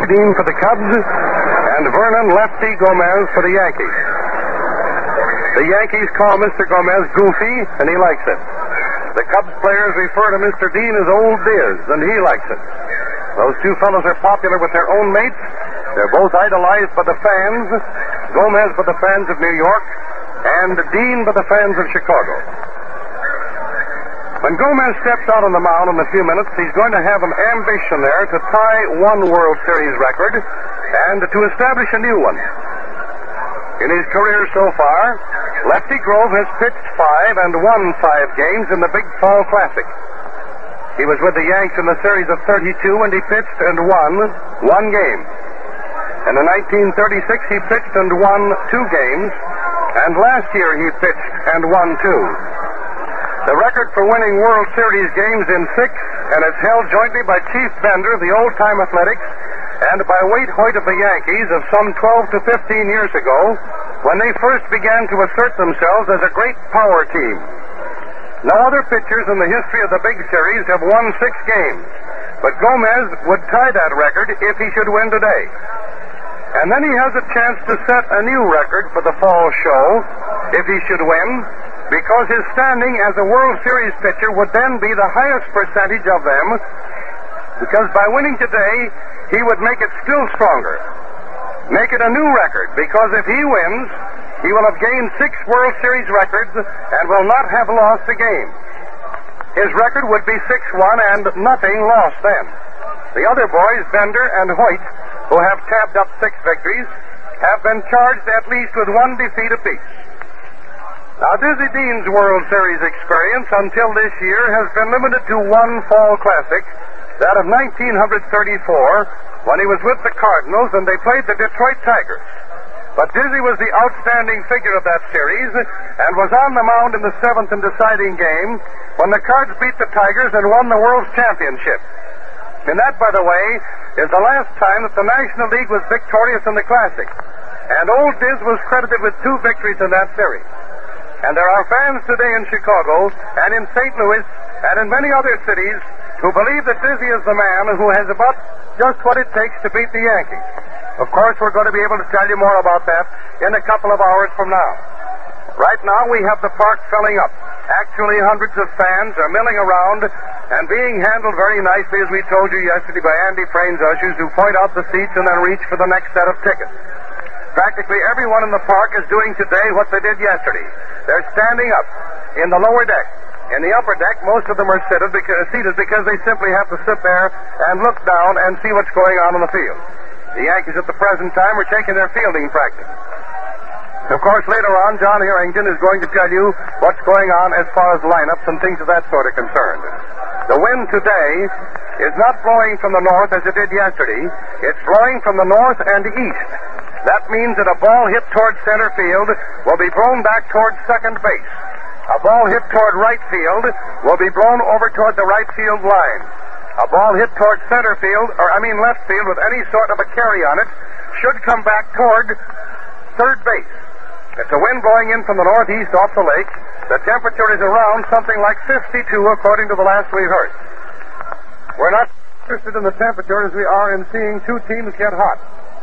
Dean for the Cubs, and Vernon Lefty Gomez for the Yankees. The Yankees call Mr. Gomez Goofy, and he likes it. The Cubs players refer to Mr. Dean as Old Diz, and he likes it. Those two fellows are popular with their own mates. They're both idolized by the fans. Gomez by the fans of New York, and Dean by the fans of Chicago. When Gomez steps out on the mound in a few minutes, he's going to have an ambition there to tie one World Series record and to establish a new one. In his career so far, Lefty Grove has pitched 5 and won 5 games in the Big Fall Classic. He was with the Yanks in the series of 32, and he pitched and won 1 game. And in 1936, he pitched and won 2 games, and last year he pitched and won 2. The record for winning World Series games in 6, and it's held jointly by Chief Bender of the Old Time Athletics and by Waite Hoyt of the Yankees of some 12 to 15 years ago, when they first began to assert themselves as a great power team. No other pitchers in the history of the big series have won 6 games, but Gomez would tie that record if he should win today. And then he has a chance to set a new record for the fall show if he should win, because his standing as a World Series pitcher would then be the highest percentage of them, because by winning today, he would make it still stronger. Make it a new record, because if he wins, he will have gained 6 World Series records and will not have lost a game. His record would be 6-1 and nothing lost then. The other boys, Bender and Hoyt, who have tabbed up 6 victories, have been charged at least with 1 defeat apiece. Now, Dizzy Dean's World Series experience until this year has been limited to 1 fall classic, that of 1934, when he was with the Cardinals and they played the Detroit Tigers. But Dizzy was the outstanding figure of that series and was on the mound in the 7th and deciding game when the Cards beat the Tigers and won the World's Championship. And that, by the way, is the last time that the National League was victorious in the Classic. And Old Diz was credited with 2 victories in that series. And there are fans today in Chicago and in St. Louis and in many other cities who believe that Dizzy is the man who has about just what it takes to beat the Yankees. Of course, we're going to be able to tell you more about that in a couple of hours from now. Right now, we have the park filling up. Actually, hundreds of fans are milling around and being handled very nicely, as we told you yesterday, by Andy Frain's ushers, who point out the seats and then reach for the next set of tickets. Practically everyone in the park is doing today what they did yesterday. They're standing up in the lower deck. In the upper deck, most of them are seated because they simply have to sit there and look down and see what's going on in the field. The Yankees at the present time are taking their fielding practice. Of course, later on, John Harrington is going to tell you what's going on as far as lineups and things of that sort are concerned. The wind today is not blowing from the north as it did yesterday. It's blowing from the north and east. That means that a ball hit toward center field will be blown back toward second base. A ball hit toward right field will be blown over toward the right field line. A ball hit toward left field with any sort of a carry on it should come back toward third base. It's a wind blowing in from the northeast off the lake. The temperature is around something like 52 according to the last we heard. We're not interested in the temperature as we are in seeing 2 teams get hot.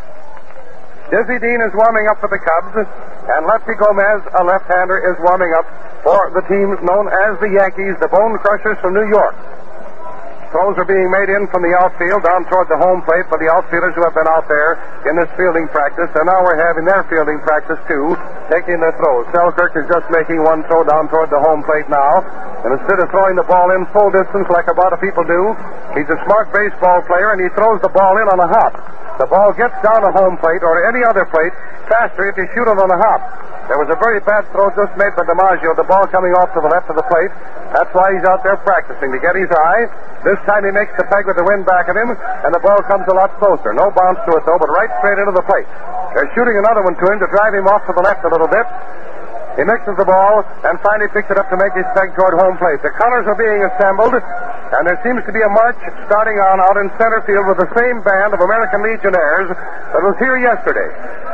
Dizzy Dean is warming up for the Cubs, and Lefty Gomez, a left-hander, is warming up for the team known as the Yankees, the Bone Crushers from New York. Throws are being made in from the outfield down toward the home plate by the outfielders who have been out there in this fielding practice, and now we're having their fielding practice too, taking their throws. Selkirk is just making one throw down toward the home plate now, and instead of throwing the ball in full distance like a lot of people do, he's a smart baseball player and he throws the ball in on a hop. The ball gets down a home plate or any other plate faster if you shoot it on a hop. There was a very bad throw just made by DiMaggio, the ball coming off to the left of the plate. That's why he's out there practicing to get his eye. This time he makes the peg with the wind back at him, and the ball comes a lot closer. No bounce to it, though, but right straight into the plate. They're shooting another one to him to drive him off to the left a little bit. He mixes the ball and finally picks it up to make his peg toward home plate. The colors are being assembled, and there seems to be a march starting on out in center field with the same band of American Legionnaires that was here yesterday.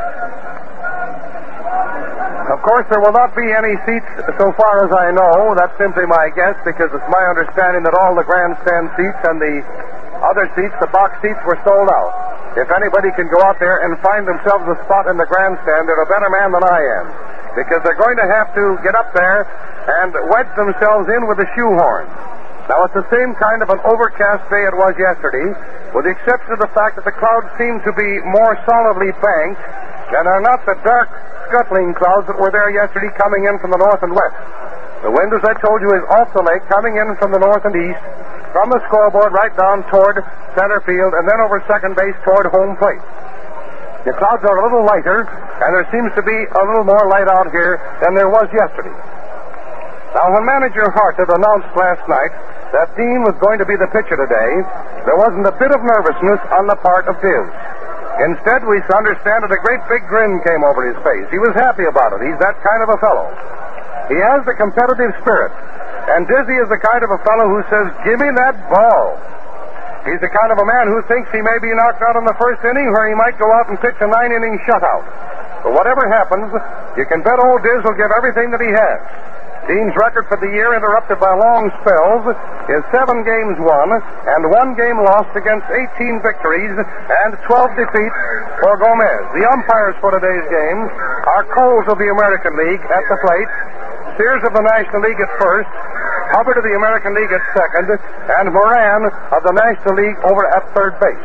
Of course, there will not be any seats so far as I know. That's simply my guess, because it's my understanding that all the grandstand seats and the other seats, the box seats, were sold out. if anybody can go out there and find themselves a spot in the grandstand, they're a better man than I am. Because they're going to have to get up there and wedge themselves in with a shoehorn. Now, it's the same kind of an overcast day it was yesterday, with the exception of the fact that the clouds seem to be more solidly banked and are not the dark, scuttling clouds that were there yesterday coming in from the north and west. The wind, as I told you, is off the lake, coming in from the north and east, from the scoreboard right down toward center field, and then over second base toward home plate. The clouds are a little lighter, and there seems to be a little more light out here than there was yesterday. Now, when manager Hart had announced last night that Dean was going to be the pitcher today, there wasn't a bit of nervousness on the part of Diz. Instead, we understand that a great big grin came over his face. He was happy about it. He's that kind of a fellow. He has the competitive spirit. And Dizzy is the kind of a fellow who says, "Give me that ball." He's the kind of a man who thinks he may be knocked out in the first inning, where he might go out and pitch a 9-inning shutout. But whatever happens, you can bet old Diz will give everything that he has. Dean's record for the year, interrupted by long spells, is 7 games won and 1 game lost against 18 victories and 12 defeats for Gomez. The umpires for today's games are Coles of the American League at the plate, Sears of the National League at first, Hubbard of the American League at second, and Moran of the National League over at third base.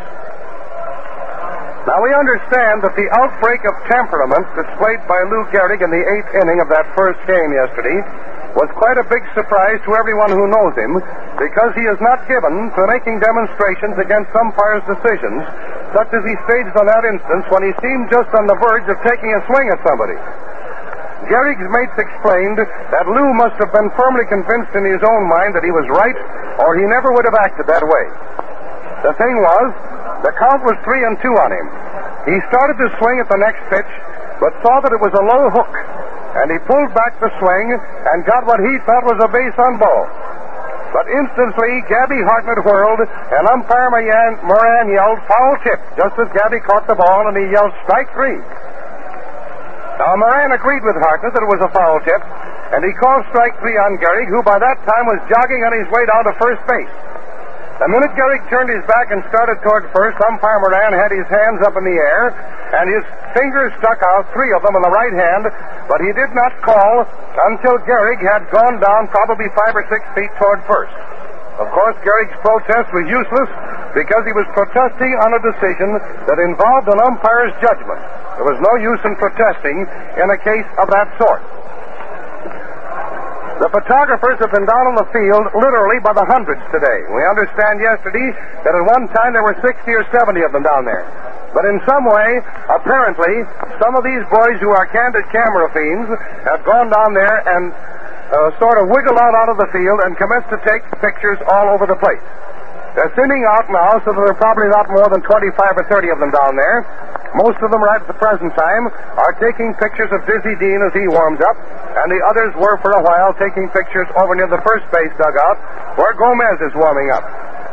Now, we understand that the outbreak of temperament displayed by Lou Gehrig in the 8th inning of that first game yesterday was quite a big surprise to everyone who knows him, because he is not given to making demonstrations against umpires' decisions, such as he staged on that instance when he seemed just on the verge of taking a swing at somebody. Gehrig's mates explained that Lou must have been firmly convinced in his own mind that he was right, or he never would have acted that way. The thing was, the count was 3-2 on him. He started to swing at the next pitch, but saw that it was a low hook, and he pulled back the swing and got what he thought was a base on ball. But instantly, Gabby Hartnett whirled, and umpire Moran yelled foul tip, just as Gabby caught the ball, and he yelled strike 3. Now, Moran agreed with Hartnett that it was a foul tip, and he called strike 3 on Gehrig, who by that time was jogging on his way down to first base. The minute Gehrig turned his back and started toward first, umpire Moran had his hands up in the air, and his fingers stuck out, 3 of them on the right hand, but he did not call until Gehrig had gone down probably 5 or 6 feet toward first. Of course, Gehrig's protest was useless because he was protesting on a decision that involved an umpire's judgment. There was no use in protesting in a case of that sort. The photographers have been down on the field literally by the hundreds today. We understand yesterday that at one time there were 60 or 70 of them down there. But in some way, apparently, some of these boys who are candid camera fiends have gone down there and sort of wiggled out of the field and commenced to take pictures all over the place. They're thinning out now, so that there are probably not more than 25 or 30 of them down there. Most of them, right at the present time, are taking pictures of Dizzy Dean as he warms up, and the others were for a while taking pictures over near the first base dugout where Gomez is warming up.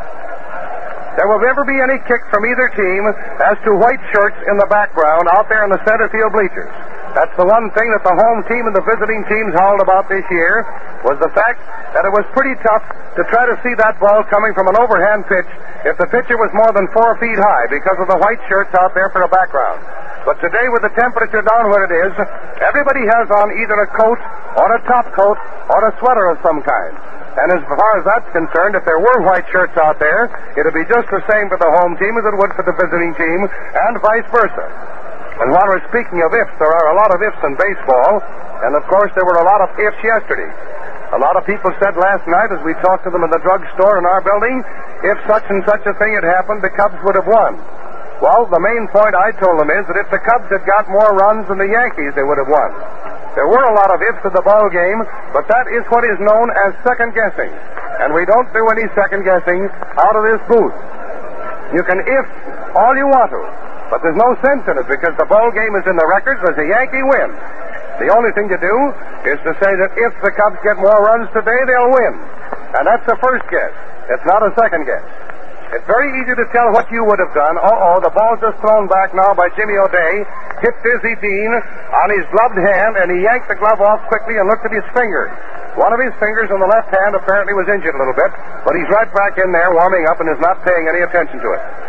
There will never be any kick from either team as to white shirts in the background out there in the center field bleachers. That's the one thing that the home team and the visiting teams howled about this year, was the fact that it was pretty tough to try to see that ball coming from an overhand pitch if the pitcher was more than 4 feet high because of the white shirts out there for a background. But today, with the temperature down where it is, everybody has on either a coat or a top coat or a sweater of some kind. And as far as that's concerned, if there were white shirts out there, it would be just the same for the home team as it would for the visiting team, and vice versa. And while we're speaking of ifs, there are a lot of ifs in baseball, and of course there were a lot of ifs yesterday. A lot of people said last night, as we talked to them in the drugstore in our building, if such and such a thing had happened, the Cubs would have won. Well, the main point I told them is that if the Cubs had got more runs than the Yankees, they would have won. There were a lot of ifs in the ball game, but that is what is known as second-guessing. And we don't do any second-guessing out of this booth. You can if all you want to, but there's no sense in it because the ball game is in the records as a Yankee win. The only thing to do is to say that if the Cubs get more runs today, they'll win. And that's the first guess. It's not a second guess. It's very easy to tell what you would have done. The ball's just thrown back now by Jimmy O'Day, hit Dizzy Dean on his gloved hand, and he yanked the glove off quickly and looked at his finger. One of his fingers on the left hand apparently was injured a little bit, but he's right back in there warming up and is not paying any attention to it.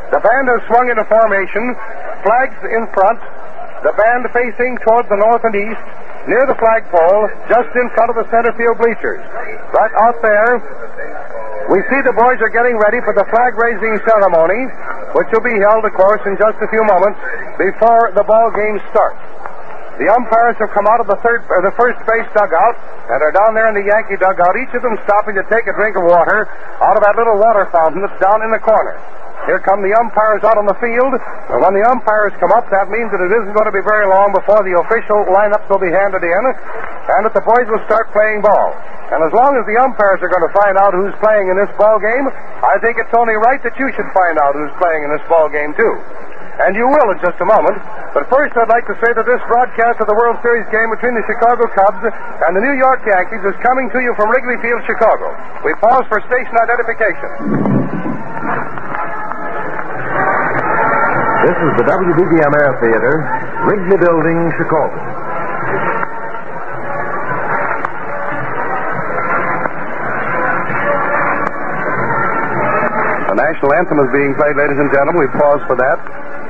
The band has swung into formation, flags in front, the band facing toward the north and east, near the flagpole, just in front of the center field bleachers. Right out there, we see the boys are getting ready for the flag-raising ceremony, which will be held, of course, in just a few moments before the ball game starts. The umpires have come out of the first base dugout and are down there in the Yankee dugout, each of them stopping to take a drink of water out of that little water fountain that's down in the corner. Here come the umpires out on the field, and when the umpires come up, that means that it isn't going to be very long before the official lineups will be handed in, and that the boys will start playing ball. And as long as the umpires are going to find out who's playing in this ball game, I think it's only right that you should find out who's playing in this ball game, too. And you will in just a moment. But first, I'd like to say that this broadcast of the World Series game between the Chicago Cubs and the New York Yankees is coming to you from Wrigley Field, Chicago. We pause for station identification. This is the WBBM Air Theater, Wrigley Building, Chicago. The national anthem is being played, ladies and gentlemen. We pause for that.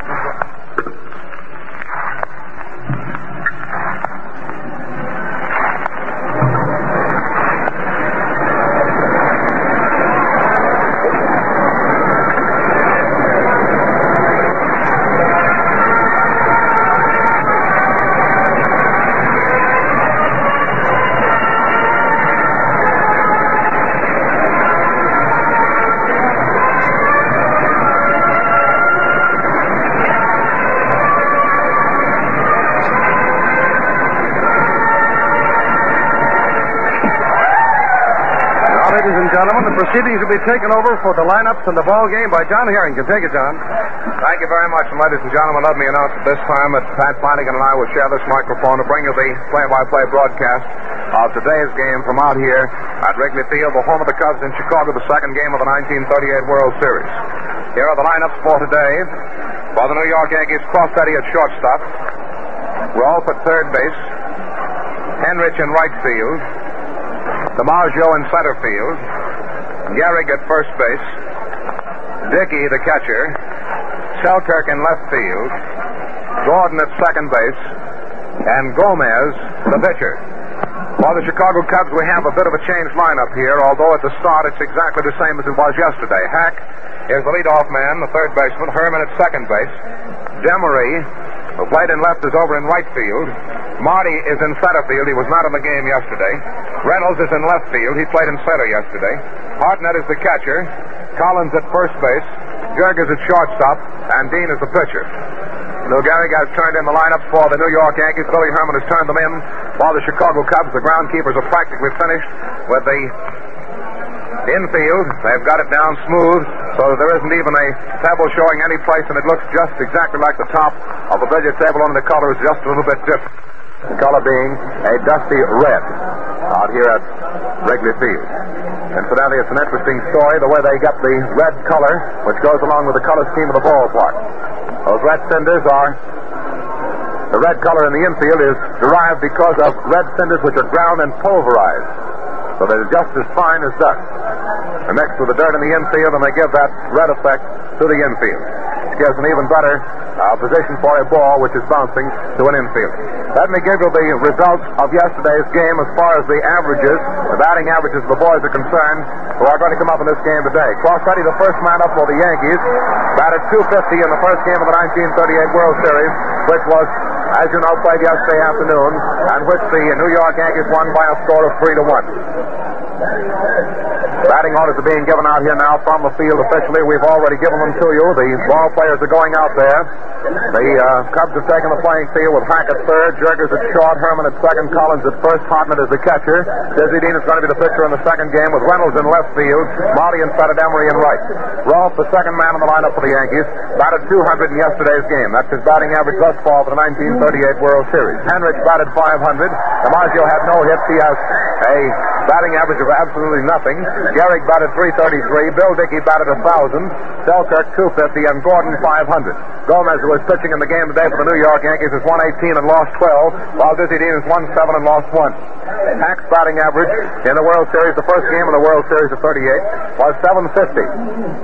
Gentlemen, the proceedings will be taken over for the lineups and the ball game by John Harrington. Take it, John. Thank you very much, and ladies and gentlemen, let me announce at this time that Pat Flanagan and I will share this microphone to bring you the play-by-play broadcast of today's game from out here at Wrigley Field, the home of the Cubs in Chicago, the second game of the 1938 World Series. Here are the lineups for today. For the New York Yankees, Crosetti at shortstop, Rolfe at third base, Henrich in right field, DiMaggio in center field, Gehrig at first base, Dickey the catcher, Selkirk in left field, Gordon at second base, and Gomez the pitcher. For the Chicago Cubs, we have a bit of a changed lineup here, although at the start it's exactly the same as it was yesterday. Hack is the leadoff man, the third baseman. Herman at second base. Demery, who played in left, is over in right field. Marty is in center field. He was not in the game yesterday. Reynolds is in left field. He played in center yesterday. Hartnett is the catcher. Collins at first base. Jurg is at shortstop. And Dean is the pitcher. Lou Gehrig has turned in the lineups for the New York Yankees. Billy Herman has turned them in for the Chicago Cubs. The groundkeepers are practically finished with the infield. They've got it down smooth, so there isn't even a table showing any place, and it looks just exactly like the top of the billiard table, only the color is just a little bit different. The color being a dusty red out here at Wrigley Field. Incidentally, it's an interesting story, the way they got the red color, which goes along with the color scheme of the ballpark. Those red cinders are... The red color in the infield is derived because of red cinders which are ground and pulverized, so they're just as fine as dust. They're mixed with the dirt in the infield, and they give that red effect to the infield. It gives an even better position for a ball which is bouncing to an infield. Let me give you the results of yesterday's game as far as the averages, the batting averages of the boys are concerned, who are going to come up in this game today. Crosetti, the first man up for the Yankees, batted .250 in the first game of the 1938 World Series, which was, as you know, played yesterday afternoon, and which the New York Yankees won by a score of 3-1. Batting orders are being given out here now from the field officially. We've already given them to you. The ball players are going out there. The Cubs have taken the playing field with Hack at third, Jurgers at short, Herman at second, Collins at first, Hartnett as the catcher. Dizzy Dean is going to be the pitcher in the second game with Reynolds in left field, Marty in center, Demery in right. Rolfe, the second man in the lineup for the Yankees, batted .200 in yesterday's game. That's his batting average thus far for the 1938 World Series. Henrich batted .500. DiMaggio had no hits. He has a batting average of absolutely nothing. Gehrig batted .333. Bill Dickey batted .1,000. Selkirk .250 and Gordon .500. Gomez, who was pitching in the game today for the New York Yankees, is 118 and lost 12, while Dizzy Dean is 1-7 and lost 1. Hack's batting average in the World Series, the first game of the World Series of '38, was .750.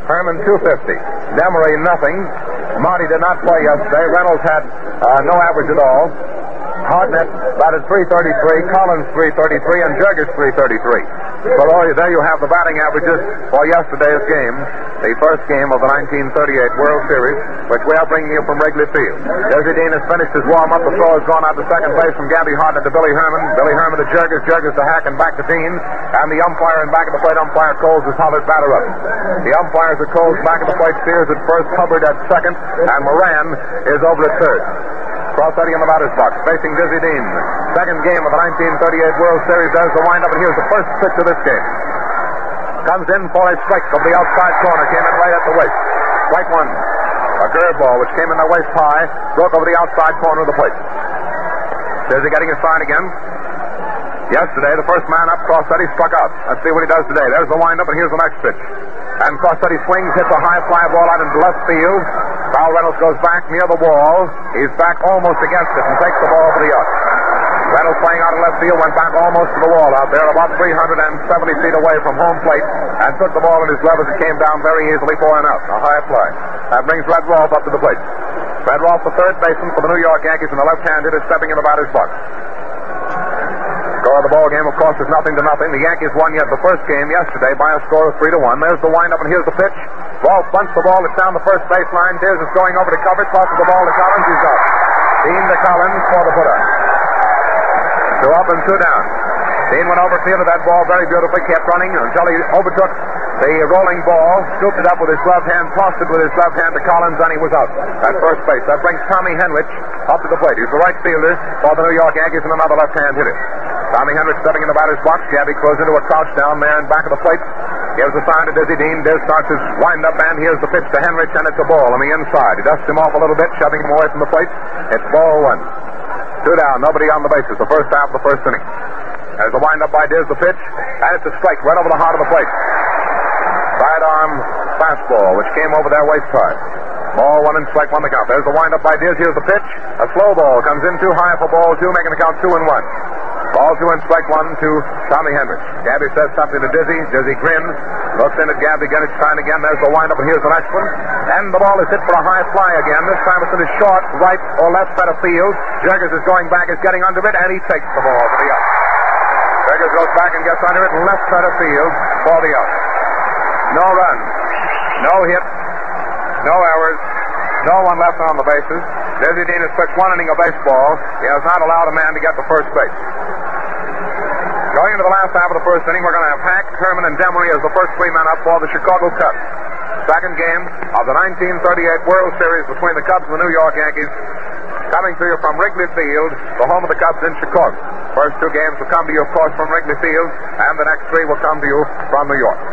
Herman 250. Demery nothing. Marty did not play yesterday. Reynolds had no average at all. Hartnett batted .333, Collins .333, and Jurgis .333. So there you have the batting averages for yesterday's game, the first game of the 1938 World Series, which we are bringing you from Wrigley Field. Dizzy Dean has finished his warm-up. The throw has gone out to second base from Gabby Hartnett to Billy Herman. Billy Herman to Jurgis, Jurgis to Hack, and back to Dean. And the umpire and back at the plate umpire Coles has hollered batter up. The umpires are Coles back at the plate, Sears at first, Hubbard at second, and Moran is over at third. Crossetti in the batter's box, facing Dizzy Dean. Second game of the 1938 World Series. There's the windup, and here's the first pitch of this game. Comes in for a strike from the outside corner. Came in right at the waist. Strike one. A curveball which came in the waist high, broke over the outside corner of the plate. Dizzy getting his sign again. Yesterday, the first man up, Crossetti, struck out. Let's see what he does today. There's the windup, and here's the next pitch. And Crossetti swings, hits a high fly ball out into left field. Val Reynolds goes back near the wall. He's back almost against it and takes the ball for the out. Reynolds playing out in left field, went back almost to the wall out there, about 370 feet away from home plate, and took the ball in his glove as it came down very easily for an out. A high fly. That brings Red Rolfe up to the plate. Red Rolfe, the third baseman for the New York Yankees, and the left-hand hitter stepping in the batter's box. Score of the ball game, of course, is 0-0. The Yankees won yet the first game yesterday by a score of 3-1. There's the windup, and here's the pitch. Rolfe bunts the ball. It's down the first baseline. Diaz is going over to cover. Tosses the ball to Collins. He's out. Dean to Collins for the putter. 2 up and 2 down. Dean went over, fielded that ball very beautifully, kept running until he overtook the rolling ball, scooped it up with his left hand, tossed it with his left hand to Collins, and he was out at first base. That brings Tommy Henrich up to the plate. He's the right fielder for the New York Yankees and another left-hand hitter. Tommy Henrich stepping in the batter's box. Gabby throws into a crouch down there in back of the plate. Gives the sign to Dizzy Dean. Diz starts his wind-up, and here's the pitch to Henrich, and it's a ball on the inside. He dusts him off a little bit, shoving him away from the plate. It's ball 1. 2 down, nobody on the bases. The first half of the first inning. There's the wind-up by Diz, the pitch, and it's a strike right over the heart of the plate. Sidearm fastball, which came over their waist high. Ball 1 and strike 1 the count. There's the wind-up by Diz. Here's the pitch. A slow ball comes in too high for ball 2, making the count 2-1. Ball 2 and strike 1 to Tommy Henrich. Gabby says something to Dizzy. Dizzy grins. Looks in at Gabby, get it signed again. There's the wind-up, and here's the next one. And the ball is hit for a high fly again. This time it's in the short, right or left side of field. Jurgis is going back, is getting under it, and he takes the ball for the out. Jurgis goes back and gets under it, left side of field for the out. No run, no hit, no errors, no one left on the bases. Dizzy Dean has pitched 1 inning of baseball. He has not allowed a man to get to first base. Going into the last half of the first inning, we're going to have Hack, Herman, and Demery as the first 3 men up for the Chicago Cubs. Second game of the 1938 World Series between the Cubs and the New York Yankees, coming to you from Wrigley Field, the home of the Cubs in Chicago. First 2 games will come to you, of course, from Wrigley Field, and the next 3 will come to you from New York.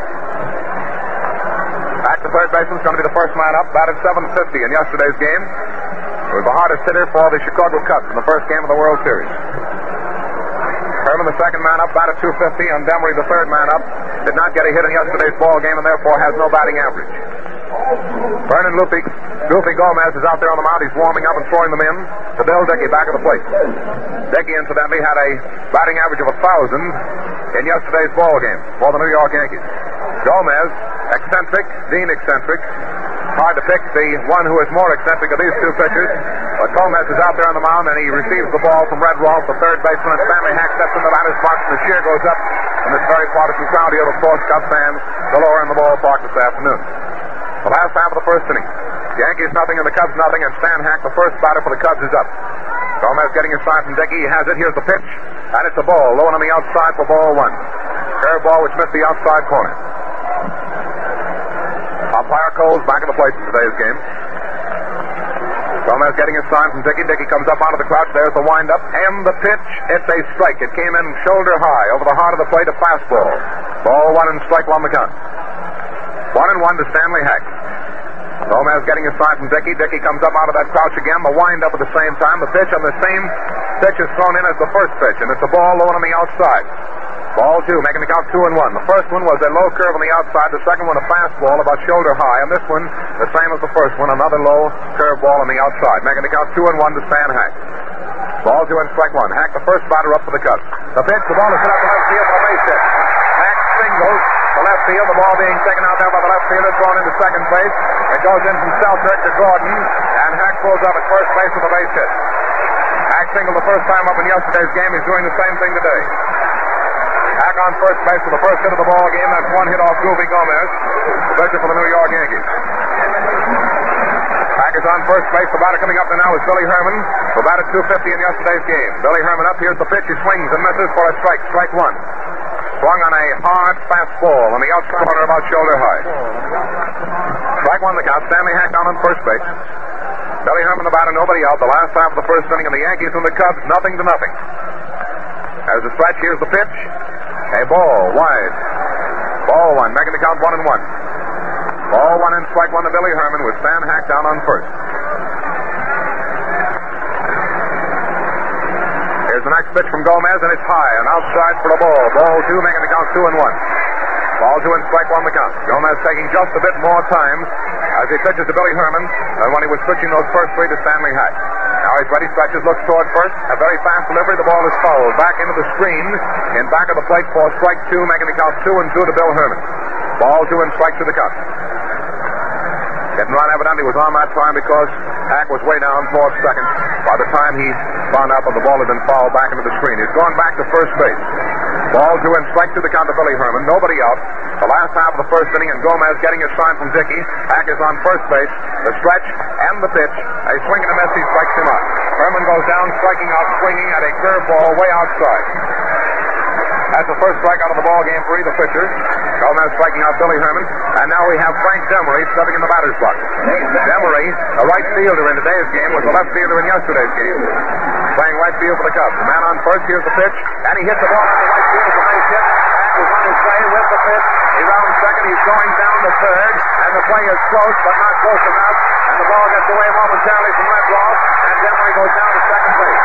Back to third baseman is going to be the first man up, batted .750 in yesterday's game. He was the hardest hitter for the Chicago Cubs in the first game of the World Series. Herman, the second man up, batted .250, and Demery, the third man up, did not get a hit in yesterday's ball game and therefore has no batting average. Vernon Goofy Gomez is out there on the mound. He's warming up and throwing them in to Bill Dickey back at the plate. Dickey, incidentally, had a batting average of 1,000 in yesterday's ball game for the New York Yankees. Gomez, eccentric, Dean eccentric. Hard to pick the one who is more eccentric of these 2 pitchers. But Gomez is out there on the mound, and he receives the ball from Red Rolfe, the third baseman, and Stanley Hack steps in the batter's box, and the cheer goes up in this very partisan crowd here, of course, Cubs fans galore in the ballpark this afternoon. The last half of the first inning. Yankees nothing and the Cubs nothing, and Stan Hack, the first batter for the Cubs, is up. Gomez getting his sign from Dickey. He has it. Here's the pitch, and it's a ball, low and on the outside for ball 1. Curveball which missed the outside corner. Umpire Coles back in the plate in today's game. Gomez getting his sign from Dickey. Dickey comes up out of the crouch. There's the wind-up. And the pitch. It's a strike. It came in shoulder high over the heart of the plate, a fastball. Ball 1 and strike 1 the count. 1-1 to Stanley Hack. Gomez getting his sign from Dickey. Dickey comes up out of that crouch again. The wind-up at the same time. The pitch, and the same pitch is thrown in as the first pitch. And it's a ball low on the outside. Ball 2, making the count 2-1. The first one was a low curve on the outside. The second one a fastball about shoulder high. And this one, the same as the first one, another low curve ball on the outside. Making the count 2-1 to Stan Hack. Ball 2 and strike 1. Hack, the first batter up for the Cubs. The pitch, the ball is hit up the left field for a base hit. Hack singles to left field. The ball being taken out there by the left fielder, thrown into second base. It goes in from Selkirk to Gordon, and Hack pulls up at first base with a base hit. Hack singled the first time up in yesterday's game. He's doing the same thing today. Hack on first base for the first hit of the ball game. That's one hit off Goofy Gomez, the pitcher for the New York Yankees. Hack is on first base. The batter coming up there now is Billy Herman, who batted .250 in yesterday's game. Billy Herman up. Here's the pitch. He swings and misses for a strike. Strike one. Swung on a hard fastball on the outside corner about shoulder high. Strike one the count. Stanley Hack down on first base. Billy Herman the batter, nobody out. The last half of the first inning, and the Yankees and the Cubs 0-0. As the stretch, here's the pitch. A ball wide. Ball one, making the count 1-1. Ball one and strike one to Billy Herman with Stan Hack down on first. Here's the next pitch from Gomez, and it's high and outside for a ball. Ball two, making the count 2-1. Ball two and strike one the count. Gomez taking just a bit more time as he pitches to Billy Herman than when he was pitching those first three to Stanley Hack. Now he's ready, stretches, looks toward first. A very fast delivery. The ball is fouled. Back into the screen in back of the plate for strike two, making the count 2-2 to Bill Herman. Ball two and strike to the count. Getting run evidently was on that time because Hack was way down towards second. By the time he found out that the ball had been fouled back into the screen, he's gone back to first base. Ball two and strike to the count to Billy Herman. Nobody out. The last half of the first inning, and Gomez getting his sign from Dickey. Hack is on first base. The stretch and the pitch. A swing and a miss. He strikes him out. Herman goes down, striking out, swinging at a curveball way outside. That's the first strikeout of the ball game for either pitcher. Gomez striking out Billy Herman. And now we have Frank Demery stepping in the batter's box. Demery, a right fielder in today's game, was the left fielder in yesterday's game. Playing right field for the Cubs. The man on first, here's the pitch. And he hits the ball on the right field. It's a nice hit. Hack is on his way with the pitch. He's round second. He's going down to third. And the play is close, but not close enough. And the ball gets away momentarily from Redroth. And Demery goes down to second base.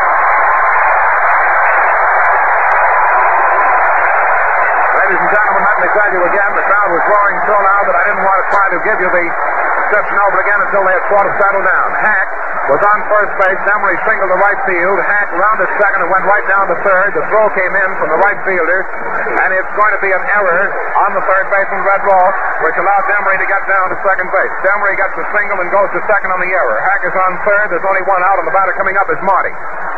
Ladies and gentlemen, let me tell you again, the crowd was roaring so loud that I didn't want to try to give you the description over again until they had sort of settled down. Hack was on first base. Demery singled to right field. Hack rounded second and went right down to third. The throw came in from the right fielder, and it's going to be an error on the third baseman, Redroth, which allowed Demery to get down to second base. Demery gets the single and goes to second on the error. Hack is on third. There's only one out, and the batter coming up is Marty.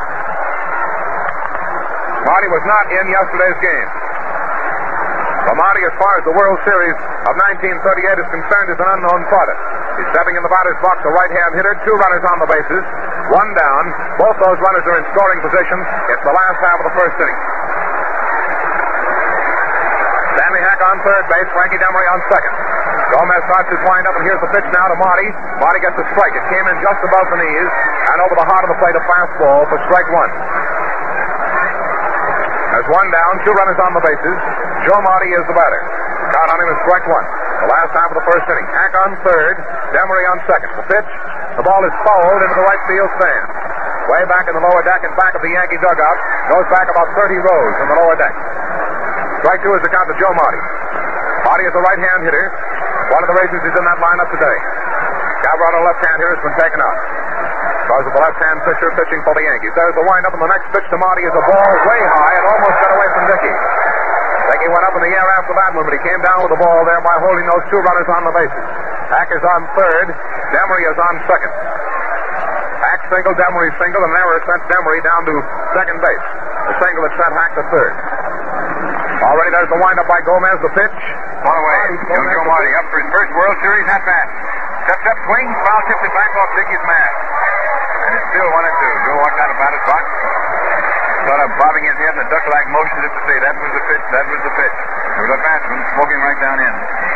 Marty was not in yesterday's game. But Marty, as far as the World Series of 1938 is concerned, is an unknown product. He's stepping in the batter's box, a right-hand hitter, two runners on the bases, one down. Both those runners are in scoring position. It's the last half of the first inning. Stanley Hack on third base, Frankie Demery on second. Gomez starts his wind-up, and here's the pitch now to Marty. Marty gets a strike. It came in just above the knees, and over the heart of the plate, a fastball for strike one. There's one down, two runners on the bases. Joe Marty is the batter. Count on him is strike one. The last half of the first inning. Hack on third, Demery on second. The pitch, the ball is fouled into the right field stand. Way back in the lower deck in back of the Yankee dugout. Goes back about 30 rows in the lower deck. Strike two is the count to Joe Marty. Marty is a right-hand hitter. One of the races is in that lineup today. Gavrano, left-hand hitter, has been taken out. Because of the left-hand pitcher pitching for the Yankees. There's the wind-up, and the next pitch to Marty is a ball way high. It almost got away from Dickey. Dickey went up in the air after that one, but he came down with the ball there by holding those two runners on the bases. Hack is on third. Demery is on second. Hack single, Demery single, and an error sent Demery down to second base. The single that sent Hack to third. Already there's the wind-up by Gomez. The pitch. On the way. Young Joe Marty up for his first World Series at-bat. Steps up, swings, foul tips it back off Dickey's mask. And it's still 1-2. Joe walked out of batter's box. Sort of bobbing his head in a duck-like motion as if to say, that was the pitch, that was the pitch. There was a batsman smoking right down in.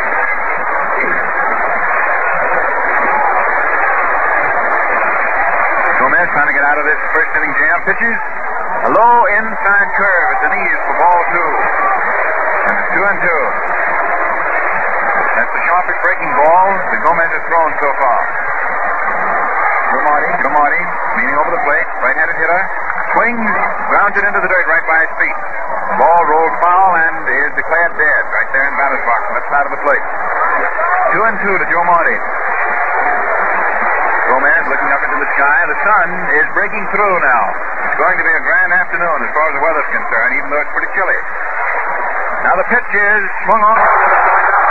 Gomez trying to get out of this first inning jam. Pitches a low inside curve at the knees for ball two. And it's 2-2. That's the sharpest breaking ball that Gomez has thrown so far. Joe Marty, leaning over the plate, right-handed hitter, swings, grounds it into the dirt right by his feet. The ball rolls foul and is declared dead right there in batter's box, left side of the plate. 2-2 to Joe Marty. Gomez looking up into the sky. The sun is breaking through now. It's going to be a grand afternoon as far as the weather's concerned, even though it's pretty chilly. Now the pitch is swung on.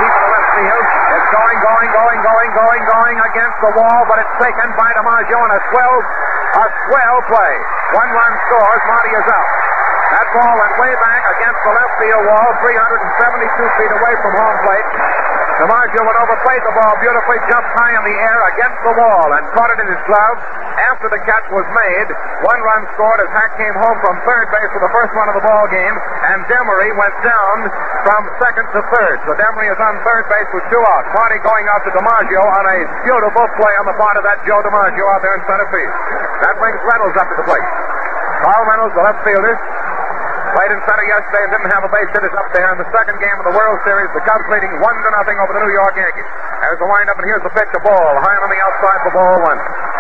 field. It's going against the wall, but it's taken by DiMaggio in a swell play. 1 run scores. Marty is out. That ball went way back against the left field wall, 372 feet away from home plate. DiMaggio went over, played the ball beautifully, jumped high in the air against the wall, and caught it in his glove. After the catch was made, 1 run scored as Hack came home from third base for the first run of the ball game, and Demery went down from second to third. So Demery is on third base with 2 outs. Marty going out to DiMaggio on a beautiful play on the part of that Joe DiMaggio out there in center field. That brings Reynolds up to the plate. Carl Reynolds, the left fielder, played in center yesterday and didn't have a base hit. Is up there in the second game of the World Series. The Cubs leading 1-0 over the New York Yankees. There's the windup, and here's the pitch. A ball high on the outside for ball 1.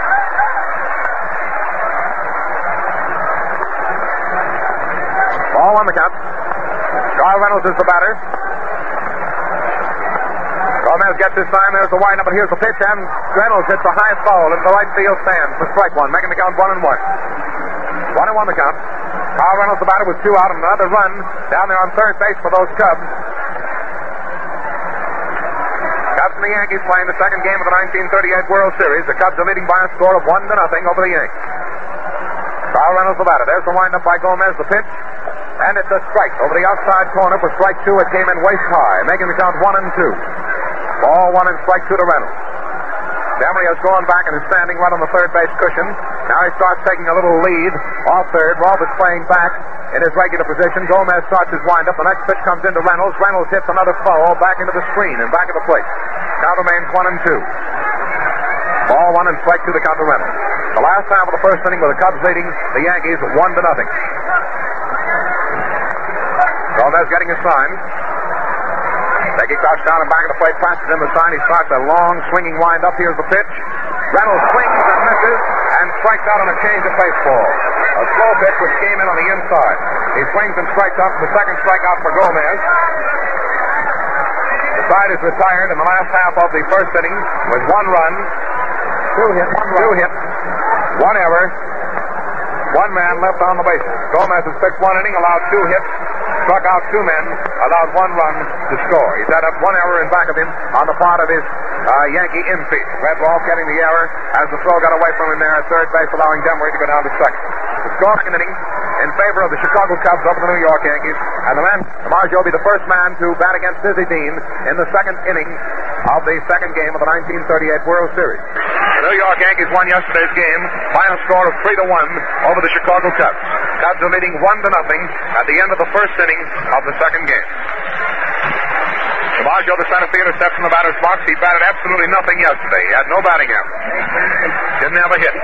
Ball 1 the count. Carl Reynolds is the batter. Gomez gets his sign. There's the windup, and here's the pitch. And Reynolds hits a high foul into the right field stand for strike 1, making the count 1-1. 1-1 the count. Carl Reynolds, the batter, with 2 out, and another run down there on third base for those Cubs. Cubs and the Yankees playing the second game of the 1938 World Series. The Cubs are leading by a score of 1-0 over the Yankees. Carl Reynolds, the batter. There's the windup by Gomez, the pitch. And it's a strike over the outside corner for strike 2. It came in waist high, making the count 1-2. Ball 1 and strike 2 to Reynolds. Demery has gone back and is standing right on the third base cushion. Now he starts taking a little lead off third. Rolfe is playing back in his regular position. Gomez starts his windup. The next pitch comes into Reynolds. Reynolds hits another foul back into the screen and back of the plate. Count remains 1-2. Ball 1 and strike 2 to count to Reynolds. The last half of the first inning with the Cubs leading the Yankees 1-0. Gomez getting his sign. Becky crouched down and back of the plate, passes him the sign. He starts a long swinging wind up. Here's the pitch. Reynolds swings and misses and strikes out on a change of baseball. A slow pitch which came in on the inside. He swings and strikes out for the second strikeout for Gomez. The side is retired in the last half of the first inning with 1 run, 2 hits, 1 error, 1 man left on the bases. Gomez has pitched 1 inning, allowed 2 hits, struck out 2 men, allowed 1 run to score. He's had up 1 error in back of him on the part of his Yankee infield. Red Rolfe getting the error as the throw got away from him there at third base, allowing Demery to go down to second. The scoring inning in favor of the Chicago Cubs over the New York Yankees, and the man, DiMaggio, will be the first man to bat against Dizzy Dean in the second inning of the second game of the 1938 World Series. The New York Yankees won yesterday's game by a score of 3-1 over the Chicago Cubs. Cubs are leading 1-0 at the end of the first inning of the second game. DiMaggio, the center fielder, steps in the batter's box. He batted absolutely nothing yesterday. He had no batting average. Didn't have a hit.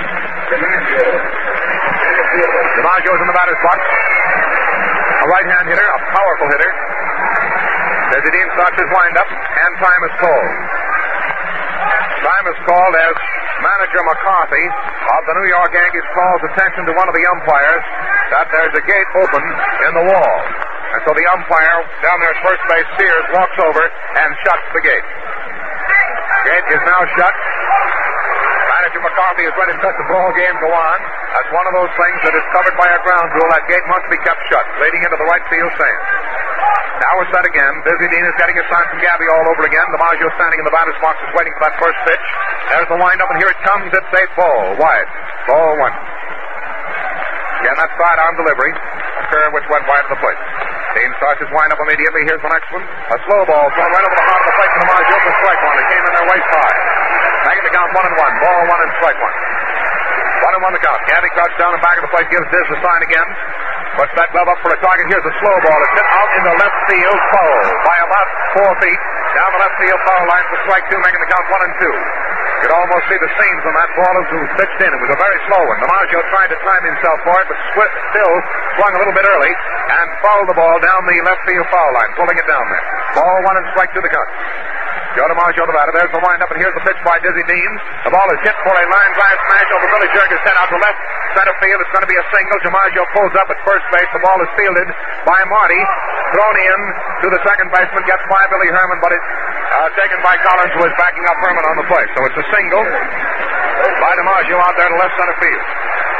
DiMaggio's in the batter's box. A right-hand hitter, a powerful hitter. Dizzy Dean starts his windup, and time is called. Time is called as manager McCarthy of the New York Yankees calls attention to one of the umpires that there's a gate open in the wall. And so the umpire down there at first base, Sears, walks over and shuts the gate. Gate is now shut. Manager McCarthy is ready to let the ball game go on. That's one of those things that is covered by a ground rule. That gate must be kept shut, leading into the right field stand. Now we're set again. Dizzy Dean is getting his sign from Gabby all over again. DiMaggio standing in the batter's box is waiting for that first pitch. There's the windup, and here it comes. It's a ball. Wide. Ball 1. Again, that sidearm delivery. A curve which went wide of the plate. Dean starts his windup immediately. Here's the next one. A slow ball thrown right over the heart of the plate to DiMaggio for strike 1. It came in there waist high. Making the count 1-1. Ball 1 and strike 1. 1-1 the count. Gabby crouched down in back of the plate, gives Diz the sign again. Puts that glove up for a target. Here's a slow ball. It's hit out in the left field foul by about 4 feet. Down the left field foul line for strike 2, making the count 1-2. You could almost see the seams on that ball as it was pitched in. It was a very slow one. DiMaggio tried to time himself for it, but still swung a little bit early and fouled the ball down the left field foul line, pulling it down there. Ball 1 and strike 2 the count. Joe DiMaggio, the batter. There's the windup, and here's the pitch by Dizzy Dean. The ball is hit for a line drive smash over Billy Jerger's head out to left center field. It's going to be a single. DiMaggio pulls up at first base. The ball is fielded by Marty. Thrown in to the second baseman. Gets by Billy Herman, but it's taken by Collins, who is backing up Herman on the play. So it's a single by DiMaggio out there to left center field.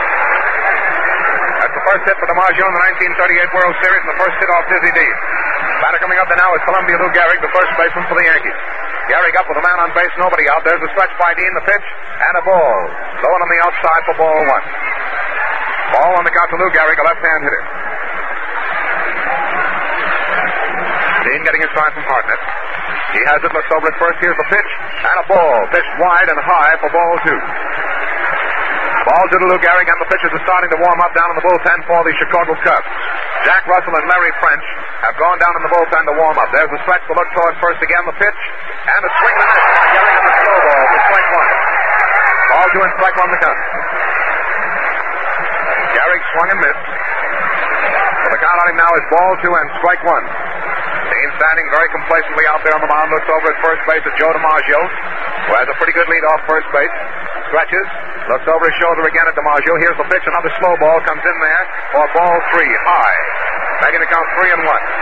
That's the first hit for DiMaggio in the 1938 World Series, and the first hit off Dizzy Dean. Batter coming up there now is Columbia Lou Gehrig, the first baseman for the Yankees. Gehrig up with a man on base, nobody out. There's a stretch by Dean, the pitch, and a ball. Low on the outside for ball one. Ball on the count to Lou Gehrig, a left-hand hitter. Dean getting his sign from Hartnett. He has it, looks over at first. Here's the pitch, and a ball. Pitched wide and high for ball two. Ball to Lou Gehrig, and the pitchers are starting to warm up down in the bullpen for the Chicago Cubs. Jack Russell and Larry French have gone down in the bullpen to warm up. There's a stretch to look toward first again, the pitch, and a swing and a miss by Gehrig on the slow ball for strike one. Ball two and strike one the count. Gehrig swung and missed. So the count on him now is ball two and strike one. Dean standing very complacently out there on the mound, looks over at first base at Joe DiMaggio, who has a pretty good lead off first base. Stretches, looks over his shoulder again at DiMaggio. Here's the pitch, another slow ball comes in there for ball three, high. Making the count 3-1.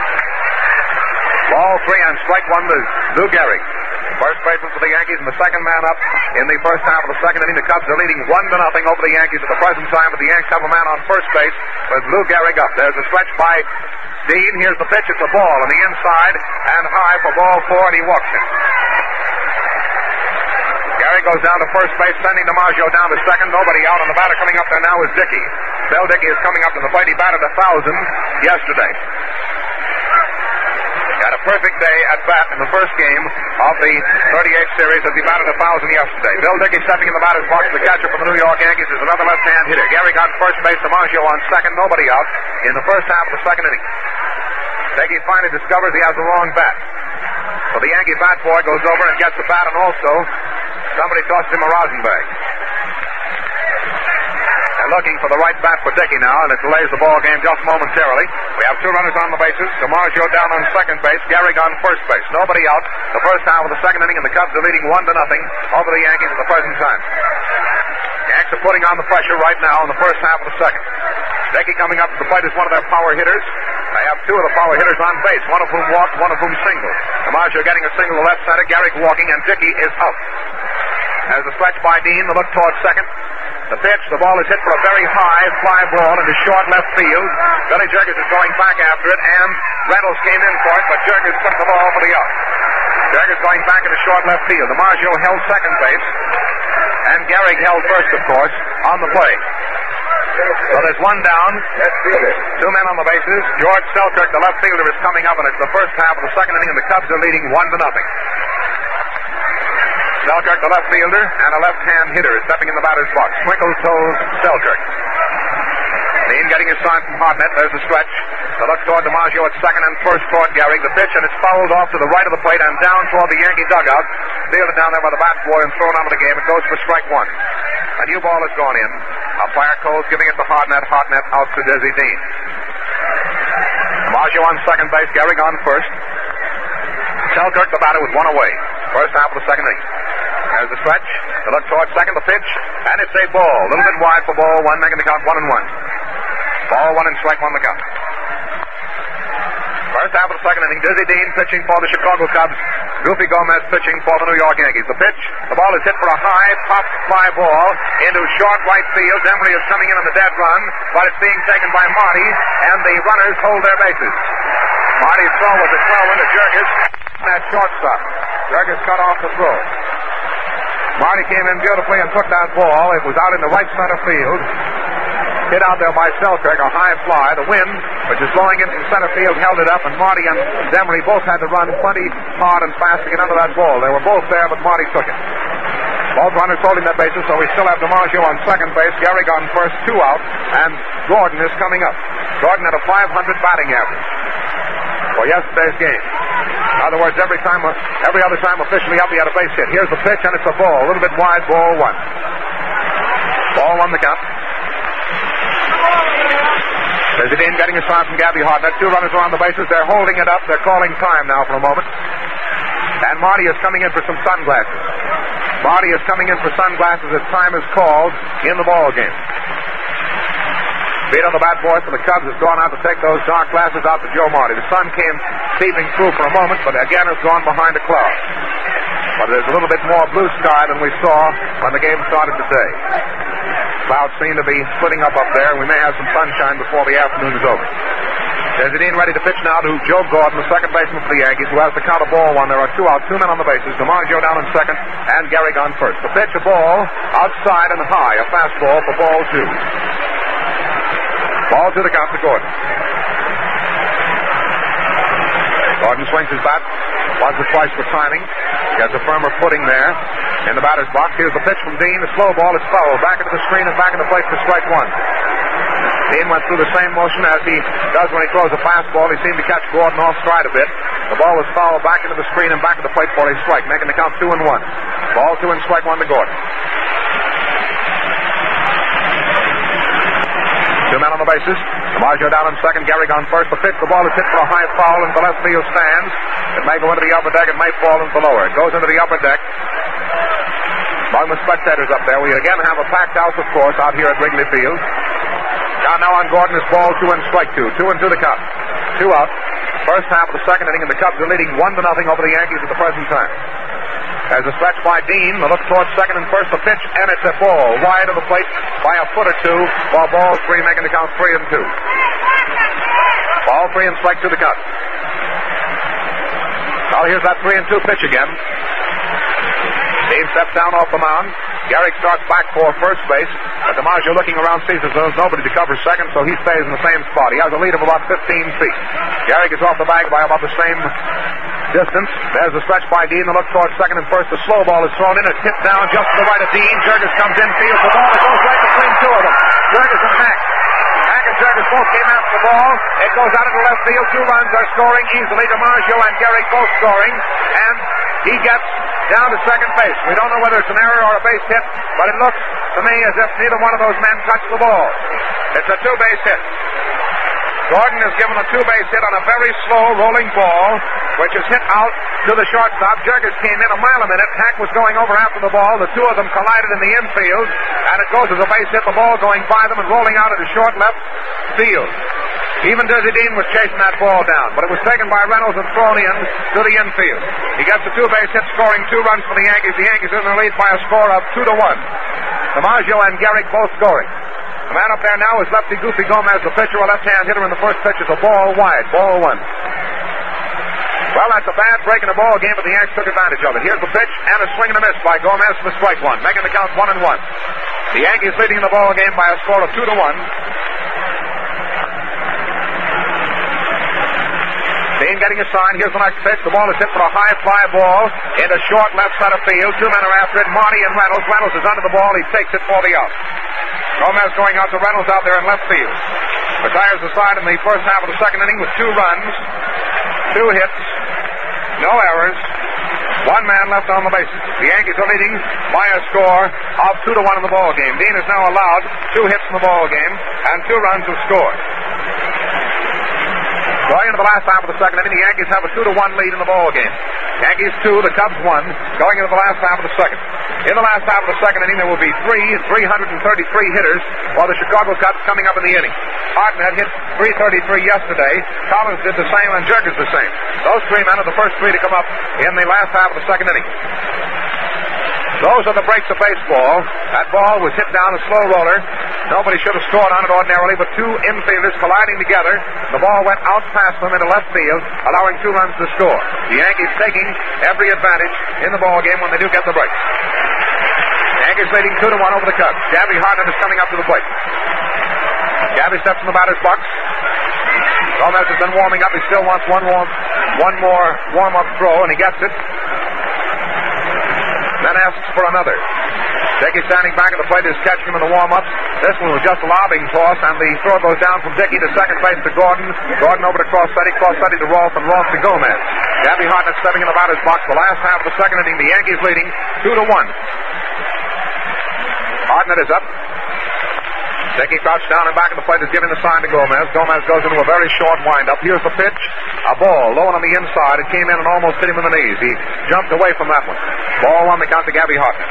Ball three and strike one to Lou Gehrig. First baseman for the Yankees and the second man up in the first half of the second inning. The Cubs are leading 1-0 over the Yankees at the present time, but the Yanks have a man on first base with Lou Gehrig up. There's a stretch by Dean. Here's the pitch. It's a ball on the inside and high for ball four, and he walks it. Gehrig goes down to first base, sending DiMaggio down to second. Nobody out, and the batter coming up there now is Dickey. Bill Dickey is coming up to the plate. He batted 1,000 yesterday. Had a perfect day at bat in the first game of the 38th series as he batted 1,000 yesterday. Bill Dickey stepping in the batter's box. The catcher for the New York Yankees is another left-hand hitter. Gehrig on first base, DiMaggio on second. Nobody out in the first half of the second inning. Dickey finally discovers he has the wrong bat. So the Yankee bat boy goes over and gets the bat, and also somebody tosses him a rosin bag. And looking for the right bat for Dickey now, and it delays the ball game just momentarily. We have two runners on the bases. DiMaggio down on second base. Gehrig on first base. Nobody out. The first half of the second inning, and the Cubs are leading 1-0 over the Yankees at the present time. Yanks are putting on the pressure right now in the first half of the second. Dickey coming up to the plate is one of their power hitters. They have two of the power hitters on base, one of whom walked, one of whom singled. DiMaggio getting a single to left center. Gehrig walking, and Dickey is out. As a stretch by Dean, the look towards second. The pitch, the ball is hit for a very high fly ball into short left field. Billy Jurgis is going back after it, and Reynolds came in for it, but Jurgis took the ball for the out. Jurgis going back into short left field. DiMaggio held second base, and Gehrig held first, of course, on the play. So there's one down, two men on the bases. George Selkirk, the left fielder, is coming up, and it's the first half of the second inning, and the Cubs are leading 1-0. Selkirk, the left fielder, and a left-hand hitter is stepping in the batter's box. Twinkle toes Selkirk. Dean getting his sign from Hartnett. There's a stretch. The look toward DiMaggio at second and first toward Gehrig. The pitch, and it's fouled off to the right of the plate and down toward the Yankee dugout. Fielded down there by the bat boy and thrown out of the game. It goes for strike one. A new ball has gone in. Umpire Coles giving it to Hartnett. Hartnett out to Dizzy Dean. DiMaggio on second base. Gehrig on first. Selkirk, the batter, with one away. First half of the second inning. There's the stretch. The look towards second, the pitch, and it's a ball. A little bit wide for ball one, making the count 1-1. Ball one and strike one the count. First half of the second inning, Dizzy Dean pitching for the Chicago Cubs. Goofy Gomez pitching for the New York Yankees. The pitch, the ball is hit for a high pop fly ball into short right field. Demery is coming in on the dead run, but it's being taken by Marty, and the runners hold their bases. Marty's throw was a throw into Jurgis at shortstop. Jurgis cut off the throw. Marty came in beautifully and took that ball. It was out in the right center field. Hit out there by Selkirk, a high fly. The wind, which is blowing in from center field, held it up, and Marty and Demery both had to run plenty hard and fast to get under that ball. They were both there, but Marty took it. Both runners holding their bases, so we still have DiMaggio on second base, Gehrig on first, two out, and Gordon is coming up. Gordon had a .500 batting average for yesterday's game. In other words, every other time officially up, he had a base hit. Here's the pitch, and it's a ball. A little bit wide, ball one. Ball one the count. Dizzy Dean getting a sign from Gabby Hartnett. Two runners are on the bases. They're holding it up. They're calling time now for a moment. And Marty is coming in for some sunglasses. Marty is coming in for sunglasses as time is called in the ball game. Vito, the bat boy for the Cubs, has gone out to take those dark glasses out to Joe Marty. The sun came peeping through for a moment, but again it's gone behind a cloud. But there's a little bit more blue sky than we saw when the game started today. Clouds seem to be splitting up there, and we may have some sunshine before the afternoon is over. Desi Dean ready to pitch now to Joe Gordon, the second baseman for the Yankees, who has to count a ball one. There are 2 out, 2 men on the bases. DiMaggio down in second, and Gehrig on first. The pitch, a ball outside and high, a fastball for ball 2. Ball 2 to count to Gordon. Gordon swings his bat once or twice for timing. He has a firmer footing there in the batter's box. Here's the pitch from Dean. The slow ball is fouled. Back into the screen and back into plate for strike 1. Dean went through the same motion as he does when he throws a fastball. He seemed to catch Gordon off stride a bit. The ball was fouled back into the screen and back to the plate for a strike, making the count 2-1. Ball 2 and strike 1 to Gordon. 2 men on the bases. DiMaggio down in second, Gehrig on first. The pitch, the ball is hit for a high foul into left field stands. It may go into the upper deck, it may fall into the lower. It goes into the upper deck. Among the spectators up there, we again have a packed house, of course, out here at Wrigley Field. Count now on Gordon is ball 2 and strike 2. 2-2 the count. 2 out. First half of the second inning, and the Cubs are leading 1-0 over the Yankees at the present time. As a stretch by Dean, the look towards second and first, the pitch, and it's a ball wide of the plate by a foot or 2, while ball 3 making the count 3-2. Ball 3 and strike 2 the count. Now here's that 3-2 pitch again. Dean steps down off the mound. Gehrig starts back for first base. But DiMaggio looking around sees that there's nobody to cover second, so he stays in the same spot. He has a lead of about 15 feet. Gehrig is off the bag by about the same distance. There's a stretch by Dean. The look towards second and first. The slow ball is thrown in. It's tipped down just to the right of Dean. Jurges comes in, fields the ball. It goes right between 2 of them. Jurges and Hack. Hack and Jurges both came after the ball. It goes out into left field. 2 runs are scoring easily. DiMaggio and Gehrig both scoring. And he gets down to second base. We don't know whether it's an error or a base hit, but it looks to me as if neither one of those men touched the ball. It's a 2-base hit. Gordon is given a 2-base hit on a very slow rolling ball, which is hit out to the shortstop. Jurges came in a mile a minute. Hack was going over after the ball. The 2 of them collided in the infield, and it goes as a base hit. The ball going by them and rolling out into short left field. Even Desi Dean was chasing that ball down, but it was taken by Reynolds and thrown in to the infield. He gets a 2-base hit, scoring 2 runs for the Yankees. The Yankees are in the lead by a score of 2-1. DiMaggio and Gehrig both scoring. The man up there now is lefty Goofy Gomez, the pitcher, a left-hand hitter, and the first pitch is a ball wide, ball 1. Well, that's a bad break in the ball game, but the Yanks took advantage of it. Here's the pitch, and a swing and a miss by Gomez for strike 1, making the count 1-1. The Yankees leading the ball game by a score of 2-1. Dean getting a sign. Here's the next pitch. The ball is hit for a high fly ball into short left center field. 2 men are after it, Marty and Reynolds. Reynolds is under the ball. He takes it for the out. Gomez going out to Reynolds out there in left field. Retires the side in the first half of the second inning with 2 runs, 2 hits, no errors, 1 man left on the bases. The Yankees are leading by a score of 2-1 in the ball game. Dean is now allowed 2 hits in the ball game, and 2 runs have scored. Going into the last half of the second inning, the Yankees have a 2-1 lead in the ball game. Yankees 2, the Cubs 1, going into the last half of the second. In the last half of the second inning, there will be 333 hitters for the Chicago Cubs coming up in the inning. Harden had hit 333 yesterday. Collins did the same, and Jurges the same. Those 3 men are the first 3 to come up in the last half of the second inning. Those are the breaks of baseball. That ball was hit down a slow roller. Nobody should have scored on it ordinarily, but 2 infielders colliding together. The ball went out past them into left field, allowing 2 runs to score. The Yankees taking every advantage in the ball game when they do get the break. The Yankees leading 2-1 over the Cubs. Gabby Hartnett is coming up to the plate. Gabby steps in the batter's box. Gomez has been warming up. He still wants one more warm-up throw, and he gets it. Then asks for another. Dickey standing back at the plate is catching him in the warm-ups. This one was just a lobbing toss, and the throw goes down from Dickey to second base to Gordon. Gordon over to Crossetti to Rolfe, and Rolfe to Gomez. Gabby Hartnett stepping in the batter's box. The last half of the second inning, the Yankees leading 2-1. Hartnett is up. Dickey crouched down and back at the plate is giving the sign to Gomez. Gomez goes into a very short windup. Here's the pitch. A ball low on the inside. It came in and almost hit him in the knees. He jumped away from that one. Ball on the count to Gabby Hartnett.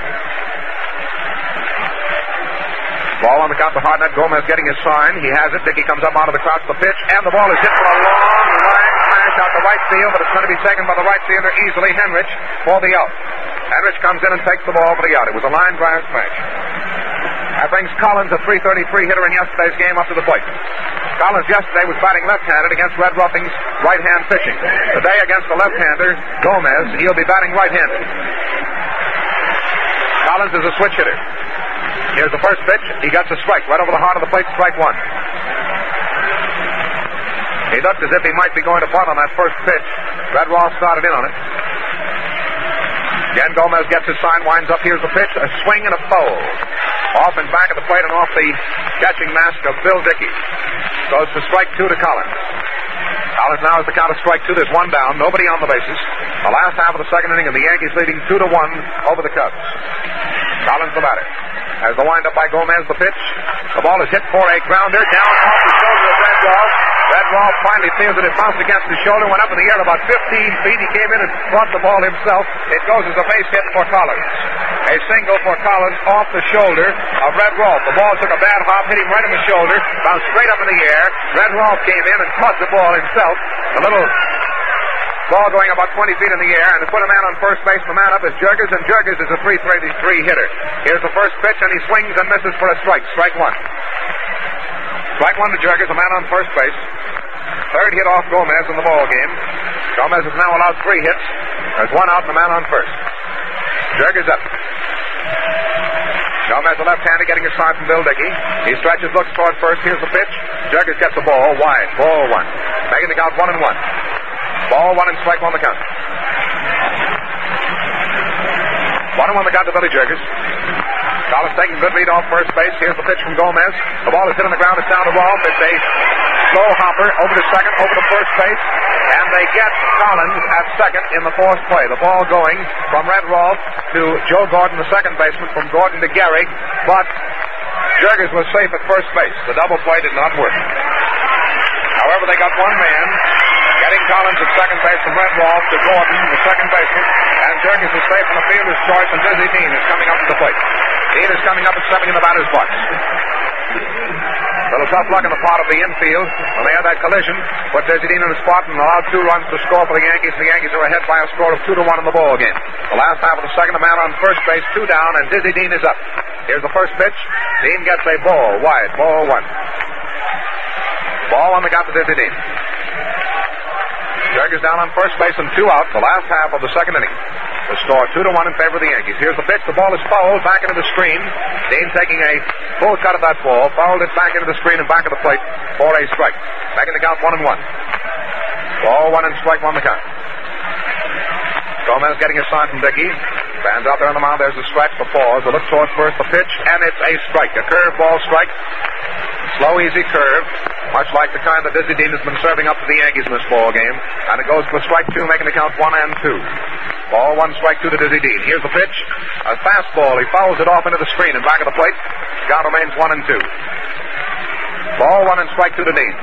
Ball on the count to Hartnett. Gomez getting his sign. He has it. Dickey comes up out of the crouch. The pitch, and the ball is hit for a long line smash out to right field, but it's going to be taken by the right fielder easily, Henrich, for the out. Henrich comes in and takes the ball for the out. It was a line drive smash. That brings Collins, a .333 hitter in yesterday's game, up to the plate. Collins yesterday was batting left-handed against Red Ruffing's right-hand pitching. Today against the left-hander, Gomez, he'll be batting right-handed. Collins is a switch hitter. Here's the first pitch. He gets a strike right over the heart of the plate, strike one. He looked as if he might be going to bunt on that first pitch. Red Rolfe started in on it. Again, Gomez gets his sign, winds up. Here's the pitch, a swing and a foul. Off and back of the plate and off the catching mask of Bill Dickey. Goes to strike two to Collins. Collins now has the count of strike two. There's one down, nobody on the bases. The last half of the second inning, and the Yankees leading 2-1 over the Cubs. Collins the batter. As the windup by Gomez, the pitch. The ball is hit for a grounder down off the shoulder of Red Rolfe. Red Rolfe finally feels that it bounced against his shoulder, went up in the air about 15 feet. He came in and caught the ball himself. It goes as a base hit for Collins. A single for Collins off the shoulder of Red Rolfe. The ball took a bad hop, hit him right in the shoulder, bounced straight up in the air. Red Rolfe came in and caught the ball himself. A little ball going about 20 feet in the air, and to put a man on first base, the man up is Jurges, and Jurges is a .333 hitter. Here's the first pitch, and he swings and misses for a strike. Strike one. Strike one to Jurges, a man on first base. Third hit off Gomez in the ball game. Gomez has now allowed 3 hits. There's one out and a man on first. Jurges up. Gomez, the left-hander, getting a start from Bill Dickey. He stretches, looks toward first. Here's the pitch. Jurges gets the ball wide. Ball one. Making the count 1-1. Ball one and strike one the count. 1-1 the count to Billy Jurges. Collins taking good lead off first base. Here's the pitch from Gomez. The ball is hit on the ground. It's down to Rolfe. It's a slow hopper over to second, over to first base. And they get Collins at second in the fourth play. The ball going from Red Rolfe to Joe Gordon, the second baseman, from Gordon to Gehrig. But Jurges was safe at first base. The double play did not work. However, they got one man getting Collins at second base from Red Rolfe to Gordon, the second baseman. And Jurges is safe on the fielder's choice, and Dizzy Dean is coming up to the plate. Dean is coming up and stepping in the batter's box. A little tough luck in the part of the infield when they had that collision. Put Dizzy Dean in the spot and allowed 2 runs to score for the Yankees. The Yankees are ahead by a score of 2-1 in the ball game. The last half of the second, a man on first base, 2 down, and Dizzy Dean is up. Here's the first pitch. Dean gets a ball wide. Ball one. Ball one, they got to Dizzy Dean. Jurges down on first base and 2 out. The last half of the second inning. The score 2-1 in favor of the Yankees. Here's the pitch. The ball is fouled back into the screen. Dean taking a full cut of that ball. Fouled it back into the screen and back of the plate for a strike. Making the count 1-1. Ball one and strike one the count. Gomez getting a sign from Dickey. Fans out there on the mound. There's a stretch, the pause. The look towards first, the pitch, and it's a strike. A curveball strike. Slow, easy curve, much like the kind that Dizzy Dean has been serving up to the Yankees in this ball game. And it goes for strike 2, making the count 1 and 2. Ball one, strike 2 to Dizzy Dean. Here's the pitch. A fastball. He fouls it off into the screen and back of the plate. Count remains 1 and 2. Ball one and strike 2 to Dean.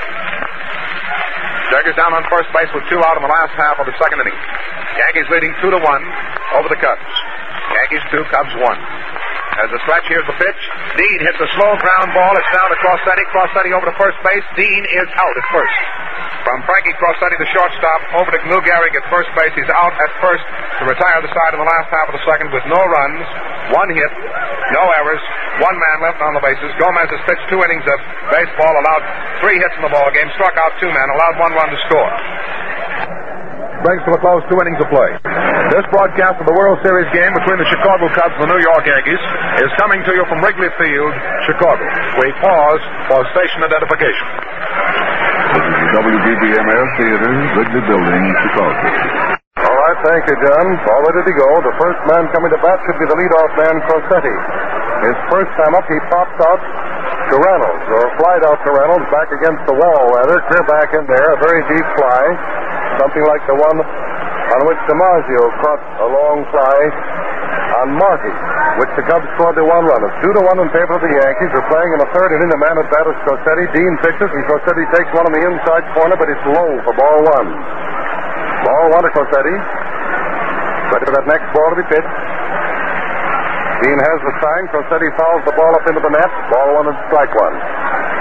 Jurges down on first base with 2 out in the last half of the second inning. Yankees leading 2-1 over the Cubs. Yankees 2, Cubs 1. As the stretch, here's the pitch. Dean hits a slow ground ball. It's down to Crossetti. Crossetti over to first base. Dean is out at first. From Frankie Crossetti, the shortstop, over to Lou Gehrig at first base. He's out at first to retire the side in the last half of the second with no runs, 1 hit, no errors, 1 man left on the bases. Gomez has pitched 2 innings of baseball, allowed 3 hits in the ball game, struck out 2 men, allowed 1 run to score. Brings to a close 2 innings of play. This broadcast of the World Series game between the Chicago Cubs and the New York Yankees is coming to you from Wrigley Field, Chicago. We pause for station identification. This is the WBBMF Theater, Wrigley Building, Chicago. All right, thank you, John. All ready to go. The first man coming to bat should be the leadoff man, Crossetti. His first time up, he pops out to Reynolds, or flied out to Reynolds, back against the wall, rather, clear back in there, a very deep fly, something like the one on which DiMaggio caught a long fly on Marty, which the Cubs scored the 1 run. It's 2-1 in favor of the Yankees. They're playing in the third inning. The man at bat is Crossetti. Dean pitches, and Crossetti takes one on the inside corner, but it's low for ball 1. Ball 1 to Crossetti. Ready for that next ball to be pitched. Dean has the sign. Crossetti fouls the ball up into the net. Ball 1 and strike 1.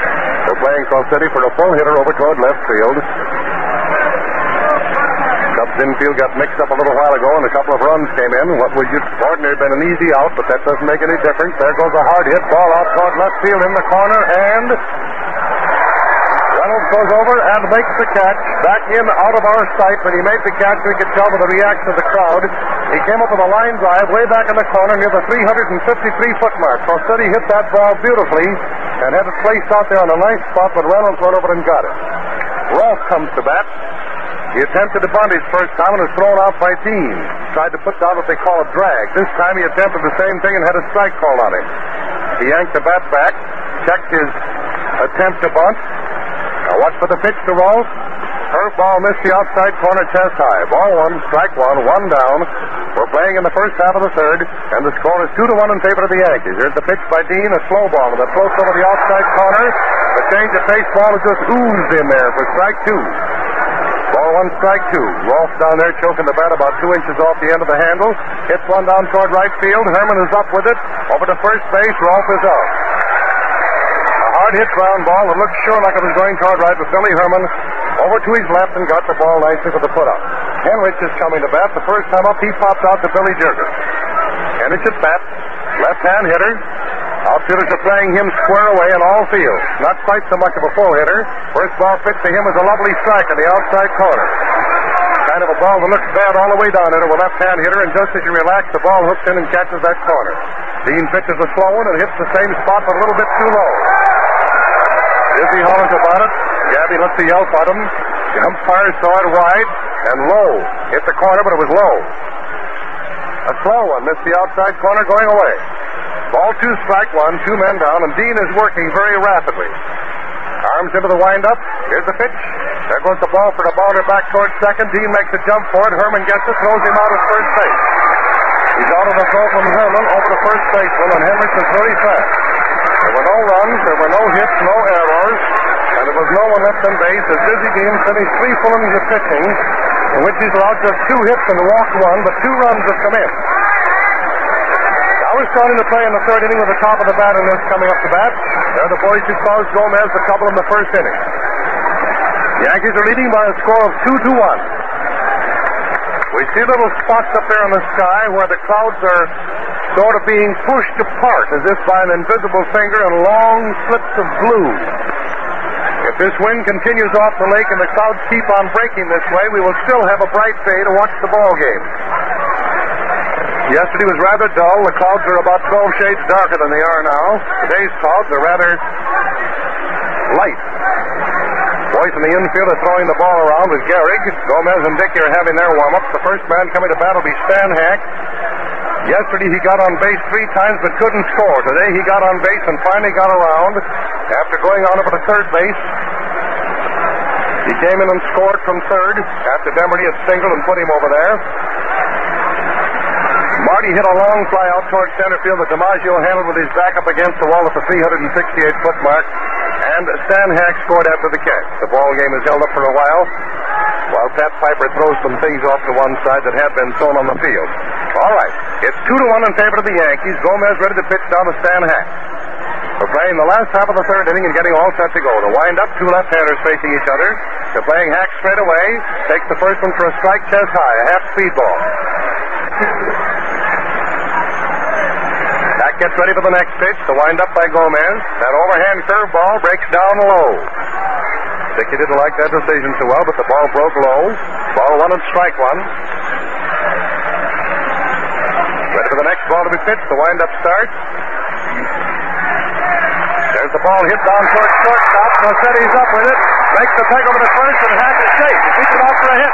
They're playing Crossetti for a full hitter over toward left field. Cubs Zinfield got mixed up a little while ago, and a couple of runs came in. What would you ordinarily been an easy out, but that doesn't make any difference. There goes a hard hit ball out toward left field in the corner, and Reynolds goes over and makes the catch. Back in out of our sight. When he made the catch, we could tell by the reaction of the crowd. He came up with a line drive way back in the corner near the 353-foot mark. Rossetti hit that ball beautifully and had it placed out there on a nice spot, but Reynolds went over and got it. Rolfe comes to bat. He attempted to bunt his first time and was thrown out by Dean. Tried to put down what they call a drag. This time he attempted the same thing and had a strike called on him. He yanked the bat back, checked his attempt to bunt. Now watch for the pitch to Rolfe. Curveball missed the outside corner, chest high. Ball one, strike one, one down. We're playing in the first half of the third, and the score is 2-1 in favor of the Yankees. Here's the pitch by Dean, a slow ball that floats over the outside corner. The change of pace ball is just oozed in there for strike two. Ball one, strike two. Rolfe down there choking the bat about 2 inches off the end of the handle. Hits one down toward right field. Herman is up with it. Over to first base. Rolfe is out. A hard hit ground ball that looked sure like it was going toward right, but Billy Herman over to his left and got the ball nicely for the put-out. Henrich is coming to bat. The first time up, he popped out to Billy Jerger. Henrich at bat. Left-hand hitter. Outfielders are playing him square away in all fields. Not quite so much of a full hitter. First ball pitch to him was a lovely strike in the outside corner. Kind of a ball that looks bad all the way down there with a left-hand hitter, and just as you relax, the ball hooks in and catches that corner. Dean pitches a slow one and hits the same spot but a little bit too low. Dizzy hollers about it. Gabby lets the yelp at him. The umpire saw it wide and low. Hit the corner, but it was low. A slow one missed the outside corner going away. Ball two, strike one, 2 men down, and Dean is working very rapidly. Arms into the windup. Here's the pitch. There goes the ball for the bounder back towards second. Dean makes a jump for it. Herman gets it, throws him out at first base. He's out of the throw from Herman over to first baseman, and Henrich is very fast. There were no runs, there were no hits, no errors, and there was no one left on base as Dizzy Dean finished 3 full innings of pitching, in which he's allowed just 2 hits and walked 1, but 2 runs have come in. Now we're starting to play in the third inning with the top of the batting list coming up to bat. There are the boys who caused Gomez a couple in the first inning. The Yankees are leading by a score of 2-1. We see little spots up there in the sky where the clouds are sort of being pushed apart as if by an invisible finger in long slips of blue. If this wind continues off the lake and the clouds keep on breaking this way, we will still have a bright day to watch the ball game. Yesterday was rather dull. The clouds are about 12 shades darker than they are now. Today's clouds are rather light. Boys in the infield are throwing the ball around with Gehrig. Gomez and Dickey are having their warm-ups. The first man coming to bat will be Stan Hack. Yesterday he got on base 3 times but couldn't score. Today he got on base and finally got around after going on over to third base. He came in and scored from third after Demerty had singled and put him over there. Marty hit a long fly out towards center field that DiMaggio handled with his back up against the wall at the 368-foot mark, and Stan Hack scored after the catch. The ball game is held up for a while Pat Piper throws some things off to one side that have been thrown on the field. All right, it's 2-1 in favor of the Yankees. Gomez ready to pitch down to Stan Hack. We're playing the last half of the third inning and getting all set to go. The wind-up, 2 left-handers facing each other. They're playing Hack straight away. Takes the first one for a strike, chest high, a half-speed ball. Hack gets ready for the next pitch. The wind-up by Gomez. That overhand curveball breaks down low. Dickey didn't like that decision so well, but the ball broke low. Ball 1 and strike 1. Ready for the next ball to be pitched. The wind-up starts. There's the ball hit down towards shortstop. Rossetti's up with it. Makes the peg over to first, and Hack is safe. He keeps it out for a hit.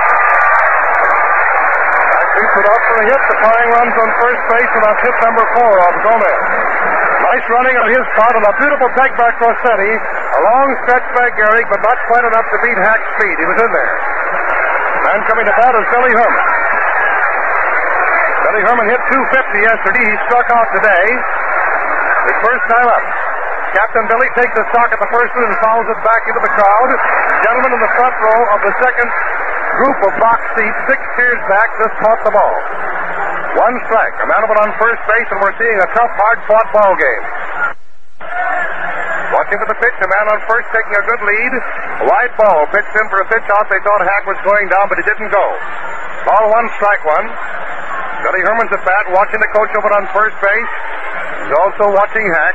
Hack keeps it out for a hit. The tying runs on first base, and that's hit number 4 off Gomez. Nice running on his part, and a beautiful peg by Rossetti. A long stretch by Gehrig, but not quite enough to beat Hack's speed. He was in there. Man coming to bat is Billy Herman. Billy Herman hit .250 yesterday. He struck out today. His first time up. Captain Billy takes a stock at the first one and fouls it back into the crowd. Gentlemen in the front row of the second group of box seats, 6 tiers back, just caught the ball. 1 strike. A man of it on first base, and we're seeing a tough, hard-fought ball game. Watch watching for the pitch. A man on first taking a good lead. A wide ball pitched in for a pitch out. They thought Hack was going down, but he didn't go. Ball one, strike one. Billy Herman's at bat, watching the coach over on first base. He's also watching Hack.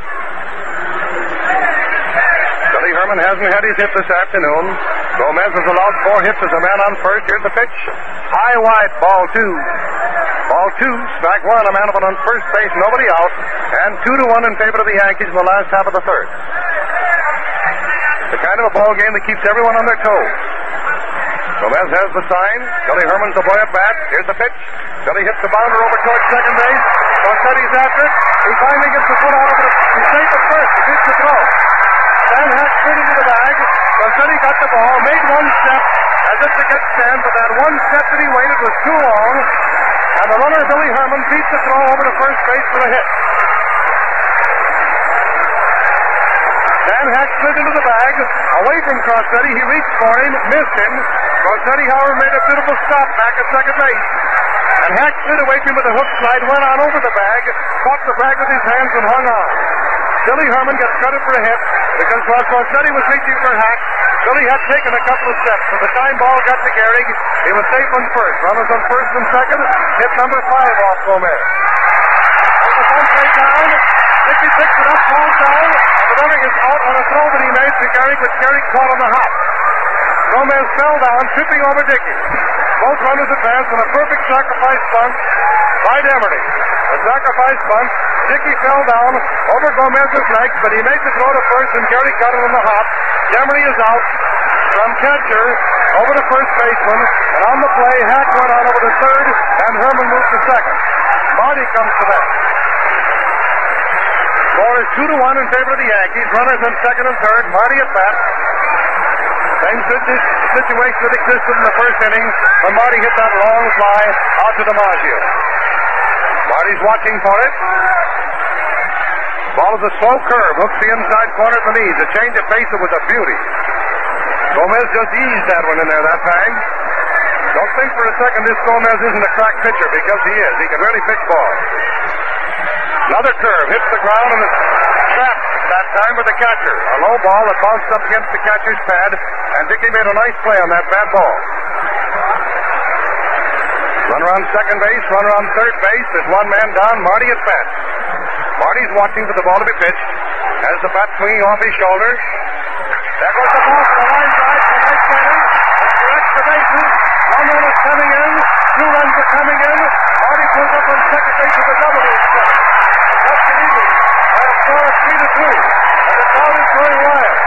Billy Herman hasn't had his hit this afternoon. Gomez has allowed 4 hits as a man on first. Here's the pitch. High wide, ball 2. Ball 2, strike 1. A man on first base, nobody out. And 2-1 in favor of the Yankees in the last half of the third. It's the kind of a ball game that keeps everyone on their toes. Gomez has the sign. Billy Herman's the boy at bat. Here's the pitch. Billy hits the bounder over towards second base. Garcetti's after it. He finally gets the foot out of it. He's safe at first. He beats the throw. Van Hack slid into the bag. Garcetti got the ball, made one step as if to get stand, but that one step that he waited was too long. And the runner, Billy Herman, beats the throw over to first base for the hit. Van Hack slid into the bag, away from Garcetti. He reached for him, missed him. Garcetti, however, made a beautiful stop back at second base. And Hack slid away from him with a hook slide, went on over the bag, caught the bag with his hands and hung on. Billy Herman gets credit for a hit because while Garcetti was reaching for Hack, Billy had taken a couple of steps. By the time ball got to Gehrig, he was safe on first. Runners on first and second. Hit number 5 off Gomez. With the bump way down, Dickey picks it up, falls down. The runner is out on a throw that he made to Gehrig, but Gehrig caught on the hop. Gomez fell down, tripping over Dickey. Both runners advanced on a perfect sacrifice bunt by Demerty. The sacrifice bunt, Dickey fell down over Gomez's legs, but he made the throw to first, and Gehrig got it on the hop. Demerty is out from catcher over to first baseman, and on the play, Hack went on over to third, and Herman moved to second. Marty comes to that. Score is 2-1 in favor of the Yankees. Runners in second and third. Marty at bat. Same situation that existed in the first inning when Marty hit that long fly out to DiMaggio. Marty's watching for it. Ball is a slow curve, hooks the inside corner at the knees. A change of pace, it was a beauty. Gomez just eased that one in there that time. Don't think for a second this Gomez isn't a crack pitcher, because he is. He can really pitch balls. Another curve, hits the ground and is trapped that time with the catcher. A low ball that bounced up against the catcher's pad, and Dickey made a nice play on that bad ball. Runner on second base, runner on third base. There's one man down, Marty at bat. Marty's watching for the ball to be pitched. Has the bat swinging off his shoulder. There goes the ball for the line drive from right center. It corrects the bases. One run is coming in. 2 runs are coming in. Marty pulls up on second base with a double to his shot. That's the lead by a score of 3-2. And the crowd is going wild.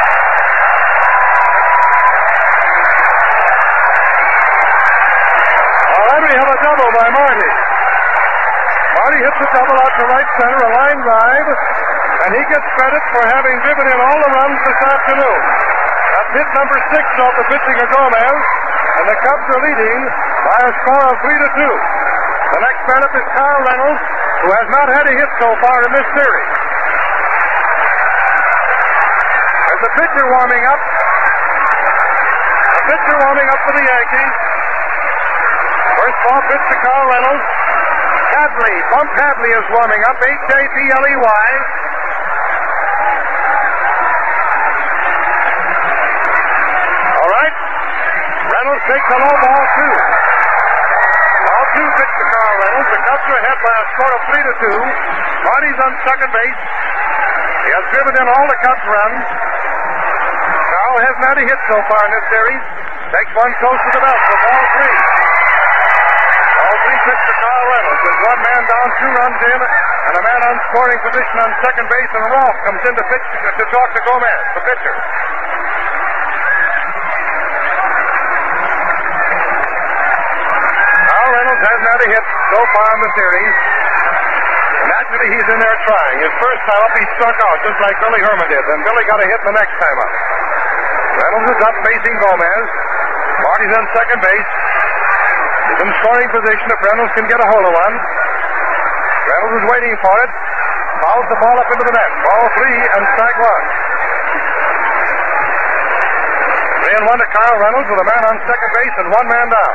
We have a double by Marty. Marty hits a double out to right center, a line drive, and he gets credit for having driven in all the runs this afternoon. That's hit number 6 off the pitching of Gomez, and the Cubs are leading by a score of 3-2. The next man up is Carl Reynolds, who has not had a hit so far in this series. There's the pitcher warming up. The pitcher warming up for the Yankees. First ball pitch to Carl Reynolds. Hadley, Bump Hadley is warming up. Hadley. All right. Reynolds takes a low ball, 2. Ball 2 pitch to Carl Reynolds. The Cubs are ahead by a score of 3-2. Marty's on second base. He has driven in all the Cubs runs. Carl hasn't had a hit so far in this series. Takes one close to the belt for ball 3. Pitch to Carl Reynolds. There's one man down, 2 runs in, and a man on scoring position on second base, and Rolfe comes in to pitch to talk to Gomez, the pitcher. Carl Reynolds hasn't had a hit so far in the series. Naturally, he's in there trying. His first time up, he struck out, just like Billy Herman did, and Billy got a hit the next time up. Reynolds is up facing Gomez. Marty's on second base. He's in scoring position if Reynolds can get a hold of one. Reynolds is waiting for it. Fouls the ball up into the net. Ball 3 and strike 1. 3-1 to Carl Reynolds with a man on second base and 1 man down.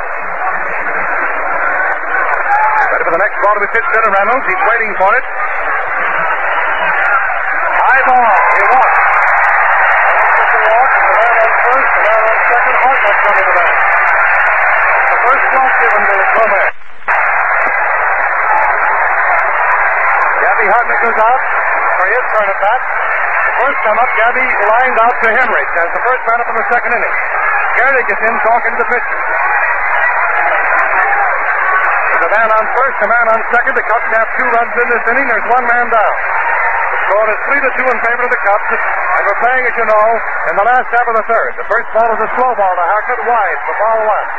Ready for the next ball to be pitched to Reynolds. He's waiting for it. High ball. He walks. turn at bat. The first come up, Gabby lined out to Henrich as the first batter from the second inning. Gehrig gets in talking to the pitcher. There's a man on first, a man on second. The Cubs have 2 runs in this inning. There's 1 man down. The score is 3-2 in favor of the Cubs, and we're playing, as you know, in the last half of the third. The first ball is a slow ball to Hartnett, wide for ball 1.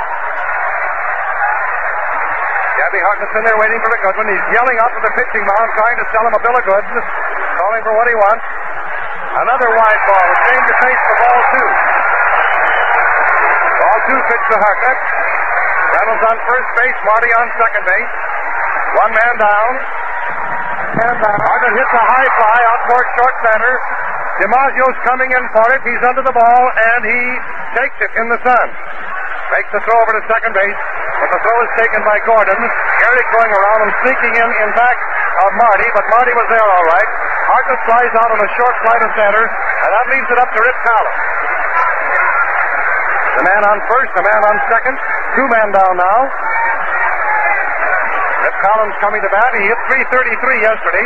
Gabby Hartnett's in there waiting for the good one. He's yelling out to the pitching mound, trying to sell him a bill of goods, calling for what he wants. Another wide ball. A change of pace for ball 2. Ball 2 pitch to Hartnett. Reynolds on first base, Marty on second base. 1 man down. Hartnett hits a high fly out toward short center. DiMaggio's coming in for it. He's under the ball, and he takes it in the sun. Makes the throw over to second base, but the throw is taken by Gordon. Gehrig going around and sneaking in back of Marty, but Marty was there all right. Hartnett flies out on a short fly to center, and that leaves it up to Rip Collins. The man on first, the man on second. 2 men down now. Rip Collins coming to bat. He hit .333 yesterday.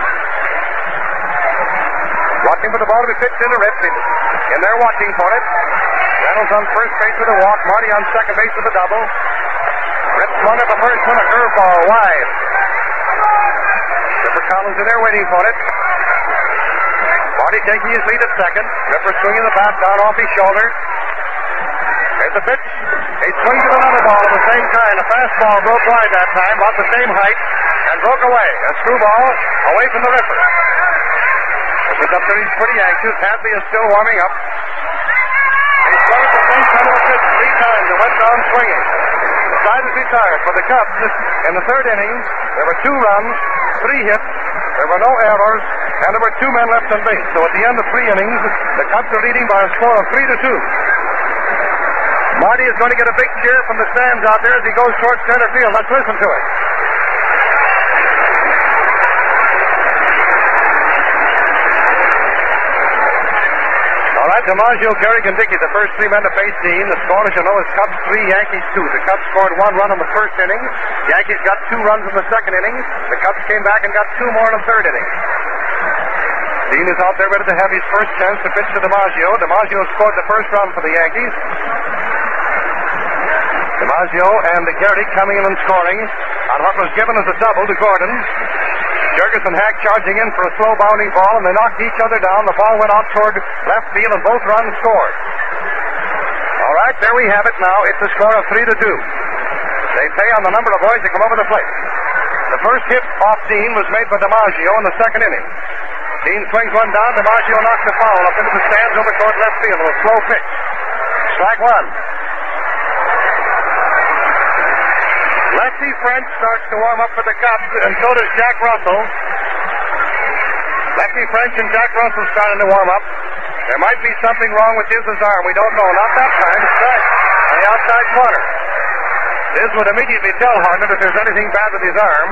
Watching for the ball to be pitched into Rip. In there watching for it. Reynolds on first base with a walk. Marty on second base with a double. Rip swung at the first one, a curveball wide. Ripper Collins in there waiting for it. Marty taking his lead at second. Ripper swinging the bat down off his shoulder. There's the pitch. He swings at another ball of the same kind. A fastball broke wide that time, about the same height, and broke away. A screwball away from the Ripper. Ripper's up there. He's pretty anxious. Hadley is still warming up. He swung at the same time of the pitch 3 times and went down swinging. The side is retired for the Cubs. In the third inning, there were 2 runs, 3 hits, there were no errors, and there were 2 men left on base. So at the end of 3 innings, the Cubs are leading by a score of 3-2. Marty is going to get a big cheer from the stands out there as he goes towards center field. Let's listen to it. All right, DiMaggio, Gehrig, and Dickey, the first 3 men to face Dean. The score, as you know, is Cubs 3, Yankees 2. The Cubs scored 1 run in the first inning. The Yankees got 2 runs in the second inning. The Cubs came back and got 2 more in the third inning. Dean is out there ready to have his first chance to pitch to DiMaggio. DiMaggio scored the first run for the Yankees. DiMaggio and Gehrig coming in and scoring on what was given as a double to Gordon. Jurgensen Hack charging in for a slow bounding ball, and they knocked each other down. The ball went out toward left field, and both runs scored. All right, there we have it now. It's a score of 3-2. They pay on the number of boys that come over the plate. The first hit off Dean was made by DiMaggio in the second inning. Dean swings one down. DiMaggio knocks the foul up into the stands over toward left field. A slow pitch. Strike 1. Lefty French starts to warm up for the Cubs, and so does Jack Russell. Lefty French and Jack Russell starting to warm up. There might be something wrong with Diz's arm. We don't know. Not that time. Strike on the outside corner. Diz would immediately tell Hartnett if there's anything bad with his arm.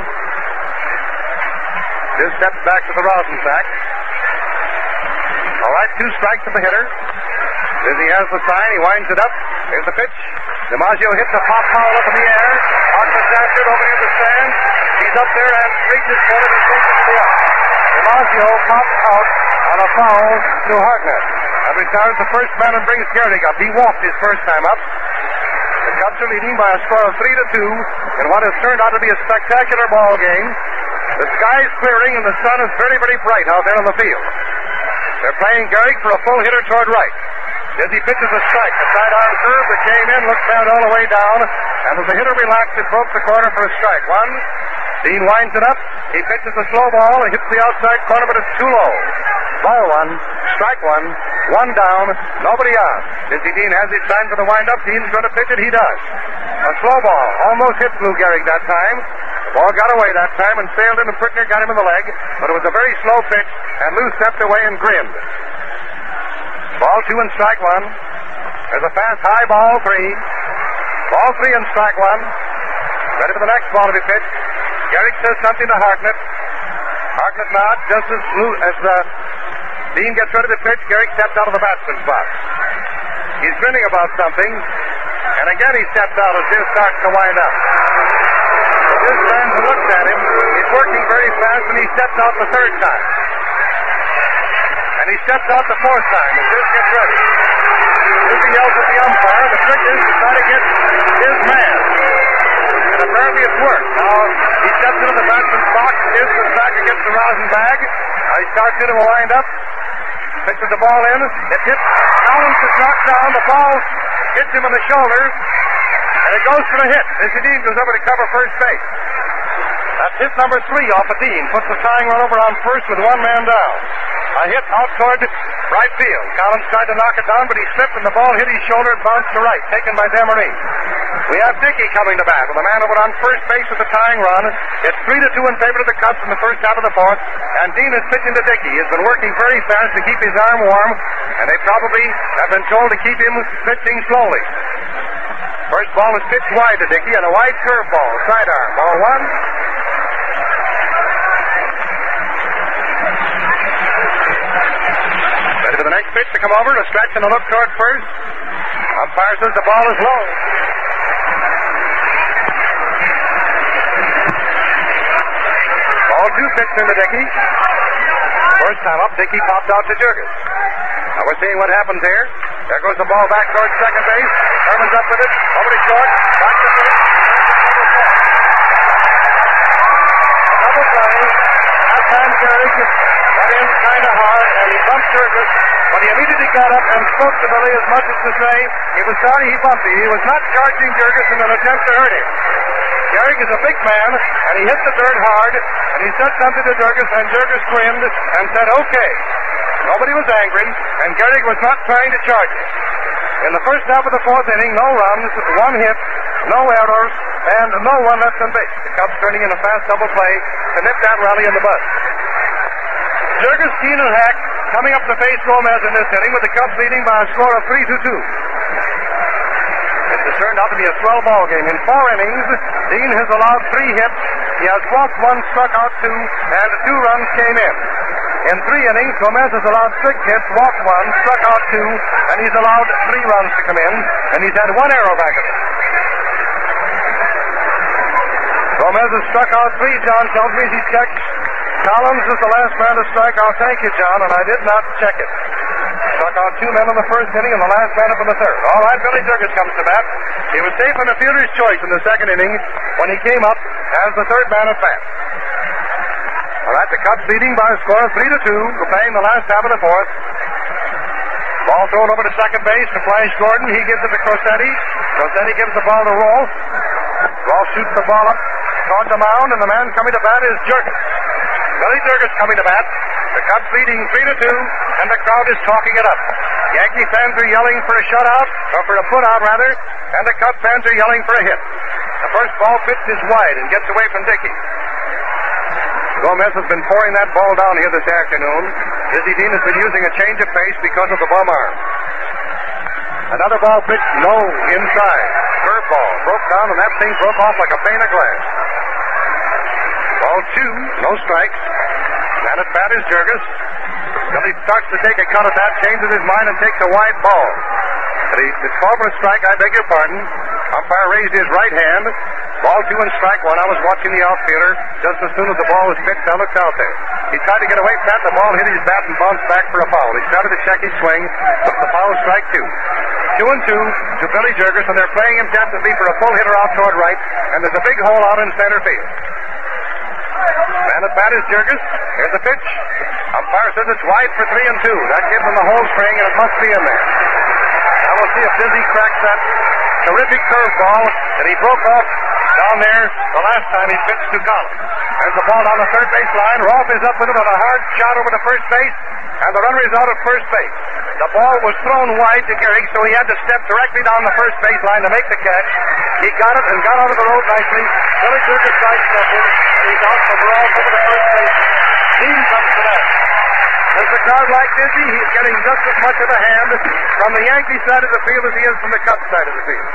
Diz steps back to the rosin sack. All right, 2 strikes to the hitter. Dizzy has the sign. He winds it up. Here's the pitch. DiMaggio hits a pop foul up in the air. Hartnett's after it over near the stand. He's up there and reaches for it and takes it to the out. DiMaggio pops out on a foul to Hartnett. And retires the first man and brings Gehrig up. He walked his first time up. The Cubs are leading by a score of 3-2 in what has turned out to be a spectacular ball game. The sky is clearing and the sun is very, very bright out there on the field. They're playing Gehrig for a full hitter toward right. Dizzy pitches a strike. The sidearm curve that came in looked bad all the way down, and as the hitter relaxed, it broke the corner for a strike. 1. Dean winds it up. He pitches a slow ball and hits the outside corner, but it's too low. Ball 1. Strike 1. 1 down. Nobody out. Dizzy Dean has his sign for the windup. Dean's going to pitch it. He does. A slow ball. Almost hit Lou Gehrig that time. The ball got away that time and sailed in, and Prickner got him in the leg, but it was a very slow pitch, and Lou stepped away and grinned. Ball 2 and strike 1. There's a fast high ball 3. Ball 3 and strike 1. Ready for the next ball to be pitched. Gehrig says something to Hartnett. Hartnett nods just as Dean gets ready to pitch. Gehrig steps out of the batsman's box. He's grinning about something, and again he steps out as Diz starts to wind up. Diz stands and looks at him. He's working very fast, and he steps out the third time. And he steps out the fourth time as Diz gets ready. Dizzy yells at the umpire. The trick is to try to get his man. And apparently it's worked. Now he steps into the batsman's box. Diz is back against the rosin bag. Now he starts into a wind-up. Pitches the ball in. It's hit. Collins is knocked down. The ball hits him in the shoulder. And it goes for the hit. Dizzy Dean goes over to cover first base. That's hit number 3 off of Dean. Puts the tying run over on first with one man down. A hit out toward right field. Collins tried to knock it down, but he slipped and the ball hit his shoulder and bounced to right, taken by Demaree. We have Dickey coming to bat with a man over on first base with the tying run. It's 3-2 in favor of the Cubs in the first half of the fourth, and Dean is pitching to Dickey. He has been working very fast to keep his arm warm, and they probably have been told to keep him pitching slowly. First ball is pitched wide to Dickey, and a wide curveball, sidearm. Ball 1. Ready for the next pitch to come over, a stretch and a look toward first. Umpire says the ball is low. Ball 2 pitched into Dickey. First time up, Dickey popped out to Jurgens. Now we're seeing what happens here. There goes the ball back towards second base. Herman's up with it, over to short, back to first. Double play. That time Gehrig got in kind of hard, and he bumped Jurgens. But he immediately got up and spoke to Billy as much as to say he was sorry he bumped him. He was not charging Jurgens in an attempt to hurt him. Gehrig is a big man, and he hit the dirt hard, and he said something to Jurgens, and Jurgens grinned and said, okay. Nobody was angry, and Gehrig was not trying to charge him. In the first half of the fourth inning, no runs, 1 hit, no errors, and no one left on base. The Cubs turning in a fast double play to nip that rally in the bud. Jurgens, Dean, and Hack coming up to face Gomez in this inning with the Cubs leading by a score of 3-2. This has turned out to be a swell ball game. In 4 innings, Dean has allowed 3 hits. He has walked 1, struck out 2, and 2 runs came in. In 3 innings, Gomez has allowed 6 hits, walked 1, struck out 2, and he's allowed 3 runs to come in, and he's had 1 arrow back at him. Gomez has struck out 3, John tells me he checked. Collins is the last man to strike out. Thank you, John, and I did not check it. Struck out 2 men in the first inning and the last man up in the third. All right, Billy Jurgens comes to bat. He was safe in the fielder's choice in the second inning when he came up as the third man at bat. All right, the Cubs leading by a score of 3-2. We're playing the last half of the fourth. Ball thrown over to second base to Flash Gordon. He gives it to Crosetti. Crosetti gives the ball to Rolfe. Rolfe shoots the ball up toward the mound, and the man coming to bat is Jurgens. Billy Jurgens coming to bat. The Cubs leading 3-2, and the crowd is talking it up. Yankee fans are yelling for a shutout, or for a put-out rather, and the Cubs fans are yelling for a hit. The first ball pitched is wide and gets away from Dickey. Gomez has been pouring that ball down here this afternoon. Dizzy Dean has been using a change of pace because of the bum arm. Another ball pitched low inside. Curveball broke down, and that thing broke off like a pane of glass. Ball 2, no strikes. Man at bat is Jurgens. Billy starts to take a cut at that, changes his mind, and takes a wide ball. But it's called for a strike, I beg your pardon. Umpire raised his right hand. Ball 2 and strike 1. I was watching the outfielder. Just as soon as the ball was pitched, I looked out there. He tried to get away from that. The ball hit his bat and bounced back for a foul. He started to check his swing, but the foul, strike 2. 2-2 to Billy Jurgens, and they're playing him desperately for a full hitter out toward right, and there's a big hole out in center field. Man at bat is Jurgens. Here's the pitch. Umpire says it's wide for 3-2. That gives him the whole string, and it must be in there. Now we'll see if Dizzy cracks that terrific curveball that he broke off down there the last time he pitched to Collins. There's the ball down the third base line. Rolfe is up with it on a hard shot over to first base, and the runner is out at first base. The ball was thrown wide to Gehrig, so he had to step directly down the first base line to make the catch. He got it and got out of the road nicely. Billy Jurgens sidestepped him, and he's out for Rolfe over to first base. Dean comes to that. As the crowd like Dizzy, he's getting just as much of a hand from the Yankee side of the field as he is from the Cubs side of the field.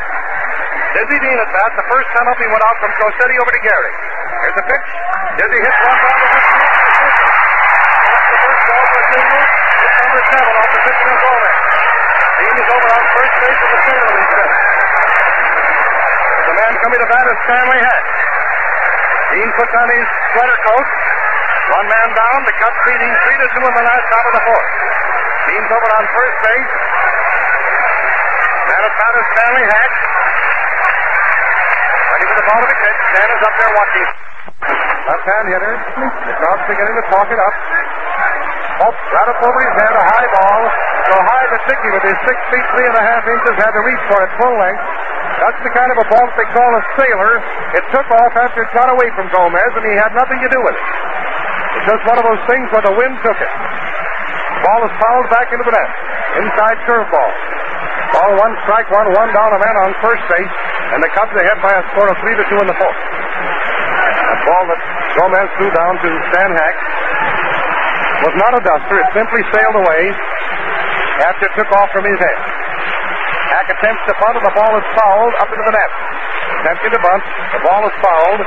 Dizzy Dean at bat. The first time up he went out from Crosetti over to Gehrig. Here's the pitch. Dizzy hits one down the left field. That's the first ball for a single. It's number 7 off the pitch from Gomez. Dean is over on first base with the single instead. The man coming to bat is Stanley Hack. Dean puts on his sweater coat. One man down. The Cubs leading 3-2 in the last out of the fourth. Dean's over on first base. And it's batter Stanley Hack. Ready for the ball to be pitched. Dan is up there watching. Left-hand hitter. The crowd's beginning to talk it up. Oh, right up over his head, a high ball. So high that Dickey, with his 6 feet 3.5 inches, had to reach for it full length. That's the kind of a ball that they call a sailor. It took off after it got away from Gomez, and he had nothing to do with it. It's just one of those things where the wind took it. The ball is fouled back into the net. Inside curveball. Ball 1, strike 1, 1 down, a man on first base, and the Cubs ahead by a score of 3-2 in the fourth. That ball that Gomez threw down to Stan Hack was not a duster. It simply sailed away after it took off from his head. Hack attempts to bunt, and the ball is fouled up into the net. Attempting to bunt, the ball is fouled.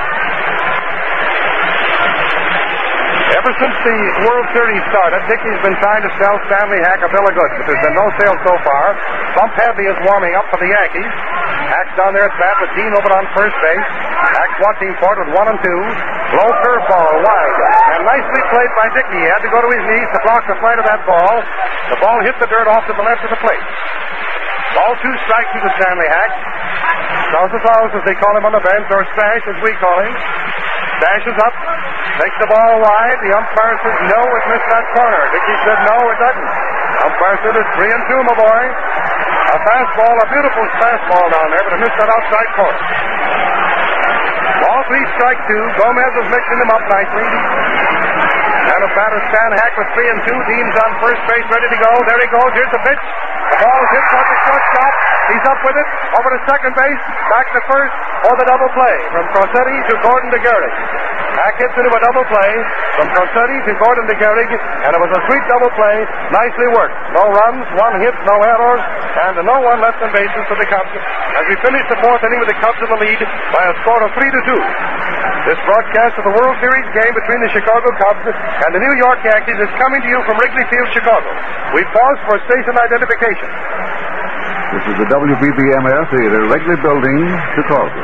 Ever since the World Series started, Dickey's been trying to sell Stanley Hack a bill of goods, but there's been no sale so far. Bump Hadley is warming up for the Yankees. Hack's down there at bat with Dean over on first base. Hack's watching for it with 1 and 2. Low curveball, wide. And nicely played by Dickey. He had to go to his knees to block the flight of that ball. The ball hit the dirt off to the left of the plate. Ball 2 strikes to the Stanley Hack. House, as they call him on the bench, or Stash as we call him. Dashes up, takes the ball wide. The umpire says, no, it missed that corner. Dickey said, no, it doesn't. Umpire said, it's 3 and 2, my boy. A fastball, a beautiful fastball down there, but it missed that outside corner. Ball 3, strike 2. Gomez is mixing them up nicely. And the batter Stan Hack with 3 and 2. Dean's on first base, ready to go. There he goes. Here's the pitch. The ball hits on the shortstop. He's up with it. Over to second base. Back to first for the double play. From Crosetti to Gordon to Gehrig. Hack hits into a double play. From Crosetti to Gordon to Gehrig. And it was a sweet double play. Nicely worked. No runs, 1 hit, no errors, and no one left on bases for the Cubs. As we finish the fourth inning with the Cubs in the lead by a score of 3-2. This broadcast of the World Series game between the Chicago Cubs and the New York Yankees is coming to you from Wrigley Field, Chicago. We pause for station identification. This is the WBBMS Theater, Wrigley Building, Chicago.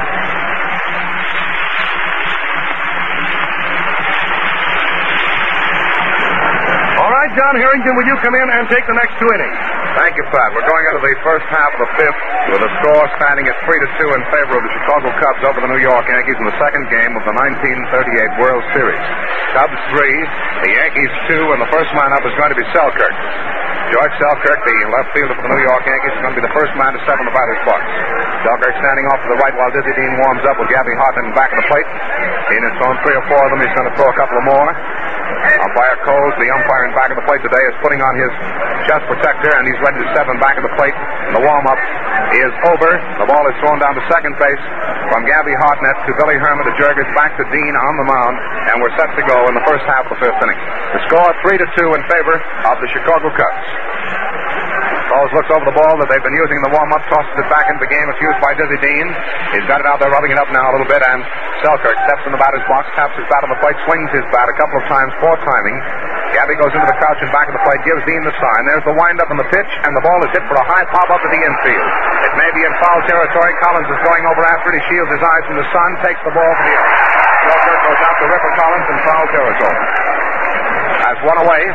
All right, John Harrington, will you come in and take the next 2 innings? Thank you, Pat. We're going into the first half of the fifth with a score standing at 3-2 in favor of the Chicago Cubs over the New York Yankees in the second game of the 1938 World Series. Cubs 3, the Yankees 2, and the first man up is going to be Selkirk. George Selkirk, the left fielder for the New York Yankees, is going to be the first man to step on the batter's box. Selkirk standing off to the right while Dizzy Dean warms up with Gabby Hartman back of the plate. Dean has thrown 3 or 4 of them. He's going to throw a couple of more. Umpire Coles, the umpire in back of the plate today, is putting on his chest protector, and he's ready to step in back of the plate. And the warm-up is over. The ball is thrown down to second base from Gabby Hartnett to Billy Herman to Jurgens, back to Dean on the mound, and we're set to go in the first half of the fifth inning. The score 3-2 in favor of the Chicago Cubs. Coles looks over the ball that they've been using in the warm-up, tosses it back into the game. It's used by Dizzy Dean. He's got it out there, rubbing it up now a little bit, and Selkirk steps in the batter's box, taps his bat on the plate, swings his bat a couple of times, poor timing. Gabby goes into the crouch and back of the plate, gives Dean the sign. There's the wind-up and the pitch, and the ball is hit for a high pop up to the infield. It may be in foul territory. Collins is going over after it. He shields his eyes from the sun, takes the ball for the out. Selkirk goes out to Ripper Collins in foul territory. Has 1 away.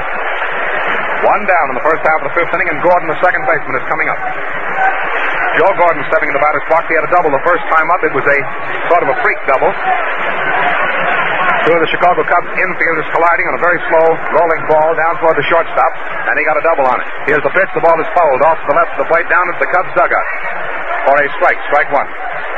1 down in the first half of the fifth inning, and Gordon, the second baseman, is coming up. Joe Gordon stepping in the batter's box. He had a double the first time up. It was a sort of a freak double. 2 of the Chicago Cubs infielders colliding on a very slow rolling ball down toward the shortstop, and he got a double on it. Here's the pitch. The ball is fouled off to the left of the plate, down at the Cubs dugout for a strike. Strike 1.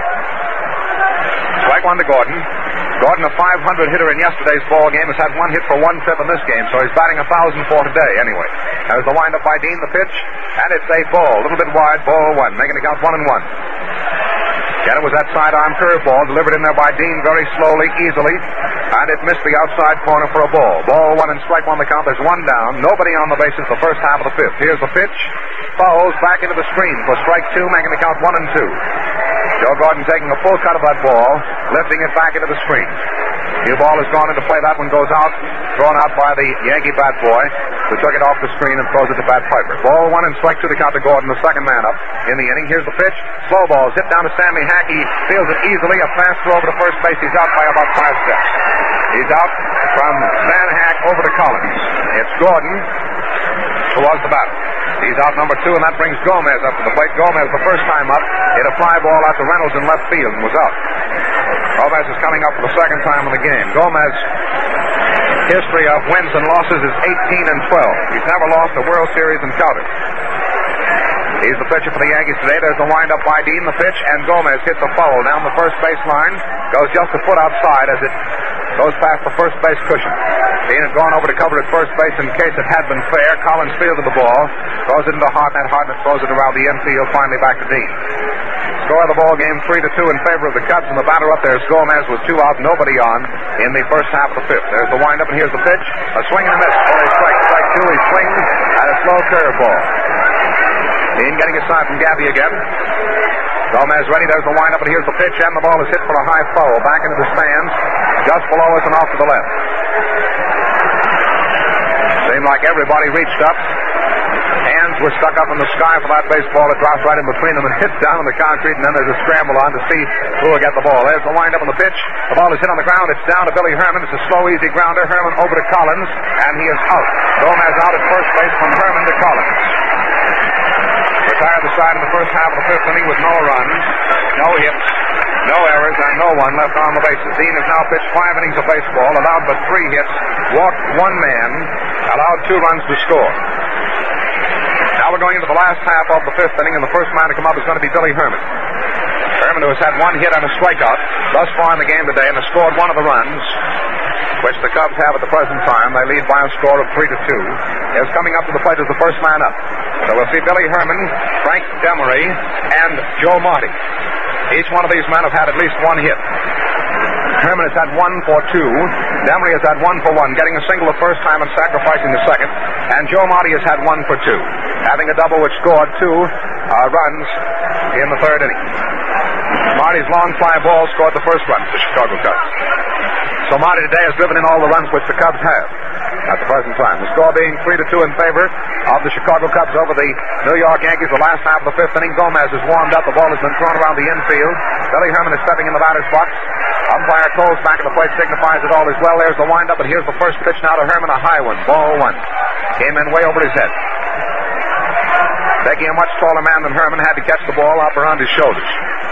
Strike 1 to Gordon. Gordon, a 500 hitter in yesterday's ball game, has had 1 hit for 1 trip in this game, so he's batting 1,000 for today anyway. There's the windup by Dean, the pitch, and it's a ball, a little bit wide, ball 1, making it count 1-1. Again, it was that sidearm curveball delivered in there by Dean very slowly, easily, and it missed the outside corner for a ball. Ball 1 and strike 1 the count. There's 1 down, nobody on the bases the first half of the fifth. Here's the pitch, fouls back into the screen for strike 2, making the count 1-2. Joe Gordon taking a full cut of that ball, lifting it back into the screen. New ball has gone into play. That one goes out, thrown out by the Yankee bat boy, who took it off the screen and throws it to Bat Piper. Ball 1 and strike 2 to count to Gordon, the second man up in the inning. Here's the pitch. Slow ball is hit down to Stanley Hack. He fields it easily. A fast throw over to first base. He's out by about 5 steps. He's out from Stan Hack over to Collins. It's Gordon who was the batter. He's out number 2, and that brings Gomez up to the plate. Gomez, the first time up, hit a fly ball out to Reynolds in left field and was out. Gomez is coming up for the second time in the game. Gomez, history of wins and losses is 18-12. He's never lost a World Series encounter. He's the pitcher for the Yankees today. There's a windup by Dean, the pitch, and Gomez hits a foul down the first base line. Goes just a foot outside as it goes past the first base cushion. Dean had gone over to cover at first base in case it had been fair. Collins fielded the ball, throws it into Hartnett. Hartnett throws it around the infield, finally back to Dean. Score of the ball game 3-2 in favor of the Cubs, and the batter up there is Gomez with 2 out, nobody on in the first half of the 5th. There's the windup, and here's the pitch. A swing and a miss. Ball is strike 2. He swings at a slow curveball. Dean getting a sign from Gabby again. Gomez ready. There's the windup, and here's the pitch, and the ball is hit for a high foul back into the stands, just below us and off to the left. Seemed like everybody reached up. Hands were stuck up in the sky for that baseball. It drops right in between them and hits down on the concrete, and then there's a scramble on to see who will get the ball. There's the windup and the pitch. The ball is hit on the ground. It's down to Billy Herman. It's a slow, easy grounder. Herman over to Collins, and he is out. Gomez out at first base from Herman to Collins. Retired the side in the first half of the 5th inning with no runs, no hits, no errors, and no one left on the bases. Dean has now pitched 5 innings of baseball, allowed but 3 hits, walked 1 man, allowed 2 runs to score. Now we're going into the last half of the 5th inning, and the first man to come up is going to be Billy Herman. Herman, who has had 1 hit and a strikeout thus far in the game today, and has scored 1 of the runs, which the Cubs have at the present time. They lead by a score of 3-2. Is coming up to the plate as the first man up. So we'll see Billy Herman, Frank Demery, and Joe Marty. Each one of these men have had at least 1 hit. Herman has had 1 for 2. Demery has had 1 for 1, getting a single the first time and sacrificing the second. And Joe Marty has had 1 for 2, having a double which scored 2 runs in the 3rd inning. Marty's long fly ball scored the first run for the Chicago Cubs. So Marty today has driven in all the runs which the Cubs have at the present time. The score being 3-2 in favor of the Chicago Cubs over the New York Yankees. The last half of the 5th inning, Gomez is warmed up. The ball has been thrown around the infield. Billy Herman is stepping in the batter's box. Umpire Coles back at the plate signifies that all is well. There's the windup, and here's the first pitch now to Herman, a high one. Ball 1. Came in way over his head. Becky, a much taller man than Herman, had to catch the ball up around his shoulders.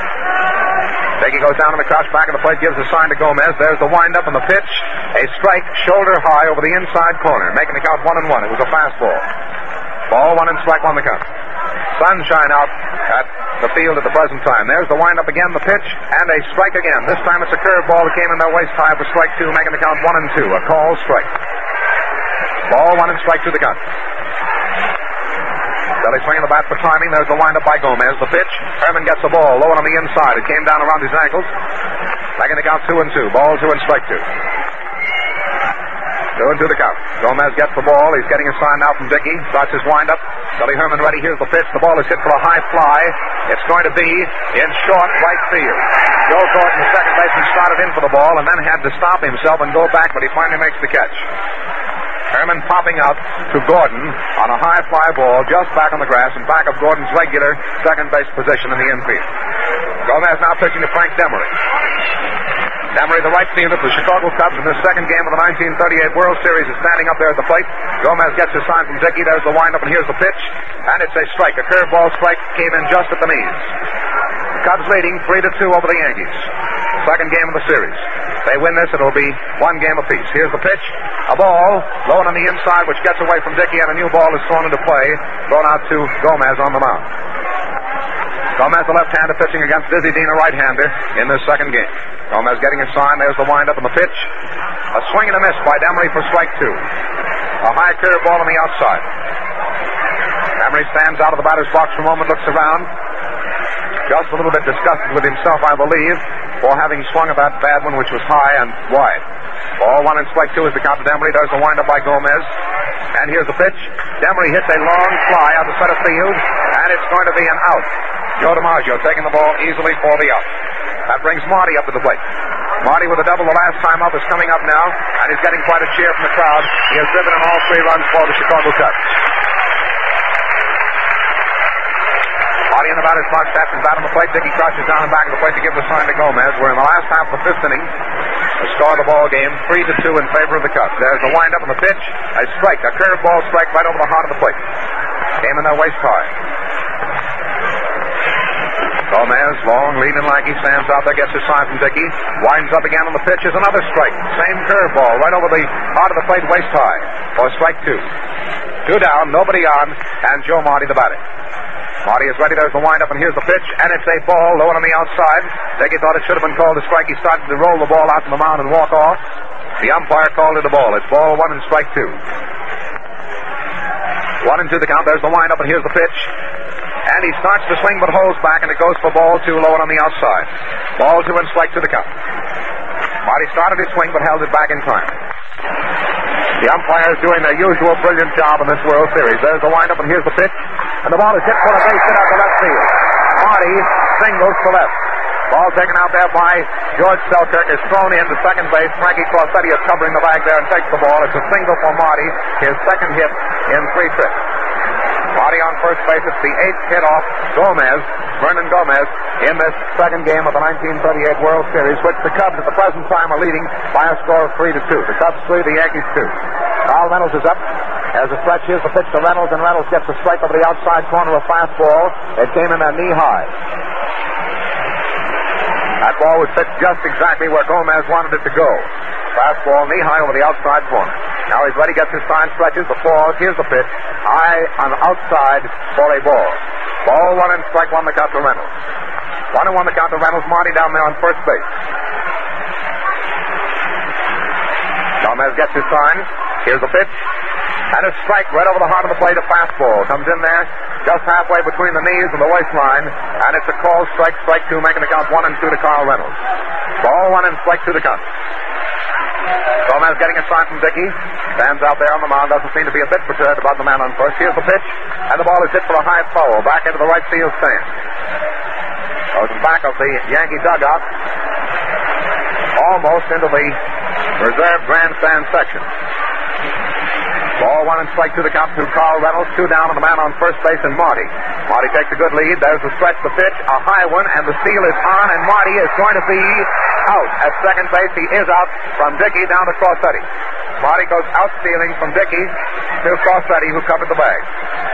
Becky goes down in the crouch, back of the plate, gives a sign to Gomez. There's the windup and the pitch. A strike, shoulder high over the inside corner, making the count 1-1. It was a fastball. Ball 1 and strike 1 the count. Sunshine out at the field at the present time. There's the windup again, the pitch, and a strike again. This time it's a curveball that came in their waist high for strike 2, making the count 1-2. A call strike. Ball 1 and strike 2 the count. Billy swinging the bat for timing. There's the windup by Gomez. The pitch. Herman gets the ball low on the inside. It came down around his ankles. Making the count 2-2. Ball 2 and strike 2. 2-2 the count. Gomez gets the ball. He's getting a sign now from Dickey. Starts his windup. Billy Herman ready. Here's the pitch. The ball is hit for a high fly. It's going to be in short right field. Joe Gordon, the second baseman, started in for the ball and then had to stop himself and go back, but he finally makes the catch. Herman popping out to Gordon on a high fly ball just back on the grass and back of Gordon's regular second base position in the infield. Gomez now pitching to Frank Demery. Demery, the right fielder for the Chicago Cubs in the second game of the 1938 World Series, is standing up there at the plate. Gomez gets his sign from Dickey. There's the windup, and here's the pitch. And it's a strike. A curveball strike came in just at the knees. The Cubs leading 3-2 over the Yankees. Second game of the series. If they win this, it'll be 1 game apiece. Here's the pitch. A ball low on the inside, which gets away from Dickey, and a new ball is thrown into play. Thrown out to Gomez on the mound. Gomez, the left-hander, pitching against Dizzy Dean, a right-hander, in this second game. Gomez getting his sign. There's the windup and the pitch. A swing and a miss by Demery for strike 2. A high curve ball on the outside. Demery stands out of the batter's box for a moment, looks around. Just a little bit disgusted with himself, I believe, for having swung a bad one, which was high and wide. Ball 1 and strike 2 is the count to Demery. There's the windup by Gomez. And here's the pitch. Demery hits a long fly out the center field, and it's going to be an out. Joe DiMaggio taking the ball easily for the out. That brings Marty up to the plate. Marty with a double the last time up is coming up now, and he's getting quite a cheer from the crowd. He has driven in all 3 runs for the Chicago Cubs. Marty in the batter's box, taps his bat on the plate. Dickey crouches down in back of the plate to give the sign to Gomez. We're in the last half of the 5th inning. The score of the ball game, 3-2 in favor of the Cubs. There's the windup on the pitch. A strike, a curveball strike right over the heart of the plate. Came in there waist high. Gomez, long, lean and lanky, stands out there, gets his sign from Dickey. Winds up again on the pitch, is another strike. Same curveball right over the heart of the plate, waist high. For strike 2. 2 down, nobody on, and Joe Marty the batter. Marty is ready. There's the windup, and here's the pitch, and it's a ball low on the outside. Dickey thought it should have been called a strike. He started to roll the ball out to the mound and walk off. The umpire called it a ball. It's ball 1 and strike 2. 1-2 the count. There's the windup, and here's the pitch. And he starts to swing, but holds back, and it goes for ball 2 low and on the outside. Ball 2 and strike 2 the count. Marty started his swing, but held it back in time. The umpires doing their usual brilliant job in this World Series. There's the windup, and here's the pitch. And the ball is hit for a base hit out to left field. Marty singles to left. Ball taken out there by George Selkirk is thrown in to second base. Frankie Crossetti is covering the bag there and takes the ball. It's a single for Marty, his second hit in 3 trips. Marty on first base. It's the 8th hit off Gomez, Vernon Gomez, in this second game of the 1938 World Series, which the Cubs at the present time are leading by a score of 3-2. The Cubs 3, the Yankees 2. Carl Reynolds is up. As a stretch, here's the pitch to Reynolds, and Reynolds gets a strike over the outside corner of a fastball. It came in there knee high. That ball was pitched just exactly where Gomez wanted it to go. Fastball knee high over the outside corner. Now he's ready, gets his sign, stretches, the pause, here's the pitch. High on the outside for a ball. Ball 1 and strike 1 the count to Reynolds. 1-1 the count to Reynolds. Marty down there on first base. Gomez gets his sign. Here's the pitch. And a strike right over the heart of the plate. A fastball comes in there just halfway between the knees and the waistline. And it's a call strike, strike 2, making the count 1-2 to Carl Reynolds. Ball 1 and strike 2 to count. Gomez getting a sign from Dickey. Stands out there on the mound. Doesn't seem to be a bit perturbed about the man on first. Here's the pitch. And the ball is hit for a high foul back into the right field stand. Goes in back of the Yankee dugout. Almost into the reserve grandstand section. Ball 1 and strike 2 the count to Carl Reynolds. 2 down on the man on first base and Marty. Marty takes a good lead. There's the stretch, the pitch, a high one, and the steal is on, and Marty is going to be out at second base. He is out from Dickey down to Crossetti. Marty goes out stealing from Dickey to Crossetti, who covered the bag.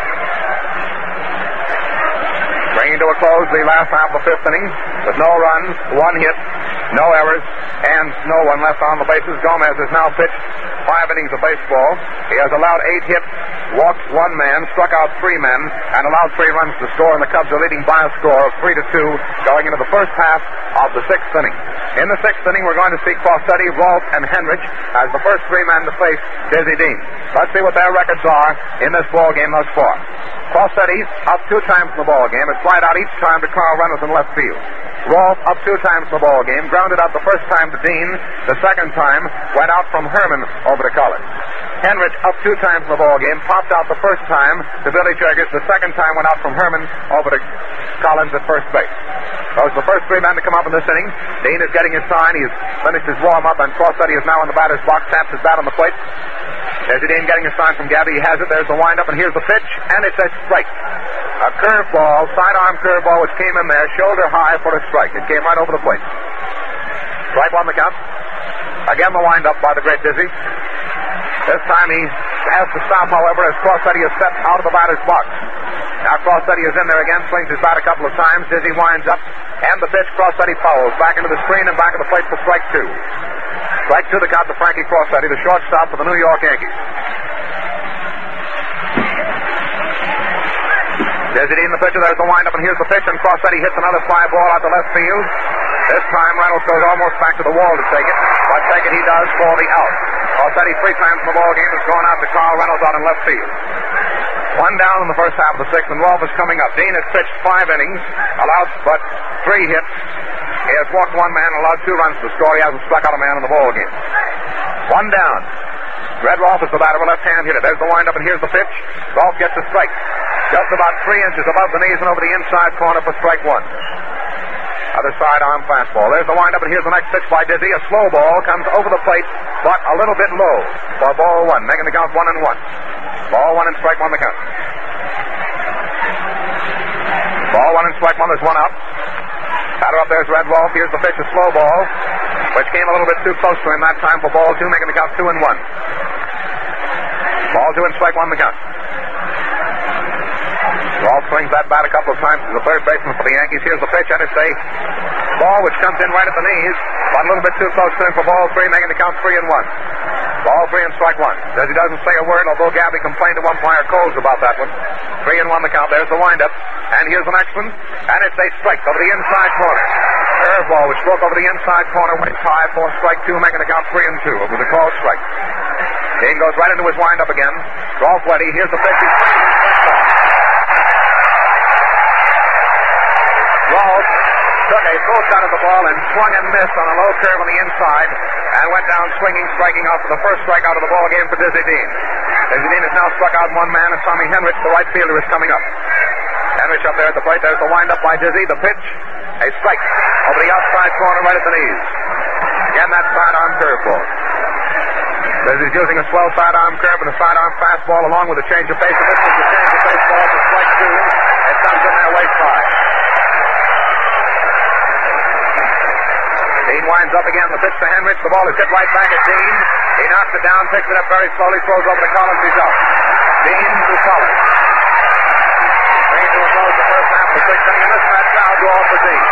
Bringing to a close the last half of the 5th inning with no runs, 1 hit, no errors, and no one left on the bases. Gomez has now pitched 5 innings of baseball. He has allowed 8 hits, walked 1 man, struck out 3 men, and allowed 3 runs to score, and the Cubs are leading by a score of 3-2 going into the first half of the 6th inning. In the 6th inning, we're going to see Crossetti, Rolfe, and Henrich as the first 3 men to face Dizzy Dean. Let's see what their records are in this ball game thus far. Crossetti up 2 times in the ball game. It's flied out each time to Carl Reynolds in left field. Rolfe up 2 times in the ball game. Grounded out the first time to Dean. The second time went out from Herman over to Collins. Henrich up 2 times in the ball game. Popped out the first time to Billy Jurgis. The second time went out from Herman over to Collins at first base. Those are the first 3 men to come up in this inning. Dean is getting his sign. He's finished his warm-up, and Crossetti is now in the batter's box. Taps his bat on the plate. There's Dean getting a sign from Gabby. He has it. There's the windup, and here's the pitch, and it's a strike. A curveball, sidearm curveball, which came in there, shoulder high for a strike. It came right over the plate. Strike 1 the count. Again the windup by the great Dizzy. This time he has to stop, however, as Crossetti is stepped out of the batter's box. Now Crossetti is in there again, swings his bat a couple of times. Dizzy winds up, and the pitch Crossetti fouls back into the screen and back of the plate for strike 2. Strike 2 the count to Frankie Crossetti, the shortstop for the New York Yankees. Dizzy Dean, the pitcher, there's the windup, and here's the pitch, and Crossetti hits another fly ball out to left field. This time Reynolds goes almost back to the wall to take it, but take it he does for the out. Crossetti 3 times in the ball game has gone out to Carl Reynolds out in left field. 1 down in the first half of the 6th, and Rolfe is coming up. Dean has pitched 5 innings, allowed but 3 hits. He has walked 1 man, allowed 2 runs to score. He hasn't struck out a man in the ball game. 1 down. Red Rolfe is the batter with a left-hand hitter. There's the windup, and here's the pitch. Rolfe gets a strike. Just about 3 inches above the knees and over the inside corner for strike 1. Other sidearm fastball. There's the windup, and here's the next pitch by Dizzy. A slow ball comes over the plate, but a little bit low for ball one, making the count 1-1. Ball one and strike one the count. Ball one and strike one. There's one out. Batter up there's Red Wolf. Here's the pitch, a slow ball, which came a little bit too close to him that time for ball two, making the count 2-1. Ball two and strike one the count. Rolf swings that bat a couple of times to the third baseman for the Yankees. Here's the pitch, and it's a ball which comes in right at the knees, but a little bit too close to him for ball three, making the count 3-1. Ball three and strike one. Dizzy doesn't say a word, although Gabby complained to umpire Coles about that one. 3-1 the count. There's the windup, and here's the next one, and it's a strike over the inside corner. Curveball which broke over the inside corner, went high for strike two, making the count 3-2. It was a called strike. Dean goes right into his windup again. Rolf ready. Here's the pitch. Rolf took a full cut of the ball and swung and missed on a low curve on the inside and went down swinging, striking out for the first strikeout of the ball game for Dizzy Dean. Dizzy Dean has now struck out one man, and Tommy Henrich, the right fielder, is coming up. Henrich up there at the plate. There's the windup by Dizzy. The pitch, a strike over the outside corner right at the knees. Again, that sidearm curveball. Dizzy's using a swell sidearm curve and a sidearm fastball along with a change of pace. This is the change of pace ball for strike two. It comes in there waist high. Dean winds up again. The pitch to Henrich. The ball is hit right back at Dean. He knocks it down, picks it up very slowly, throws over to Collins. He's out. Dean to Collins. Dean will close the first half of the sixth inning, and this match now go off for Dean.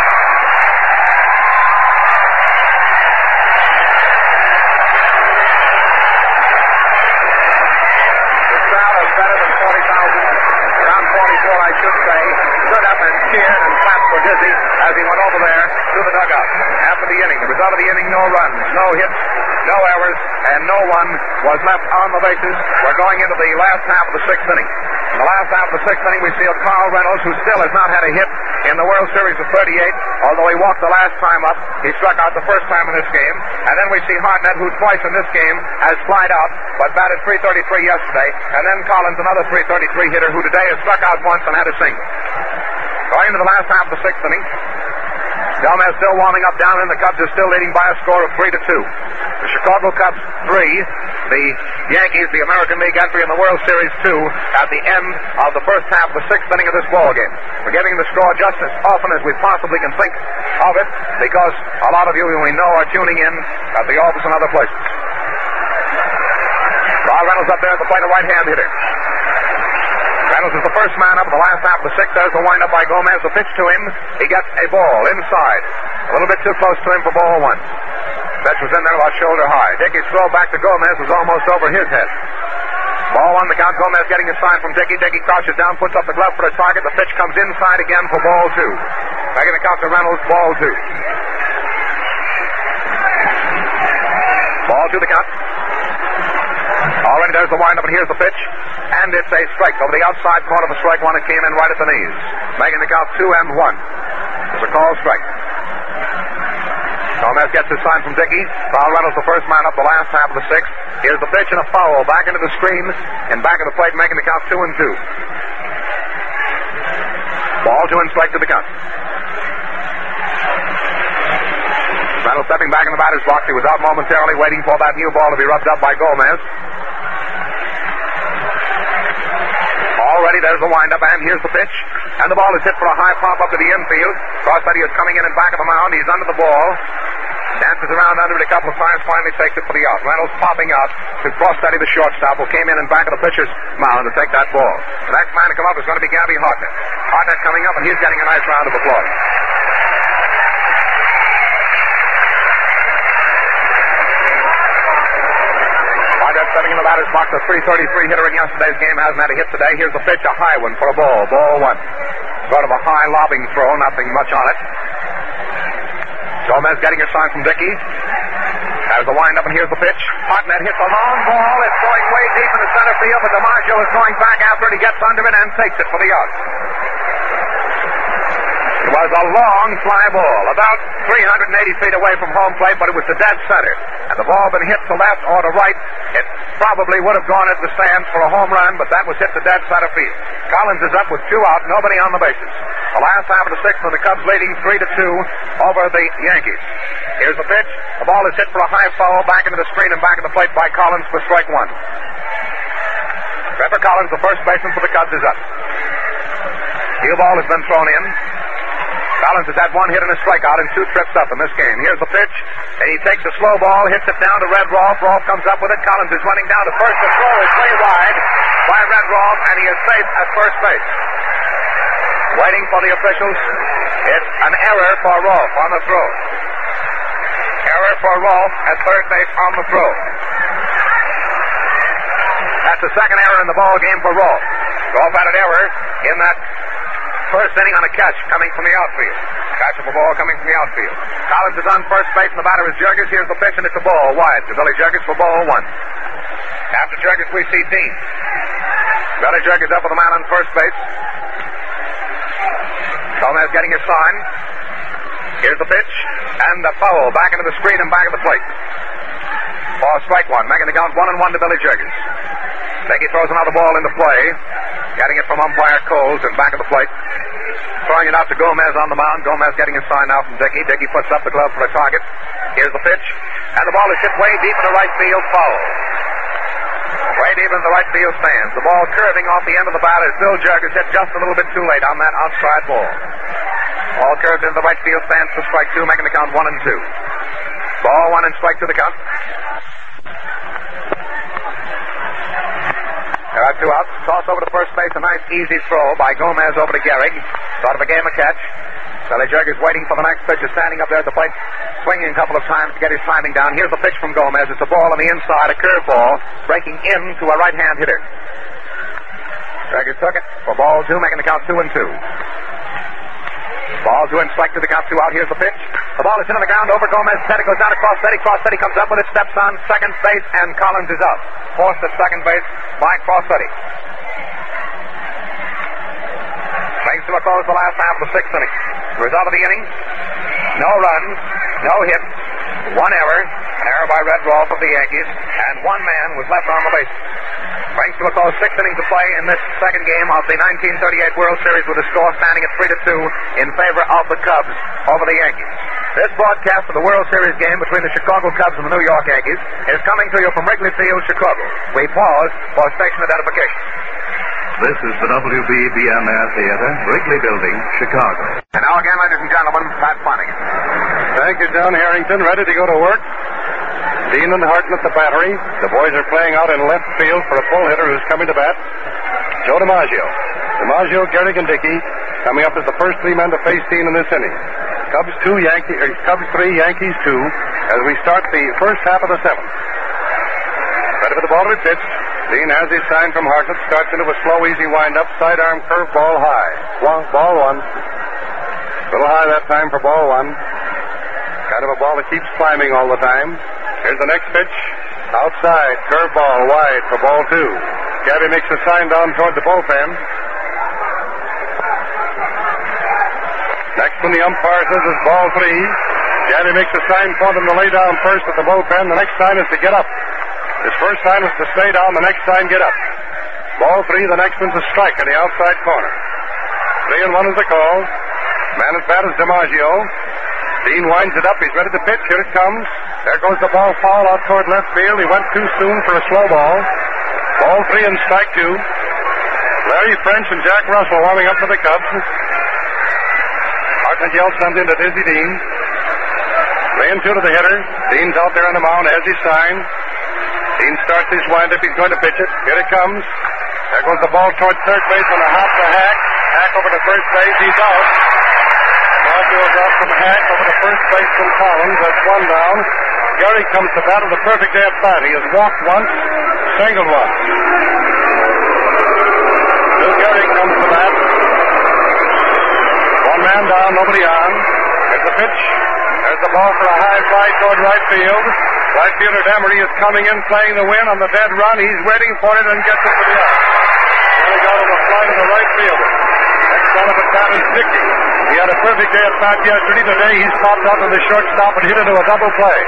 The crowd is better than 40,000. Around 44, I should say. Stood up and cheered and clapped for Dizzy as he went over there to the dugout. After the inning, the result of the inning, no runs, no hits, no errors, and no one was left on the bases. We're going into the last half of the sixth inning. In the last half of the sixth inning, we see Carl Reynolds, who still has not had a hit in the World Series of 38, although he walked the last time up. He struck out the first time in this game. And then we see Hartnett, who twice in this game has flied out, but batted .333 yesterday. And then Collins, another .333 hitter, who today has struck out once and had a single. Going into the last half of the sixth inning, Gomez still warming up down in. The Cubs are still leading by a score of 3-2. The Chicago Cubs 3, the Yankees, the American League entry in the World Series 2 at the end of the first half of the sixth inning of this ball game. We're giving the score just as often as we possibly can think of it, because a lot of you we know are tuning in at the office and other places. Carl Reynolds up there at the plate, a right-hand hitter. Reynolds is the first man up in the last half of the sixth. There's the windup by Gomez. The pitch to him. He gets a ball inside. A little bit too close to him for ball one. Pitch was in there about shoulder high. Dickey's throw back to Gomez was almost over his head. Ball one, the count. Gomez getting a sign from Dickey. Dickey crouches down, puts up the glove for a target. The pitch comes inside again for ball two. Making the count to Reynolds, ball two. Ball two, the count. Already there's the windup, and here's the pitch. And it's a strike over the outside corner for strike one. It came in right at the knees. Making the count 2-1. It's a called strike. Gomez gets his sign from Dickey. Carl Reynolds, the first man up the last half of the sixth. Here's the pitch and a foul back into the screen and back of the plate, making the count 2-2. Ball two and strike to the count. Reynolds stepping back in the batter's box. He was out momentarily waiting for that new ball to be rubbed up by Gomez. Already there's the windup, and here's the pitch. And the ball is hit for a high pop up to the infield. Crosssteady is coming in and back of the mound. He's under the ball. Dances around under it a couple of times, finally takes it for the out. Reynolds popping out to Crosssteady, the shortstop, who came in and back of the pitcher's mound to take that ball. The next man to come up is going to be Gabby Hartnett. Hartnett coming up, and he's getting a nice round of applause. Setting in the batter's box, a .333 hitter in yesterday's game, hasn't had a hit today. Here's the pitch, a high one for a ball. Ball one. Sort of a high lobbing throw, nothing much on it. Gomez getting a sign from Dickey. There's the windup, and here's the pitch. Hartnett hits a long ball. It's going way deep in the center field, but DiMaggio is going back after it. He gets under it and takes it for the out. It was a long fly ball, about 380 feet away from home plate, but it was to dead center. And the ball been hit to left or to right, it probably would have gone into the stands for a home run, but that was hit to dead center field. Collins is up with two out, nobody on the bases. The last half of the sixth, and the Cubs leading 3-2 over the Yankees. Here's the pitch. The ball is hit for a high foul back into the screen and back of the plate by Collins for strike one. Trevor Collins, the first baseman for the Cubs, is up. Heel ball has been thrown in. Collins has had one hit and a strikeout and 2 trips up in this game. Here's the pitch, and he takes a slow ball, hits it down to Red Rolfe. Rolfe comes up with it. Collins is running down to first. The throw is way wide by Red Rolfe, and he is safe at first base. Waiting for the officials. It's an error for Rolfe on the throw. Error for Rolfe at third base on the throw. That's the second error in the ball game for Rolfe. Rolfe had an error in that first inning on a catch coming from the outfield. Catch of a ball coming from the outfield. Collins is on first base, and the batter is Jurges. Here's the pitch, and it's a ball wide to Billy Jurges for ball one. After Jurges, we see Dean. Billy Jurges up with the man on first base. Gomez getting his sign. Here's the pitch, and the foul back into the screen and back of the plate. For strike one, making the count 1-1 to Billy Jurges. Dickey throws another ball into play, getting it from umpire Coles and back of the plate. Throwing it out to Gomez on the mound. Gomez getting his sign out from Dickey. Dickey puts up the glove for a target. Here's the pitch, and the ball is hit way deep into right field, foul. Way deep into the right field stands. The ball curving off the end of the bat as Bill Jurges hit just a little bit too late on that outside ball. Ball curved into the right field stands for strike two, making the count 1-2. Ball one and strike to the count. There are 2 outs. Toss over to first base. A nice easy throw by Gomez over to Gehrig. Sort of a game of catch. Billy Jurges waiting for the next pitch, is standing up there at the plate, swinging a couple of times to get his timing down. Here's the pitch from Gomez. It's a ball on the inside, a curveball, breaking into a right-hand hitter. Jurges took it for ball 2, making the count 2-2. Ball 2 and strike to the count, 2 out. Here's the pitch. The ball is hit on the ground over Gomez. Steady goes down to Crossetti. Crossetti comes up with it, steps on second base, and Collins is out. Forced at second base by Crossetti. Brings to a close the last half of the sixth inning. The result of the inning, no runs, no hits, 1 error, an error by Red Rolfe of the Yankees, and 1 man was left on the base. Brings to a close 6 innings of play in this second game of the 1938 World Series, with the score standing at 3-2 in favor of the Cubs over the Yankees. This broadcast of the World Series game between the Chicago Cubs and the New York Yankees is coming to you from Wrigley Field, Chicago. We pause for station identification. This is the WBBMR Theater, Wrigley Building, Chicago. And now again, ladies and gentlemen, Pat Flanagan. Thank you, John Harrington. Ready to go to work? Dean and Harton at the battery. The boys are playing out in left field for a pull hitter who's coming to bat. Joe DiMaggio. DiMaggio, Gehrig, and Dickey coming up as the first 3 men to face Dean in this inning. Cubs 3, Yankees 2, as we start the first half of the 7th. Ready for the ball to be pitched. Dean has his sign from Hartnett. Starts into a slow, easy wind-up. Sidearm curve ball high. Ball 1. A little high that time for ball 1. Kind of a ball that keeps climbing all the time. Here's the next pitch. Outside. Curve ball wide for ball 2. Gabby makes a sign down toward the bullpen. Next one the umpire says is ball 3. Gabby makes a sign for them to lay down first at the bullpen. The next sign is to get up. His first sign is to stay down. The next sign, get up. Ball 3, the next one's a strike in the outside corner. 3-1 is the call. Man at bat is DiMaggio. Dean winds it up. He's ready to pitch. Here it comes. There goes the ball foul out toward left field. He went too soon for a slow ball. Ball 3 and strike 2. Larry French and Jack Russell warming up for the Cubs. Hartnett yells something to Dizzy Dean. 3-2 to the hitter. Dean's out there on the mound, has his sign. Dean starts his windup. He's going to pitch it. Here it comes. There goes the ball toward third base on a hop to Hack. Hack over to first base. He's out. Marshall's out from Hack over to first base from Collins. That's 1 down. Gehrig comes to bat with a perfect at bat. He has walked once, singled once. Bill Gehrig comes to bat. 1 man down, nobody on. Here's the pitch. There's the ball for a high fly toward right field. Right fielder Demery is coming in, playing the win on the dead run. He's waiting for it and gets it to the out. He got him a fly to the right fielder. Next son of a bat is Dickey. He had a perfect day at bat yesterday. Today he's popped out to the shortstop and hit into a double play.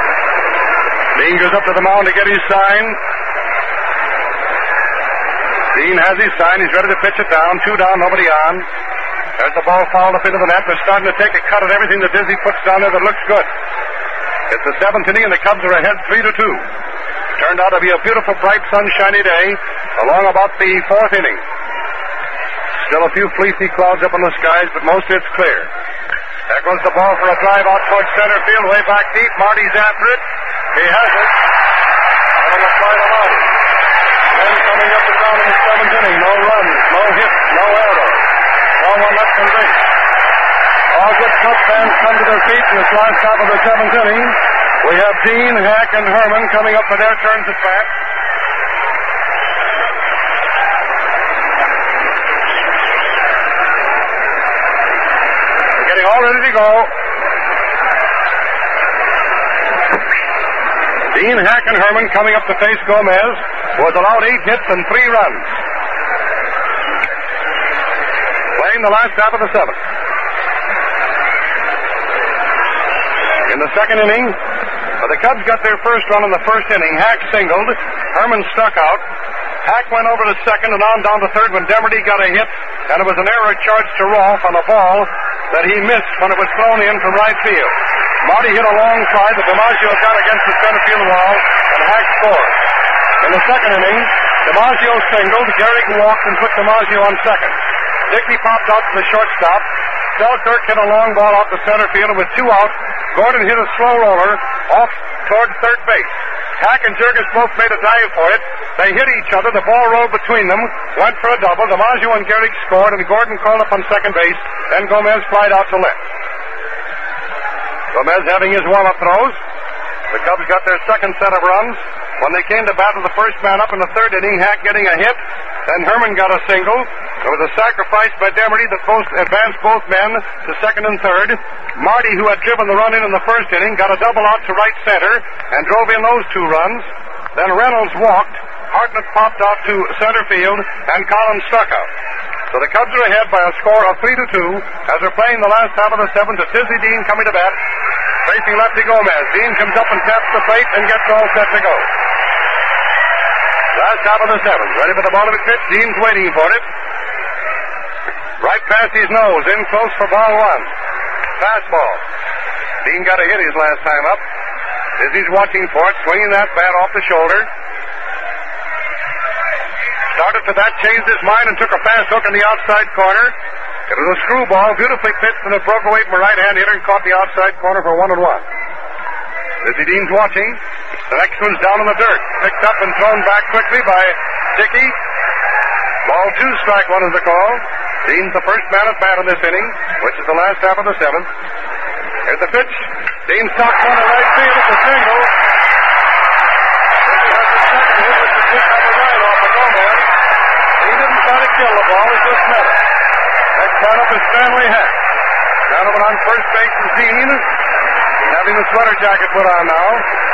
Dean goes up to the mound to get his sign. Dean has his sign. He's ready to pitch it down. 2 down, nobody on. There's the ball fouled up into the net. They're starting to take a cut at everything that Dizzy puts down there that looks good. It's the 7th inning, and the Cubs are ahead 3-2. Turned out to be a beautiful, bright, sunshiny day along about the 4th inning. Still a few fleecy clouds up in the skies, but most of it's clear. There goes the ball for a drive out towards center field, way back deep. Marty's after it. He has it. And it'll fly to Marty. Then coming up and down in the 7th inning. No runs, no hits, no errors. No one left on base. All good Cubs fans come to their feet in this last half of the 7th inning. We have Dean, Hack, and Herman coming up for their turns at bat. They're getting all ready to go. Dean, Hack, and Herman coming up to face Gomez, who has allowed 8 hits and 3 runs. Playing the last half of the 7th. In the 2nd inning, the Cubs got their first run in the 1st inning. Hack singled. Herman struck out. Hack went over to 2nd and on down to 3rd when Demerty got a hit, and it was an error charged to Rolfe on a ball that he missed when it was thrown in from right field. Marty hit a long fly that DiMaggio got against the center field wall, and Hack scored. In the 2nd inning, DiMaggio singled. Gehrig walked and put DiMaggio on 2nd. Dickey popped out to the shortstop. Selkirk hit a long ball out to center field, and with 2 out, Gordon hit a slow roller off toward 3rd base. Hack and Jurgens both made a dive for it. They hit each other. The ball rolled between them, went for a double. DiMaggio and Gehrig scored, and Gordon called up on 2nd base. Then Gomez flied out to left. Gomez having his warm-up throws. The Cubs got their 2nd set of runs. When they came to bat with the first man up in the 3rd inning, Hack getting a hit. Then Herman got a single. There was a sacrifice by Demerty that advanced both men to 2nd and 3rd. Marty, who had driven the run in the 1st inning, got a double out to right center and drove in those 2 runs. Then Reynolds walked. Hartnett popped out to center field, and Collins struck out. So the Cubs are ahead by a score of 3-2 as they're playing the last half of the 7th. It's Dizzy Dean coming to bat, facing lefty Gomez. Dean comes up and taps the plate and gets all set to go. Last half of the 7th. Ready for the ball to be pitched. Dean's waiting for it. Right past his nose. In close for ball 1. Fastball. Dean got a hit his last time up. Dizzy's watching for it, swinging that bat off the shoulder. Started to that, changed his mind, and took a fast hook in the outside corner. It was a screwball, beautifully pitched, and it broke away from a right-hand hitter and caught the outside corner for 1-1. Dizzy Dean's watching. The next one's down in the dirt. Picked up and thrown back quickly by Dickey. Ball 2, strike 1 is the call. Dean's the first man at bat in this inning, which is the last half of the 7th. Here's the pitch. Dean stops on the right field. It's a single. He didn't try to kill the ball. He just met it. Next man up is Stanley Hack. Down on first base is Dean. He's having the sweater jacket put on now.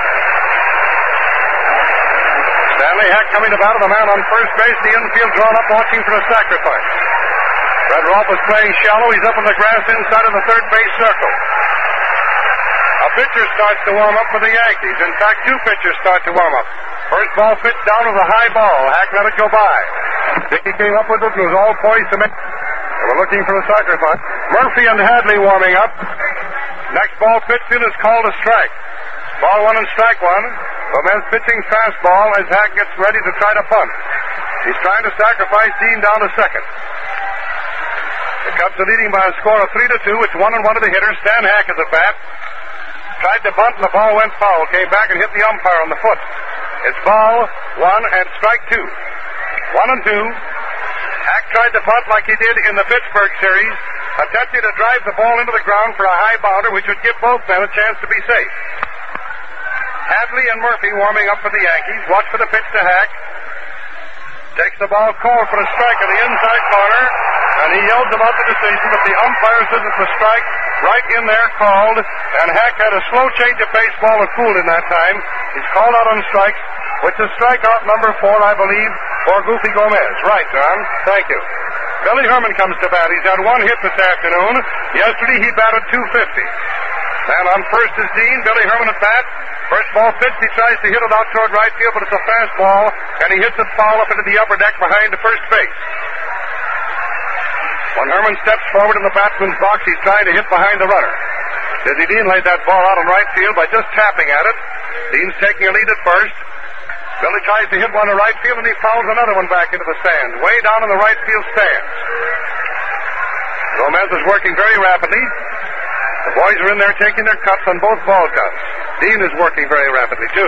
Stanley Hack coming to bat with a man on first base. The infield drawn up watching for a sacrifice. Fred Rolfe is playing shallow. He's up on the grass inside of the 3rd base circle. A pitcher starts to warm up for the Yankees. In fact, 2 pitchers start to warm up. First ball pitched down with a high ball. Hack let it go by. Dickey came up with it and was all poised to make. They were looking for a sacrifice. Murphy and Hadley warming up. Next ball pitched in is called a strike. Ball 1 and strike 1. Gomez pitching fastball as Hack gets ready to try to punt. He's trying to sacrifice Dean down to 2nd. The Cubs are leading by a score of 3-2. It's 1-1 to the hitter. Stan Hack is at bat. Tried to bunt and the ball went foul. Came back and hit the umpire on the foot. It's ball 1 and strike 2. 1-2. Hack tried to punt like he did in the Pittsburgh series, attempting to drive the ball into the ground for a high bounder, which would give both men a chance to be safe. Hadley and Murphy warming up for the Yankees. Watch for the pitch to Hack. Takes the ball, called for a strike in the inside corner, and he yells about the decision, but the umpire says it's a strike right in there called, and Hack had a slow change of pace. Ball had cooled in that time. He's called out on strikes, which is strikeout number 4, I believe, for Goofy Gomez. Right, John. Thank you. Billy Herman comes to bat. He's had 1 hit this afternoon. Yesterday he batted .250. Man on first is Dean. Billy Herman at bat. First ball pitched. He tries to hit it out toward right field, but it's a fastball, and he hits it foul up into the upper deck behind the first base. When Herman steps forward in the batsman's box, he's trying to hit behind the runner. Dizzy Dean laid that ball out in right field by just tapping at it. Dean's taking a lead at first. Billy tries to hit one to right field, and he fouls another one back into the stands, way down in the right field stands. Gomez is working very rapidly. The boys are in there taking their cuts on both ball cuts. Dean is working very rapidly, too.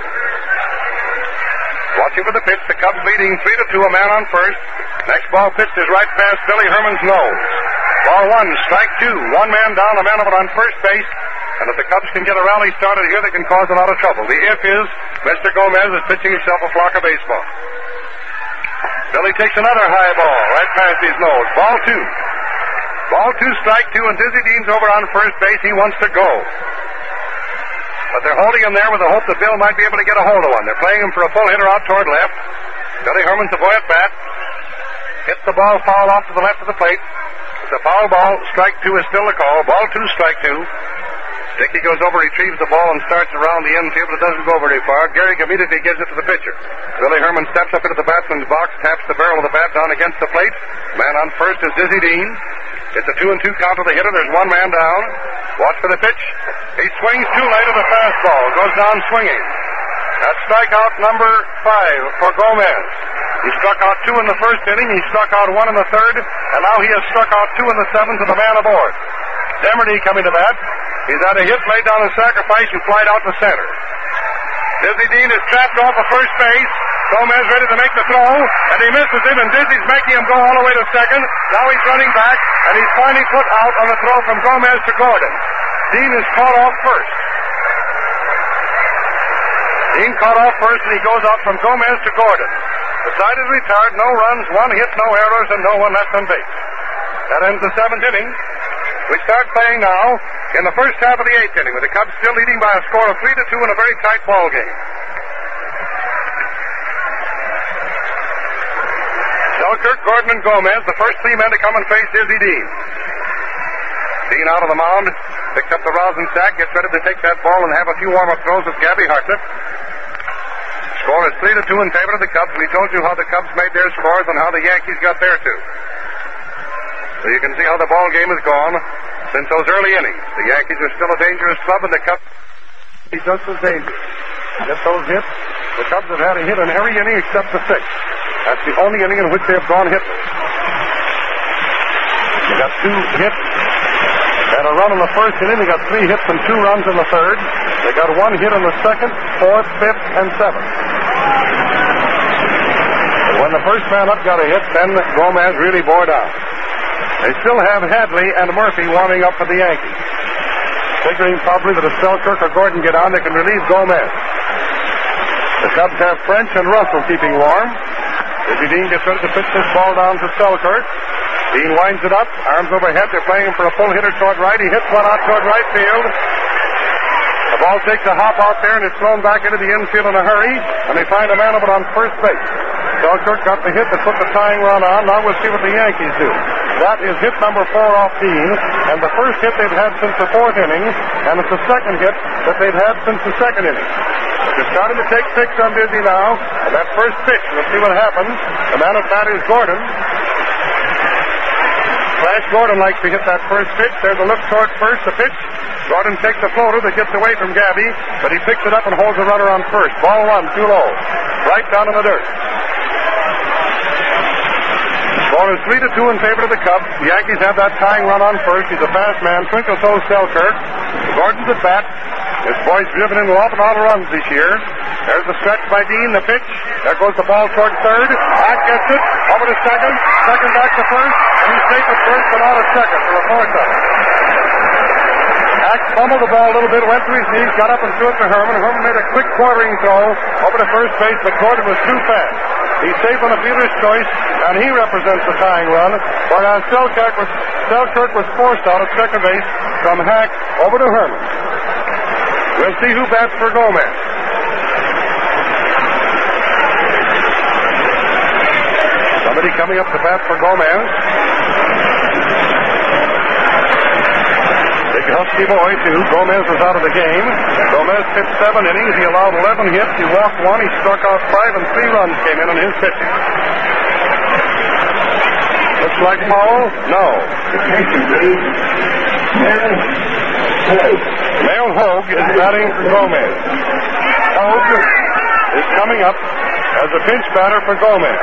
Watching for the pitch, the Cubs leading 3-2, a man on first. Next ball pitched is right past Billy Herman's nose. Ball one, strike two. One man down, a man of it on first base. And if the Cubs can get a rally started here, they can cause a lot of trouble. The if is Mr. Gomez is pitching himself a flock of baseball. Billy takes another high ball right past his nose. Ball two. Ball two, strike two, and Dizzy Dean's over on first base. He wants to go. But they're holding him there with the hope that Bill might be able to get a hold of one. They're playing him for a full hitter out toward left. Billy Herman's the boy at bat. Hits the ball foul off to the left of the plate. It's a foul ball. Strike two is still the call. Ball two, strike two. Dickey goes over, retrieves the ball, and starts around the infield, but it doesn't go very far. Gehrig immediately gives it to the pitcher. Billy Herman steps up into the batsman's box, taps the barrel of the bat down against the plate. Man on first is Dizzy Dean. It's a 2-2 count to the hitter. There's one man down. Watch for the pitch. He swings too late at the fastball. Goes down swinging. That's strikeout number 5 for Gomez. He struck out 2 in the first inning. He struck out 1 in the third. And now he has struck out 2 in the seventh to the man aboard. Demerdy coming to bat. He's had a hit laid down a sacrifice and flied out to center. Dizzy Dean is trapped off the first base. Gomez ready to make the throw, and he misses him, and Dizzy's making him go all the way to second. Now he's running back, and he's finally put out on the throw from Gomez to Gordon. Dean is caught off first. Dean caught off first, and he goes out from Gomez to Gordon. The side is retired, no runs, 1 hit, no errors, and no one left on base. That ends the 7th inning. We start playing now in the first half of the 8th inning, with the Cubs still leading by a score of 3-2 in a very tight ball game. Selkirk, Gordon, and Gomez, the first 3 men to come and face Dizzy Dean. Dean out of the mound, picks up the rosin sack, gets ready to take that ball and have a few warm-up throws with Gabby Hartnett. Score is 3-2 in favor of the Cubs. We told you how the Cubs made their scores and how the Yankees got their two. So you can see how the ball game has gone since those early innings. The Yankees are still a dangerous club, and the Cubs are just as dangerous. Get those hits. The Cubs have had a hit in every inning except the 6th. That's the only inning in which they have gone hitless. They got 2 hits. They had a run in the first inning. They got 3 hits and 2 runs in the third. They got 1 hit in the second, 4th, 5th, and 7th. But when the first man up got a hit, then Gomez really bore down. They still have Hadley and Murphy warming up for the Yankees, figuring probably that if Selkirk or Gordon get on, they can relieve Gomez. The Cubs have French and Russell keeping warm. Dizzy Dean gets ready to pitch this ball down to Selkirk. Dean winds it up, arms overhead. They're playing him for a full hitter toward right. He hits one out toward right field. The ball takes a hop out there, and it's thrown back into the infield in a hurry, and they find a man of it on first base. Selkirk got the hit that put the tying run on. Now we'll see what the Yankees do. That is hit number 4 off Dean, and the first hit they've had since the 4th inning, and it's the second hit that they've had since the 2nd inning. They're starting to take picks on Dizzy now, and that first pitch, we'll see what happens. The man at bat is Gordon. Flash Gordon likes to hit that first pitch. There's a look toward first, the pitch. Gordon takes a floater that gets away from Gabby, but he picks it up and holds the runner on first. Ball 1, too low. Right down in the dirt. Score is 3-2 in favor of the Cubs. The Yankees have that tying run on first. He's a fast man. Twinkle toes Selkirk. Gordon's at bat. This boy's driven in an awful lot of runs this year. There's the stretch by Dean, the pitch. There goes the ball toward third. Hack gets it. Over to second. Second back to first. And he's safe at first, but out at second for a 4th out. Hack fumbled the ball a little bit, went to his knees, got up and threw it to Herman. Herman made a quick quartering throw over to first base, but Gordon was too fast. He's safe on the fielder's choice, and he represents the tying run. Whereas Selkirk was forced out at second base from Hack over to Herman. We'll see who bats for Gomez. Somebody coming up to bat for Gomez. husky boy, too. Gomez is out of the game. Gomez pitched 7 innings. He allowed 11 hits. He walked 1. He struck out 5, and 3 runs came in on his pitching. Looks like Powell? No. Male Hogue is batting for Gomez. Hogue is coming up as a pinch batter for Gomez.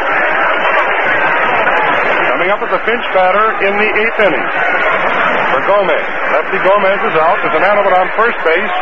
Coming up as a pinch batter in the 8th inning for Gomez. Lefty Gomez is out. There's an animal on first base.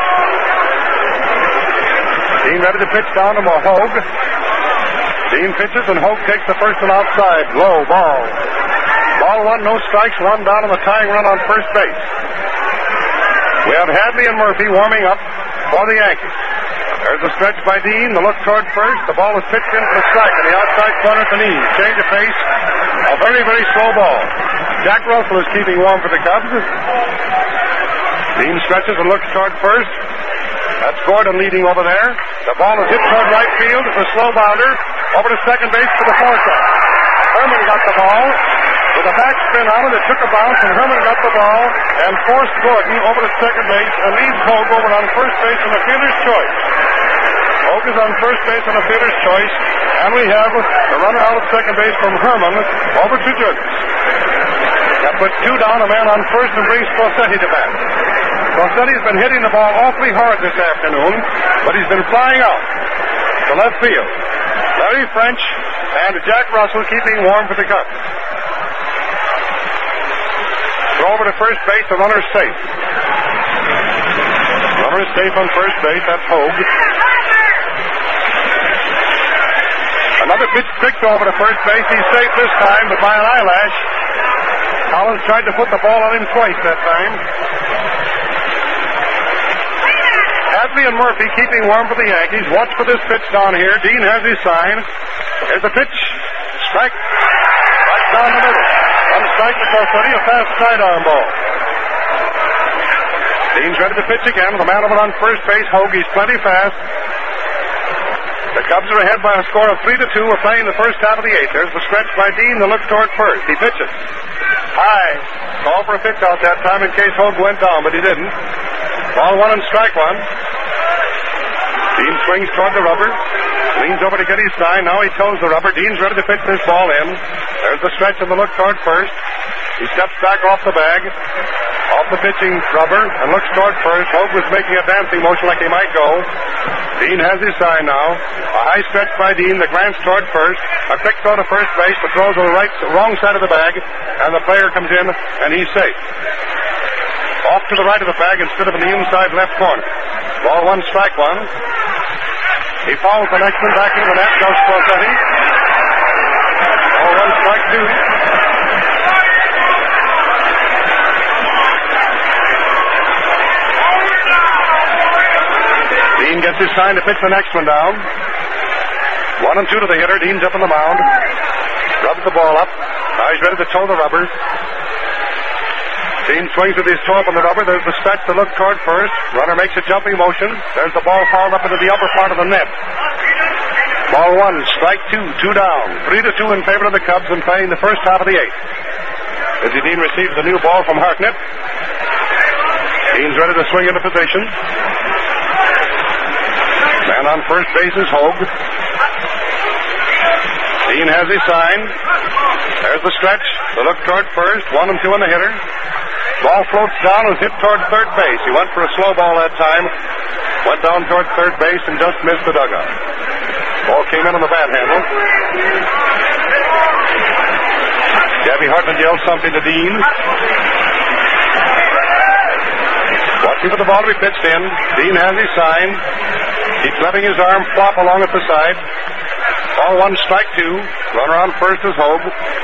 Dean ready to pitch down to Hogue. Dean pitches and Hogue takes the first one outside. Low ball. Ball 1, no strikes, 1 down on the tying run on first base. We have Hadley and Murphy warming up for the Yankees. There's a stretch by Dean, the look toward first. The ball is pitched in for the strike in the outside corner at the knees. Change of pace. A very, very slow ball. Jack Russell is keeping warm for the Cubs. Dean stretches and looks toward first. That's Gordon leading over there. The ball is hit toward right field. It's a slow bounder. Over to second base for the fourth out. Herman got the ball. With a backspin on it, it took a bounce, and Herman got the ball and forced Gordon over to second base and leaves Hogue over on first base on the fielder's choice. Hogue is on first base on the fielder's choice, and we have a runner out at second base from Herman over to Jurgens. That puts 2 down, a man on first, and brings Crosetti to bat. Crossetti's been hitting the ball awfully hard this afternoon, but he's been flying out to left field. Larry French and Jack Russell keeping warm for the Cubs. Throw over to first base, the runner's safe. Runner is safe on first base, that's Hogue. Another pitch picked over to first base, he's safe this time, but by an eyelash. Collins tried to put the ball on him twice that time. Hadley and Murphy keeping warm for the Yankees. Watch for this pitch down here. Dean has his sign. Here's the pitch. Strike. Right down the middle. One strike to Crosetti, a fast sidearm ball. Dean's ready to pitch again. The man over on first base, Hogue. He's plenty fast. The Cubs are ahead by a score of 3-2. We're playing the first half of the 8th. There's the stretch by Dean. The look toward first. He pitches. High. Call for a pitch out that time in case Hogue went down, but he didn't. Ball 1 and strike 1. Dean swings toward the rubber. Leans over to get his sign. Now he toes the rubber. Dean's ready to pitch this ball in. There's the stretch and the look toward first. He steps back off the bag, off the pitching rubber, and looks toward first. Hogue was making a dancing motion like he might go. Dean has his sign now. A high stretch by Dean. The glance toward first. A quick throw to first base, but throws on the wrong side of the bag, and the player comes in, and he's safe. Off to the right of the bag instead of in the inside left corner. Ball 1, strike 1. He fouls the next one back into the net. Goes Crosetti. Ball 1, strike 2. Dean gets his sign to pitch the next one down. 1 and 2 to the hitter. Dean's up on the mound. Rubs the ball up. Now he's ready to toe the rubber. Dean swings with his toe up on the rubber. There's the stretch to look toward first. Runner makes a jumping motion. There's the ball fouled up into the upper part of the net. Ball 1, strike 2, 2 down. 3-2 in favor of the Cubs and playing the first half of the 8th. Dizzy Dean receives a new ball from Hartnett. Dean's ready to swing into position. Man on first base is Hogue. Dean has his sign. There's the stretch. The look toward first. 1 and 2 on the hitter. Ball floats down and hit toward third base. He went for a slow ball that time. Went down toward third base and just missed the dugout. Ball came in on the bat handle. Gabby Hartnett yelled something to Dean. Watching for the ball to be pitched in. Dean has his sign. He's letting his arm flop along at the side. Ball 1, strike 2. Runner on first is Hogue.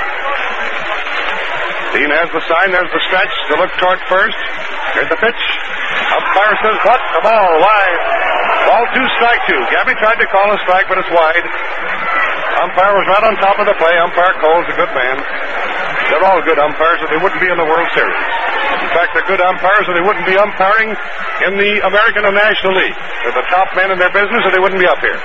Dean has the sign. There's the stretch. The look toward first. Here's the pitch. Umpire says, what? The ball wide. Ball 2, strike 2. Gabby tried to call a strike, but it's wide. Umpire was right on top of the play. Umpire Cole's a good man. They're all good umpires, or they wouldn't be in the World Series. In fact, they're good umpires, or they wouldn't be umpiring in the American and National League. They're the top men in their business, or they wouldn't be up here.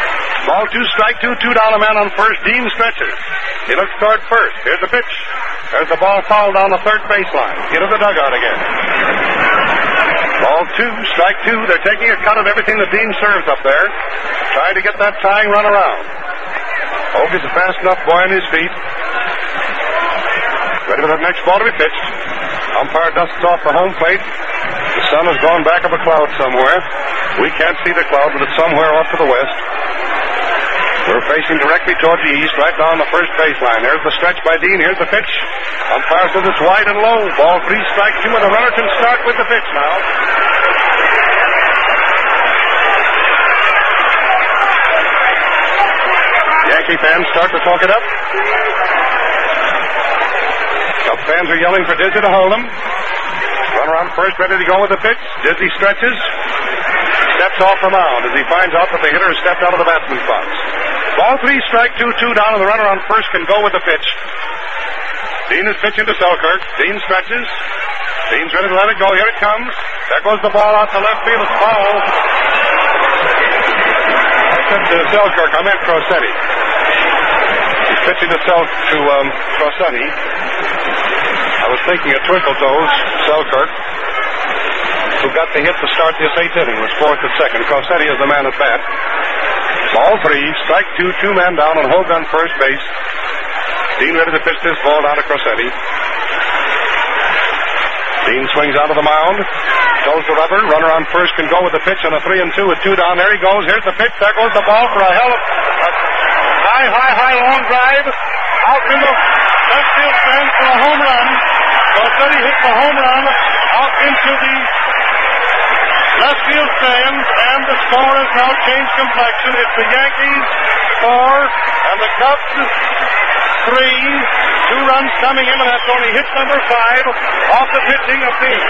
Ball 2, strike 2, 2 down, a man on first. Dean stretches. He looks toward first. Here's the pitch. There's the ball fouled down the third baseline. Into the dugout again. Ball 2, strike 2. They're taking a cut of everything that Dean serves up there. Trying to get that tying run around. Hogue is a fast enough boy on his feet. Ready for that next ball to be pitched. Umpire dusts off the home plate. The sun has gone back up a cloud somewhere. We can't see the cloud, but it's somewhere off to the west. We're facing directly toward the east, right down the first baseline. There's the stretch by Dean. Here's the pitch. Umpire says it's wide and low. Ball 3, strike 2, and the runner can start with the pitch now. Yankee fans start to talk it up. Cubs fans are yelling for Dizzy to hold them. Runner on first, ready to go with the pitch. Dizzy stretches. Steps off the mound as he finds out that the hitter has stepped out of the batsman's box. Ball 3, strike 2, 2 down, and the runner on first can go with the pitch. Dean is pitching to Selkirk. Dean stretches. Dean's ready to let it go. Here it comes. There goes the ball out to left field. It's foul. I said to Selkirk. I meant Crosetti. He's pitching to Crosetti. I was thinking of Twinkletoes, Selkirk, who got the hit to start this 8th inning, was 4th and 2nd. Crosetti is the man at bat. Ball 3, strike 2, 2 men down, and Hogue on first base. Dean ready to pitch this ball down to Crosetti. Dean swings out of the mound, goes to rubber. Runner on first can go with the pitch on a 3-2 with 2 down. There he goes. Here's the pitch. There goes the ball for a hell of a high long drive. Out in the left field stands for a home run. Crosetti hits the home run out into the left field stands, and the score has now changed complexion. It's the Yankees 4 and the Cubs 3. 2 runs coming in, and that's only hit number 5 off the pitching of Dean.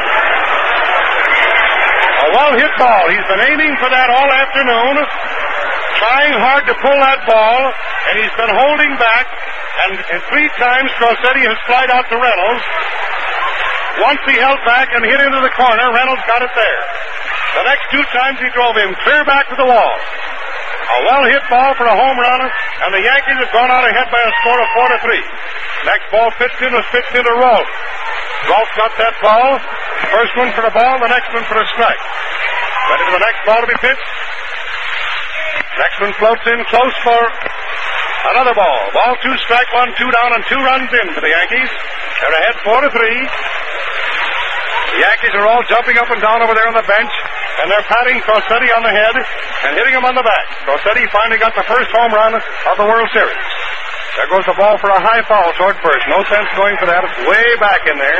A well-hit ball. He's been aiming for that all afternoon, trying hard to pull that ball, and he's been holding back, and 3 times Crosetti has flied out to Reynolds. Once he held back and hit into the corner, Reynolds got it there. The next 2 times he drove him clear back to the wall. A well-hit ball for a home run, and the Yankees have gone out ahead by a score of 4-3. Next ball pitched in was pitched into Rolfe. Rolfe got that ball. First one for the ball, the next one for a strike. Ready for the next ball to be pitched. Next one floats in close for another ball. Ball 2, strike 1, 2 down, and 2 runs in for the Yankees. They're ahead 4-3. The Yankees are all jumping up and down over there on the bench, and they're patting Crosetti on the head and hitting him on the back. Crosetti finally got the first home run of the World Series. There goes the ball for a high foul toward first. No sense going for that. It's way back in there.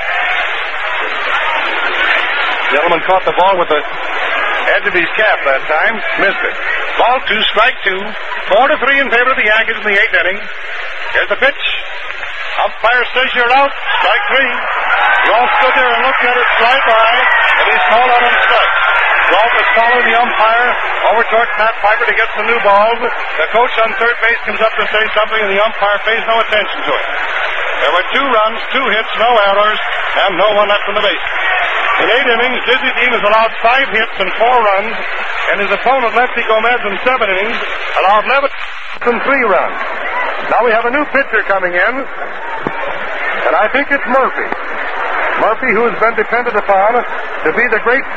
Gentleman caught the ball with the edge of his cap that time. Missed it. Ball 2, strike 2. 4-3 in favor of the Yankees in the 8th inning. Here's the pitch. Umpire says you're out. Strike 3. Rolfe stood there and looked at it slide by, and he's called out on strike. Rolfe is following the umpire over toward Pat Piper to get some new balls. The coach on third base comes up to say something, and the umpire pays no attention to it. There were 2 runs, 2 hits, no errors, and no one left on the base. In 8 innings, Dizzy Dean has allowed 5 hits and 4 runs, and his opponent, Lefty Gomez, in 7 innings, allowed 11 and 3 runs. Now we have a new pitcher coming in, and I think it's Murphy. Murphy, who has been depended upon to be the great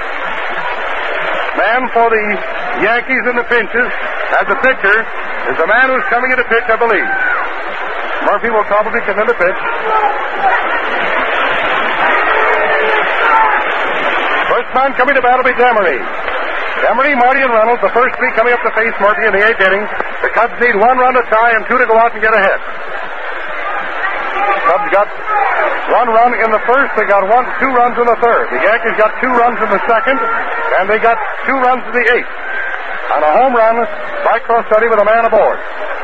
man for the Yankees in the pinches as a pitcher, is the man who's coming in to pitch, I believe. Murphy will probably come in to pitch. First man coming to bat will be Demery. Demery, Marty, and Reynolds, the first 3 coming up to face Murphy in the 8th inning. The Cubs need 1 run to tie and 2 to go out and get ahead. The Cubs got 1 run in the first. They got 2 runs in the third. The Yankees got 2 runs in the second, and they got 2 runs in the 8th. On a home run by Crosetti with a man aboard.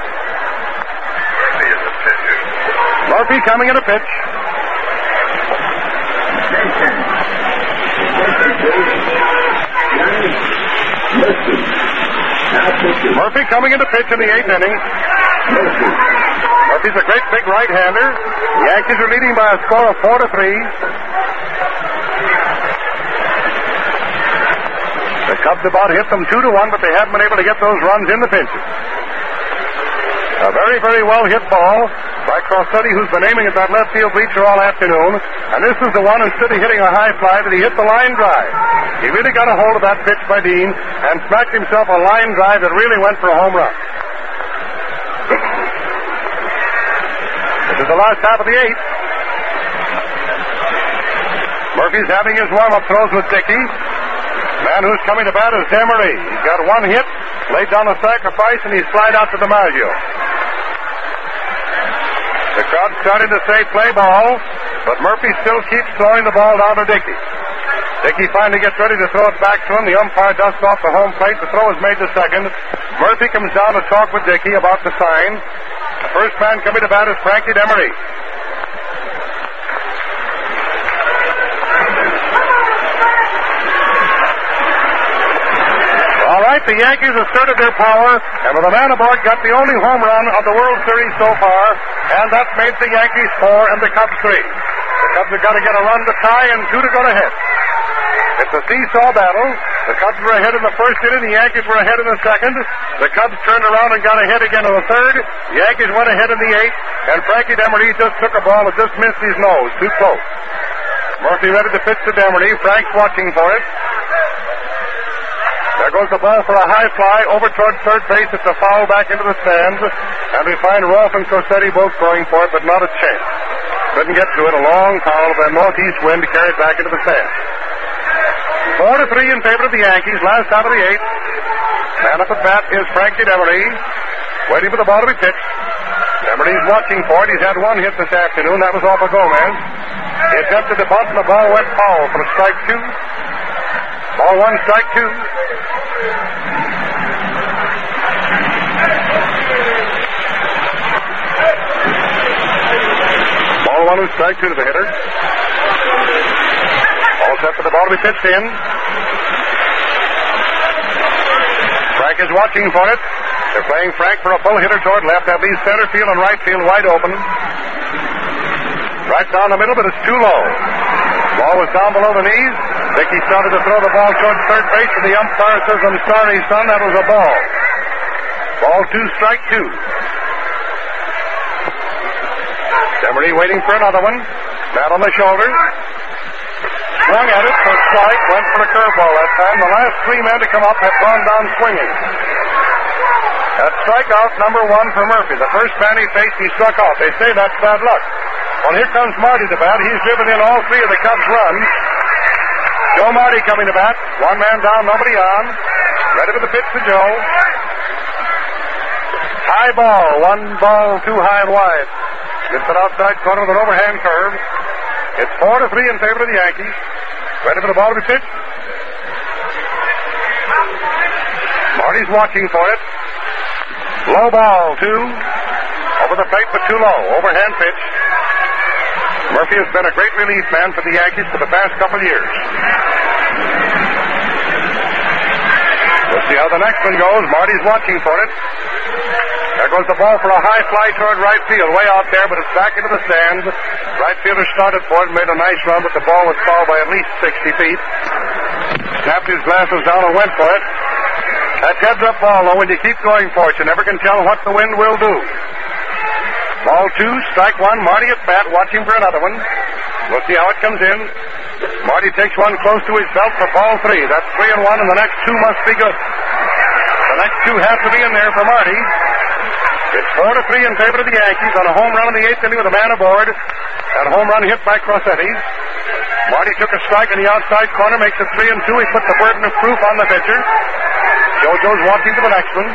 Murphy coming in to pitch. Murphy coming in to pitch in the 8th inning. Murphy's a great big right-hander. The Yankees are leading by a score of 4-3. The Cubs about hit them 2-1, but they haven't been able to get those runs in the pinches. A very, very well hit ball by Crossetti, who's been aiming at that left field bleacher all afternoon. And this is the one, instead of hitting a high fly, that he hit the line drive. He really got a hold of that pitch by Dean and smacked himself a line drive that really went for a home run. This is the last half of the eighth. Murphy's having his warm-up throws with Dickey. Man who's coming to bat is Demery. He's got one hit, laid down a sacrifice, and he's slid out to DiMaggio. The crowd's starting to say play ball, but Murphy still keeps throwing the ball down to Dickey. Dickey finally gets ready to throw it back to him. The umpire dusts off the home plate. The throw is made to second. Murphy comes down to talk with Dickey about the sign. The first man coming to bat is Frankie Demery. All right, the Yankees asserted their power, and with a man aboard, got the only home run of the World Series so far, and that's made the Yankees 4 and the Cubs 3. The Cubs have got to get a run to tie and 2 to go ahead. It's a seesaw battle. The Cubs were ahead in the first inning. The Yankees were ahead in the second. The Cubs turned around and got ahead again in the third. The Yankees went ahead in the eighth, and Frankie Demery just took a ball that just missed his nose. Too close. Murphy ready to pitch to Demery. Frank's watching for it. There goes the ball for a high fly over toward third base. It's a foul back into the stands. And we find Rolfe and Crossetti both going for it, but not a chance. Couldn't get to it. A long foul of a northeast wind carried back into the stands. 4-3 in favor of the Yankees. Last out of the eighth. Man up at bat is Frankie Demery. Waiting for the ball to be pitched. Demery's watching for it. He's had one hit this afternoon. That was off of Gomez. He attempted to bunt, and the ball went foul for strike 2. Ball 1, strike 2. Ball 1 and strike 2 to the hitter. All set for the ball to be pitched in. Frank is watching for it. They're playing Frank for a full hitter toward left. That leaves center field and right field wide open. Right down the middle, but it's too low. Ball was down below the knees. Dickey started to throw the ball toward third base, and the umpire says, "I'm sorry, son, that was a ball." Ball 2, strike 2. Demery waiting for another one. Bat on the shoulder. Swung at it for a strike. Went for a curveball that time. The last 3 men to come up have gone down swinging. That's strikeout number 1 for Murphy. The first man he faced, he struck out. They say that's bad luck. Well, here comes Marty to bat. He's driven in all 3 of the Cubs' runs. Joe Marty coming to bat. 1 man down, nobody on. Ready for the pitch to Joe. High ball. 1 ball too high and wide. Gets it outside corner with an overhand curve. It's 4-3 in favor of the Yankees. Ready for the ball to be pitched. Marty's watching for it. Low ball, 2. Over the plate, but too low. Overhand pitch. Murphy has been a great relief man for the Yankees for the past couple of years. We'll see how the next one goes. Marty's watching for it. There goes the ball for a high fly toward right field, way out there, but it's back into the stands. Right fielder started for it, made a nice run, but the ball was fouled by at least 60 feet. Snapped his glasses down and went for it. That heads-up ball, though, when you keep going for it, you never can tell what the wind will do. Ball 2, strike 1. Marty at bat, watching for another one. We'll see how it comes in. Marty takes one close to his belt for ball 3. That's 3-1, and the next 2 must be good. The next 2 have to be in there for Marty. It's 4-3 in favor of the Yankees on a home run in the 8th inning with a man aboard. And a home run hit by Crossetti. Marty took a strike in the outside corner, makes it 3-2. He put the burden of proof on the pitcher. JoJo's watching for the next one.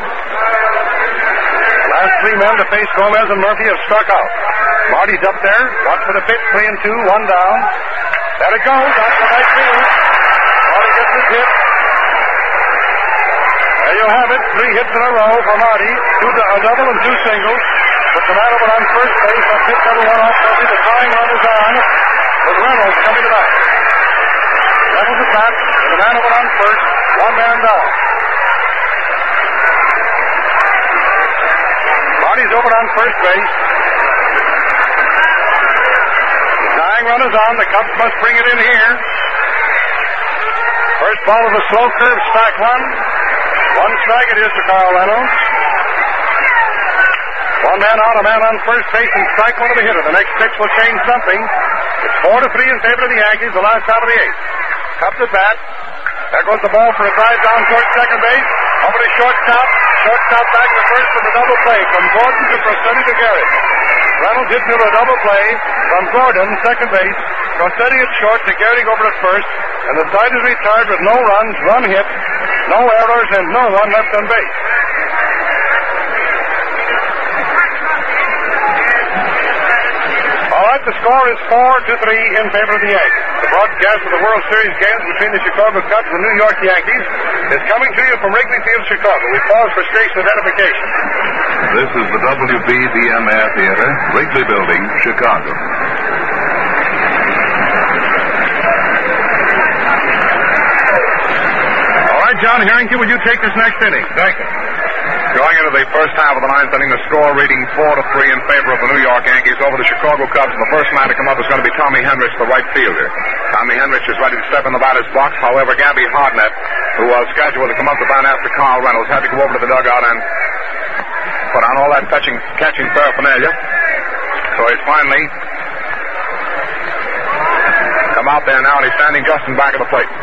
Last 3 men to face Gomez and Murphy have struck out. Marty's up there. Watch for the pitch. 3-2. 1 down. There it goes. Out to right field. Marty gets his hit. There you have it. 3 hits in a row for Marty. A double and 2 singles. Puts the man over on first base. That hit number 1 off Murphy. The tying run is on. With Reynolds coming to bat. Reynolds at bat. The man over on first. 1 man down. Marty's over on first base. The tying run is on. The Cubs must bring it in here. First ball of a slow curve, strike 1. 1 strike it is to Carl Reynolds. 1 man out, a man on first base, and strike one of the hitter. The next pitch will change something. It's 4-3 in favor of the Yankees, the last out of the eighth. Cups at bat. There goes the ball for a drive down towards second base. Over to shortstop. Shortstop back to first for the double play. From Gordon to Crosetti to Gehrig. Reynolds hits into a double play from Gordon, second base. Crosetti at short to Gehrig over at first. And the side is retired with no runs, run hit, no errors, and no one left on base. All right, the score is 4-3 in favor of the Yankees. The broadcast of the World Series games between the Chicago Cubs and the New York Yankees is coming to you from Wrigley Field, Chicago. We pause for station identification. This is the WBBM Theater, Wrigley Building, Chicago. All right, John Harrington, will you take this next inning? Thank you. Going into the first half of the ninth inning, the score reading 4-3 in favor of the New York Yankees over the Chicago Cubs. And the first man to come up is going to be Tommy Henrich, the right fielder. Tommy Henrich is ready to step in the batter's box. However, Gabby Hardnett, who was scheduled to come up to bat after Carl Reynolds, had to go over to the dugout and put on all that catching paraphernalia. So he's finally come out there now, and he's standing just in back of the plate.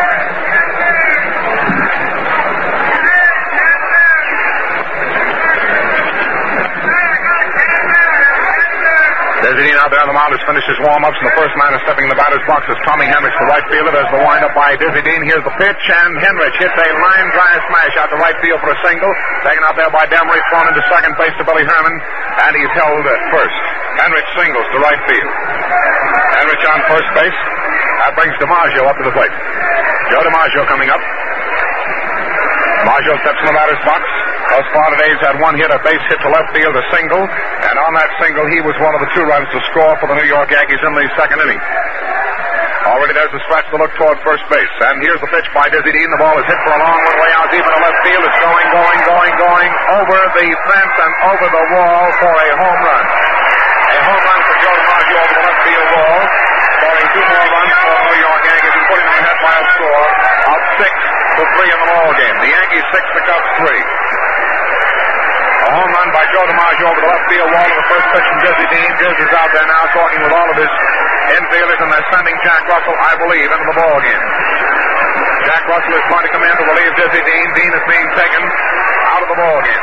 Desidine out there on the mound has finished his warm-ups, and the first man is stepping in the batter's box is Tommy Henrich, the right fielder. There's the windup by Desidine. Here's the pitch, and Henrich hits a line drive smash out to right field for a single. Taken out there by Demery, thrown into second base to Billy Herman, and he's held at first. Henrich singles to right field. Henrich on first base. That brings DiMaggio up to the plate. Joe DiMaggio coming up. DiMaggio steps in the batter's box. Thus far today he's had one hit, a base hit to left field, a single, and on that single he was one of the two runs to score for the New York Yankees in the second inning. Already there's a scratch to look toward first base, and here's the pitch by Desidine. The ball is hit for a long way out deep in the left field. It's going over the fence and over the wall for a home run. A home run for Joe DiMaggio over the left field wall, scoring two more runs for the New York Yankees and putting them ahead by a score of 6-3 in the ball game. The Yankees 6, the Cubs 3. A home run by Joe DiMaggio over the left field wall to the first pitch from Desidine. Diz is out there now talking with all of his infielders, and they're sending Jack Russell, I believe, into the ball game. Jack Russell is going to come in to relieve Desidine. Dean is being taken out of the ball game.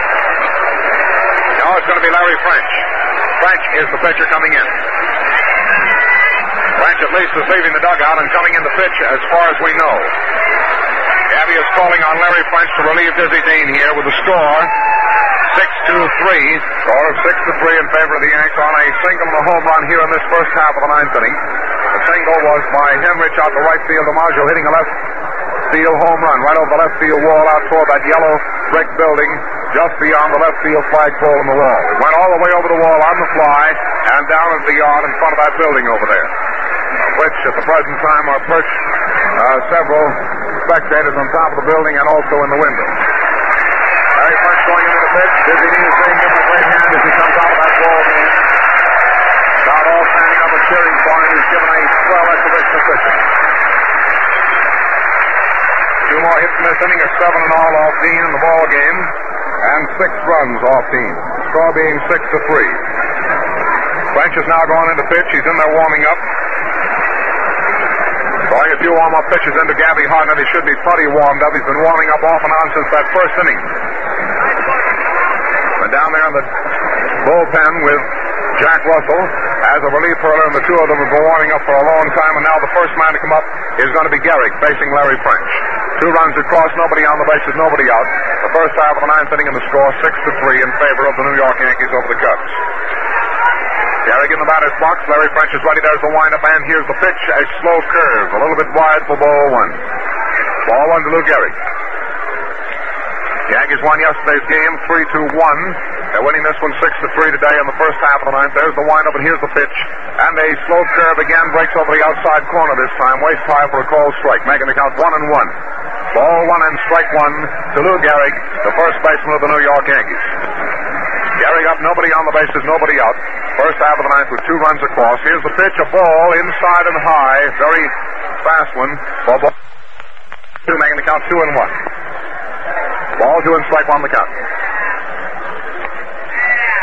Now it's going to be Larry French. French is the pitcher coming in. French at least is leaving the dugout and coming in the pitch as far as we know. Gabby is calling on Larry French to relieve Desidine here with the score 6-3. Score of 6-3 in favor of the Yanks on a single and a home run here in this first half of the ninth inning. The single was by Henrich out to right field. DiMaggio hitting a left field home run right over the left field wall out toward that yellow brick building just beyond the left field flagpole in the wall. It went all the way over the wall on the fly and down into the yard in front of that building over there, which at the present time are perched several spectators on top of the building and also in the window. Larry French going into the pitch. Desidine is being given a great hand as he comes out of that ball game. Crowd all standing up and cheering for him. He's given a swell exhibition of pitching. Two more hits in this inning, a 7 all off Dean in the ball game, and 6 runs off Dean. Score being 6-3. French is now going into pitch. He's in there warming up. Throwing a few warm-up pitches into Gabby Hardnett. He should be plenty warmed up. He's been warming up off and on since that first inning. Went down there in the bullpen with Jack Russell as a relief hurler, and the two of them have been warming up for a long time, and now the first man to come up is going to be Gehrig facing Larry French. 2 runs across, nobody on the bases, nobody out. The first half of the ninth inning, and the score 6-3 in favor of the New York Yankees over the Cubs. Gehrig in the batter's box. Larry French is ready. There's the windup, and here's the pitch. A slow curve, a little bit wide for ball 1. Ball 1 to Lou Gehrig. The Yankees won yesterday's game 3-1. They're winning this one 6-3 today in the first half of the ninth. There's the windup, and here's the pitch. And a slow curve again breaks over the outside corner this time. Waist high for a called strike, making the count 1-1. Ball 1 and strike 1 to Lou Gehrig, the first baseman of the New York Yankees. Gehrig up, nobody on the bases, nobody out. First half of the ninth with 2 runs across. Here's the pitch, a ball inside and high, very fast one. Ball 2, making the count 2-1. Ball 2 and strike 1 the count.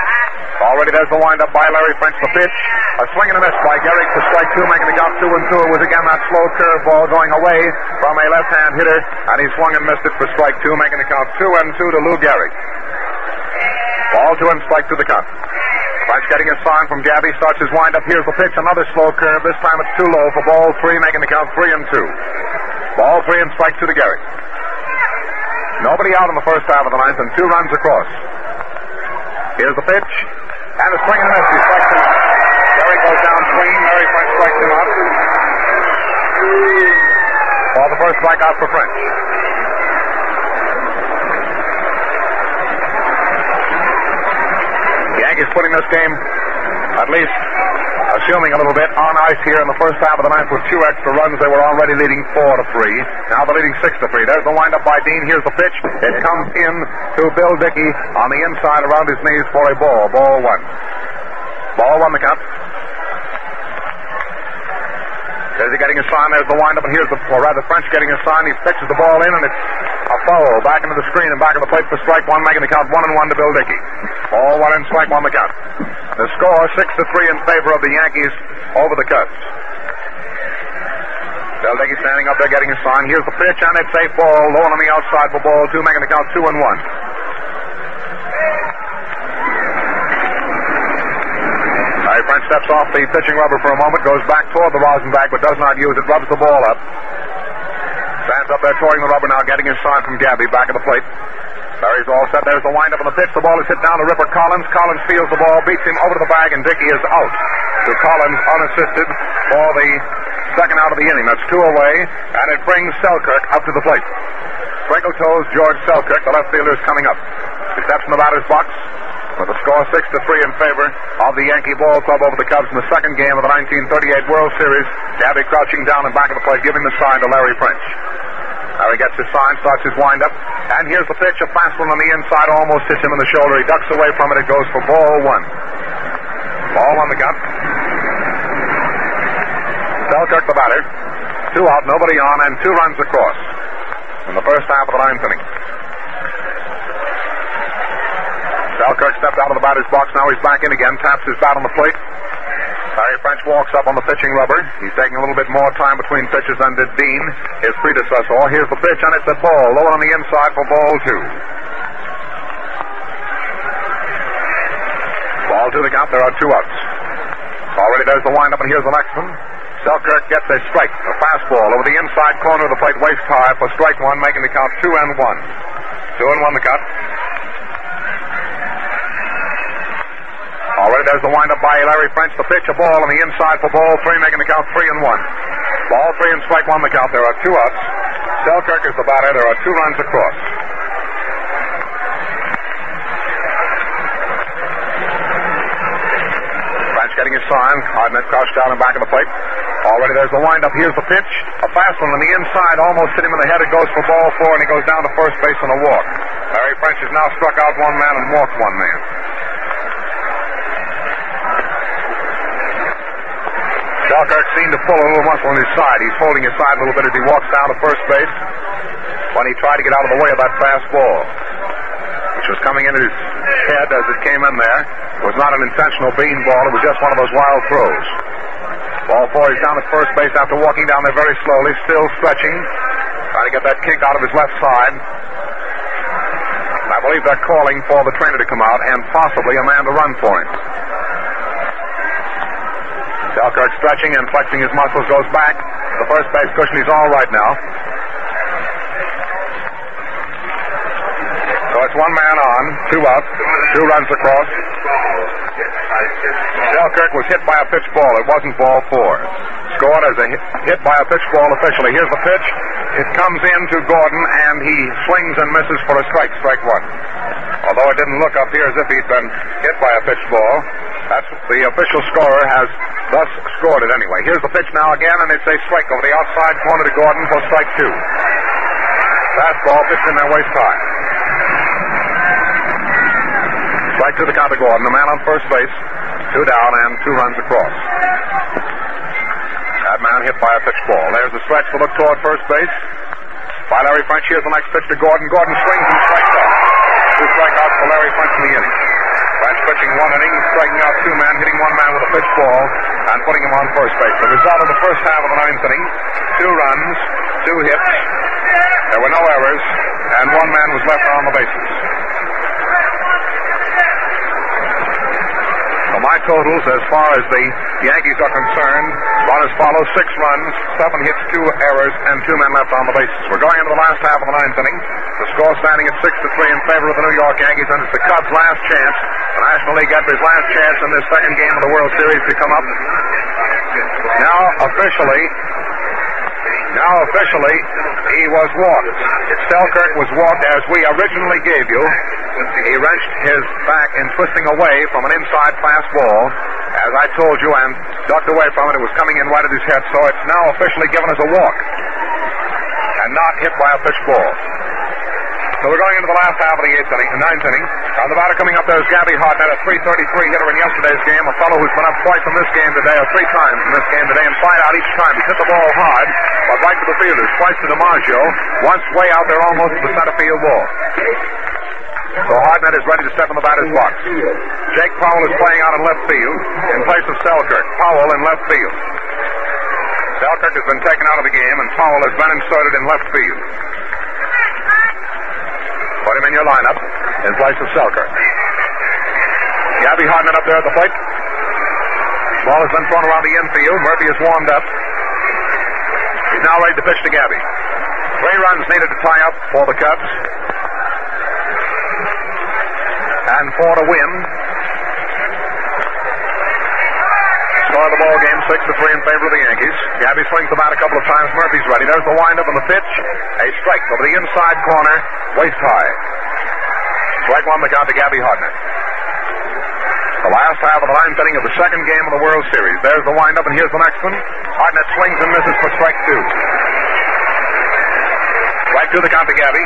Already there's the windup by Larry French, the pitch. A swing and a miss by Gehrig for strike two, making the count 2-2. It was again that slow curveball going away from a left-hand hitter, and he swung and missed it for strike two, making the count 2-2 to Lou Gehrig. Ball 2 and strike to the count. French getting a sign from Gabby, starts his windup. Here's the pitch, another slow curve. This time it's too low for ball 3, making the count 3-2. Ball 3 and strike 2 to Gehrig. Nobody out in the first half of the ninth, and 2 runs across. Here's the pitch, and a swing and a miss. He strikes him out. Gehrig goes down swinging. Larry French strikes him out. For the first strikeout for French. The Yankees putting this game, at least assuming a little bit, on ice here in the first half of the ninth with 2 extra runs. They were already leading 4-3. Now they're leading 6-3. There's the windup by Dean. Here's the pitch. It comes in to Bill Dickey on the inside around his knees for a ball. Ball 1. Ball 1 the count. There's he getting a sign. There's the windup, and here's French getting a sign. He pitches the ball in, and it's a foul back into the screen and back of the plate for strike 1, making the count 1-1 to Bill Dickey. Ball 1 and strike 1 the count. The score 6-3 in favor of the Yankees over the Cubs. Bill Dickey standing up there getting a sign. Here's the pitch, and it's a ball low on the outside for ball 2, making the count 2-1. Larry French steps off the pitching rubber for a moment, goes back toward the rosin bag, but does not use it, rubs the ball up. Stands up there touring the rubber now, getting his sign from Gabby back at the plate. Larry's all set. There's the windup on the pitch. The ball is hit down to Ripper Collins. Collins feels the ball, beats him over to the bag, and Dickey is out. To Collins unassisted for the second out of the inning. That's 2 away, and it brings Selkirk up to the plate. Twinkle toes George Selkirk, the left fielder, is coming up. He steps in the batter's box with the score 6-3 in favor of the Yankee Ball Club over the Cubs in the second game of the 1938 World Series. Gabby crouching down in back of the plate, giving the sign to Larry French. Larry gets his sign, starts his windup, and here's the pitch. A fast one on the inside, almost hits him in the shoulder. He ducks away from it. It goes for ball 1. Ball 1 the count. Selkirk the batter. 2 out, nobody on, and 2 runs across in the first half of the ninth inning. Selkirk stepped out of the batter's box. Now he's back in again, taps his bat on the plate. Larry French walks up on the pitching rubber. He's taking a little bit more time between pitches than did Dean, his predecessor. Here's the pitch, and it's a ball, low on the inside for ball 2. Ball 2 the count. There are 2 outs. Already there's the windup, and here's the next one. Selkirk gets a strike, a fastball over the inside corner of the plate, waist high for strike 1, making the count 2-1. 2-1 the count. Already there's the windup by Larry French. The pitch, a ball on the inside for ball 3, making the count 3-1. Ball 3 and strike 1 the count. There are 2 outs. Selkirk is the batter. There are 2 runs across. French getting his sign. Hardnett crouched down in back of the plate. Already there's the windup. Here's the pitch. A fast one on the inside. Almost hit him in the head. It goes for ball 4, and he goes down to first base on a walk. Larry French has now struck out 1 man and walked 1 man. Selkirk seemed to pull a little muscle on his side. He's holding his side a little bit as he walks down to first base when he tried to get out of the way of that fast ball, which was coming into his head as it came in there. It was not an intentional beanball. It was just one of those wild throws. Ball 4, he's down at first base after walking down there very slowly, still stretching, trying to get that kink out of his left side. I believe they're calling for the trainer to come out and possibly a man to run for him. Selkirk stretching and flexing his muscles, goes back. The first base cushion, he's all right now. So it's 1 man on, 2 out, 2 runs across. Selkirk was hit by a pitch ball. It wasn't ball 4. Scored as a hit by a pitch ball officially. Here's the pitch. It comes in to Gordon, and he swings and misses for a strike, strike 1. Although it didn't look up here as if he'd been hit by a pitch ball. That's the official scorer has thus scored it anyway. Here's the pitch now again, and it's a strike over the outside corner to Gordon for strike 2. Fastball pitched in there waist high. Strike to the count to Gordon, the man on first base. 2 down and 2 runs across. That man hit by a pitch ball. There's the stretch to look toward first base by Larry French. Here's the next pitch to Gordon. Gordon swings and strikes out. 2 strikeouts for Larry French in the inning. French pitching 1 inning, striking out 2 men, hitting 1 man with a pitch ball, and putting him on first base. The result of the first half of the 9th inning, 2 runs, 2 hits, there were no errors, and 1 man was left on the bases. So my totals, as far as the Yankees are concerned, run as follows: 6 runs, 7 hits, 2 errors, and 2 men left on the bases. We're going into the last half of the 9th inning. The score standing at 6-3 in favor of the New York Yankees, and it's the Cubs' last chance. The National League got his last chance in this second game of the World Series to come up. Now officially, he was walked. Selkirk was walked as we originally gave you. He wrenched his back in twisting away from an inside fastball, as I told you, and ducked away from it. It was coming in right at his head, so it's now officially given as a walk and not hit by a pitch ball. So we're going into the last half of the 9th inning. On the batter coming up there is Gabby Hartnett, a .333 hitter in yesterday's game, a fellow who's been up twice in this game today, or 3 times in this game today, and fired out each time. He's hit the ball hard, but right to the fielders, twice to DiMaggio, once way out there almost to the center field wall. So Hartnett is ready to step in the batter's box. Jake Powell is playing out in left field in place of Selkirk. Powell in left field. Selkirk has been taken out of the game, and Powell has been inserted in left field. Put him in your lineup in place of Selkirk. Gabby Hartnett up there at the plate. Ball has been thrown around the infield. Murphy is warmed up. He's now ready to pitch to Gabby. 3 runs needed to tie up for the Cubs. And 4 to win. Score of the ball game, 6-3 in favor of the Yankees. Gabby swings the bat a couple of times. Murphy's ready. There's the windup and the pitch. A strike over the inside corner, waist high. Strike 1 the count to Gabby Hartnett. The last half of the 9th inning of the second game of the World Series. There's the windup, and here's the next one. Hartnett swings and misses for strike 2. Strike 2 the count to Gabby.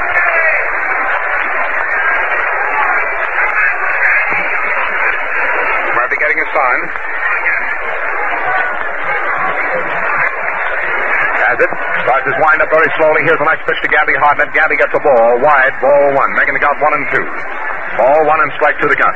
Murphy getting his sign. Starts his wind up very slowly. Here's the next pitch to Gabby Hartnett. Gabby gets a ball wide, ball 1, making the count 1-2. Ball 1 and strike 2 to count.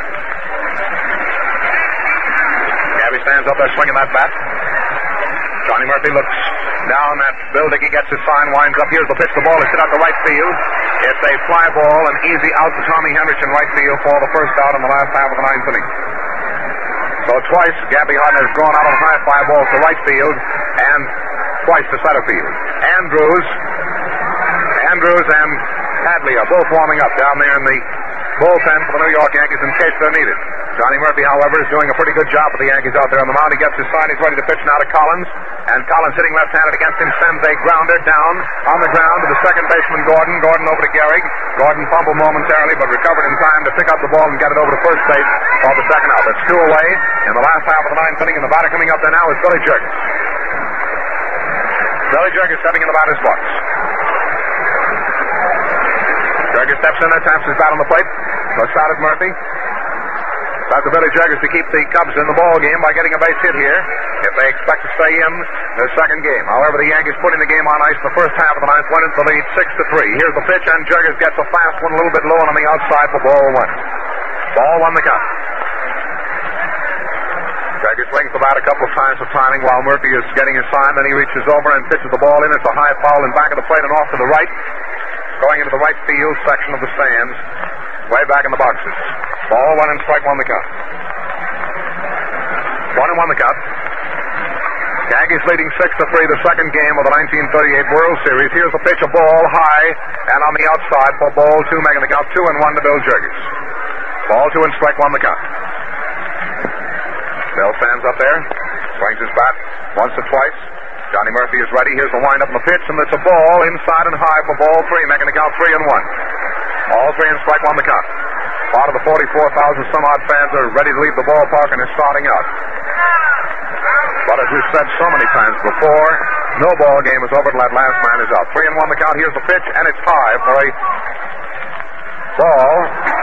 Gabby stands up there swinging that bat. Johnny Murphy looks down at Bill Dickey, gets his sign, winds up. Here's the pitch. The ball is hit out to right field. It's a fly ball, an easy out to Tommy Henrich in right field for the first out in the last half of the 9th inning. So twice Gabby Hartnett has gone out on high fly balls to right field and twice to center field. Andrews and Hadley are both warming up down there in the bullpen for the New York Yankees in case they're needed. Johnny Murphy, however, is doing a pretty good job for the Yankees out there on the mound. He gets his sign. He's ready to pitch now to Collins. And Collins hitting left-handed against him sends a grounder down on the ground to the second baseman, Gordon. Gordon over to Gehrig. Gordon fumbled momentarily, but recovered in time to pick up the ball and get it over to first base for the second out. That's 2 away in the last half of the 9th inning, and the batter coming up there now is Billy Jurgens. Billy Jurgens stepping in the batter's box. Jurgens steps in there, taps his bat on the plate. Looks out at Murphy. Tries to Billy Jurgens to keep the Cubs in the ball game by getting a base hit here if they expect to stay in the second game. However, the Yankees putting the game on ice in the first half of the 9th, went into the lead 6-3. Here's the pitch, and Jurgens gets a fast one a little bit low on the outside for ball 1. Ball 1 the count. Jurgens swings the bat a couple of times for timing while Murphy is getting his sign. Then he reaches over and pitches the ball in. It's a high foul in back of the plate and off to the right, going into the right field section of the stands, way back in the boxes. Ball 1 and strike 1 the count. 1-1 the count. Yankees leading 6-3 the second game of the 1938 World Series. Here's the pitch, a ball high and on the outside for ball 2, making the count 2-1 to Bill Jurgens. Ball 2 and strike 1 the count. Bill stands up there, swings his bat once or twice. Johnny Murphy is ready. Here's the windup and the pitch, and it's a ball inside and high for ball 3, making the count 3-1. All 3 and strike 1 the count. Part of the 44,000 some odd fans are ready to leave the ballpark and is starting out. But as we've said so many times before, no ball game is over till that last man is out. 3-1 the count. Here's the pitch, and it's high for a ball.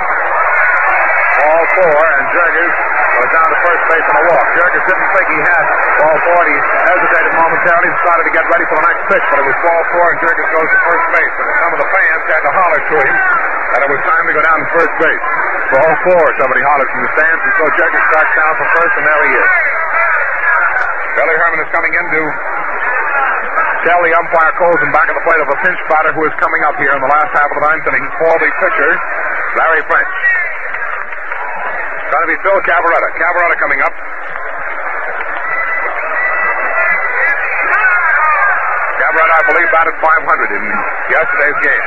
Ball 4, and Jurgens goes down to first base on a walk. Jurgens didn't think he had ball 4. He hesitated momentarily, decided to get ready for the next pitch, but it was ball 4, and Jurgens goes to first base. And some of the fans had to holler to him And it was time to go down to first base. Ball 4, somebody hollers from the stands, and so Jurgens starts down for first, and there he is. Billy Herman is coming in to tell the umpire Colson back at the plate of a pinch batter who is coming up here in the last half of the ninth inning for the pitcher, Larry French. It's going to be Phil Cavaretta. Cavaretta coming up. Cavaretta, I believe, batted .500 in yesterday's game.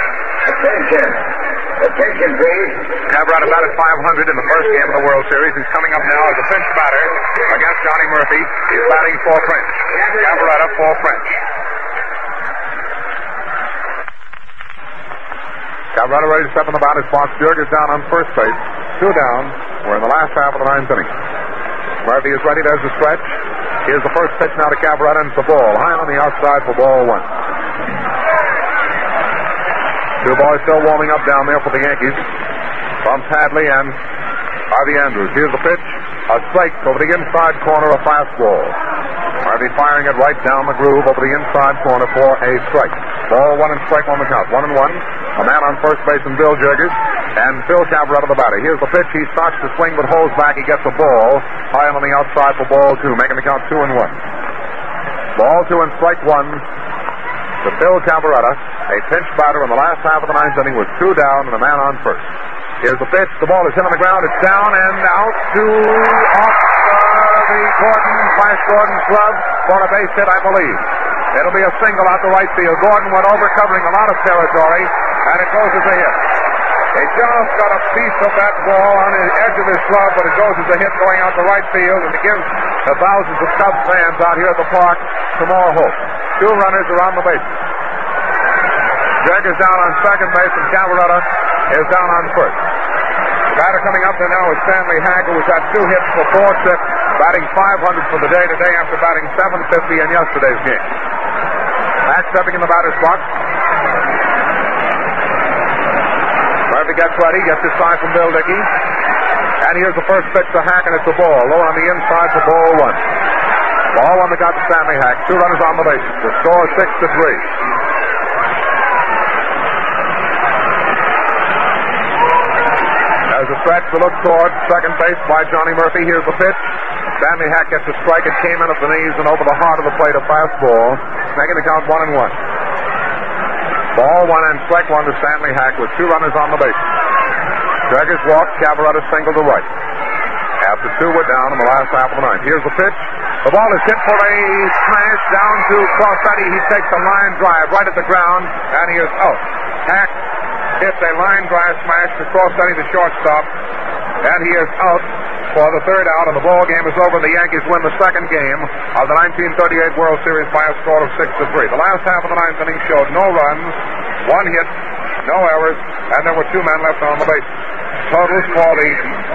Attention, please. Cavaretta batted .500 in the first game of the World Series. He's coming up now as a pinch batter against Johnny Murphy. He's batting for French. Cavaretta for French. Cavaretta ready to step in the batter's box. Jurgens down on first base. 2 down. We're in the last half of the ninth inning. Murphy is ready. There's the stretch. Here's the first pitch now to Cavaretta, and it's a ball. High on the outside for ball 1. 2 boys still warming up down there for the Yankees. From Padley and Harvey Andrews. Here's the pitch. A strike over the inside corner, a fastball. Harvey firing it right down the groove over the inside corner for a strike. Ball 1 and strike on the count. 1-1. A man on first base and Bill Jurgens. And Phil Cavaretta the batter. Here's the pitch. He starts to swing but holds back. He gets a ball. High on the outside for ball 2. Making the count 2-1. Ball 2 and strike 1 to Phil Cavaretta. A pinch batter in the last half of the ninth inning with 2 down and a man on first. Here's the pitch. The ball is hit on the ground. It's down and out to off the Flash Gordon's glove for a base hit, I believe. It'll be a single out to right field. Gordon went over covering a lot of territory, and it goes as a hit. He just got a piece of that ball on the edge of his glove, but it goes as a hit going out to right field, and it gives the thousands of Cubs fans out here at the park some more hope. 2 runners around the bases. Jurgens down on second base, and Cavaretta is down on first. The batter coming up there now is Stanley Hack, who has had 2 hits for 4-6, batting .500 for the day today after batting .750 in yesterday's game. Hack stepping in the batter's box. Murphy gets ready, gets his sign from Bill Dickey. And here's the first pitch to Hack, and it's a ball. Low on the inside for ball 1. Ball 1 that got to Stanley Hack. 2 runners on the bases. The score is 6-3. There's a stretch to look toward second base by Johnny Murphy. Here's the pitch. Stanley Hack gets a strike. It came in at the knees and over the heart of the plate, a fastball. Making the count 1-1. Ball 1 and strike 1 to Stanley Hack with 2 runners on the base. Jurgens walked. Cavaretta single to right. After 2 were down in the last half of the ninth. Here's the pitch. The ball is hit for a smash down to Crossetti. He takes a line drive right at the ground, and he is out. Hack hits a line drive smash to Crossetti, the shortstop, and he is out for the 3rd out, and the ball game is over. The Yankees win the 2nd game of the 1938 World Series by a score of 6-3. The last half of the ninth inning showed no runs, 1 hit, no errors, and there were 2 men left on the base. Totals for the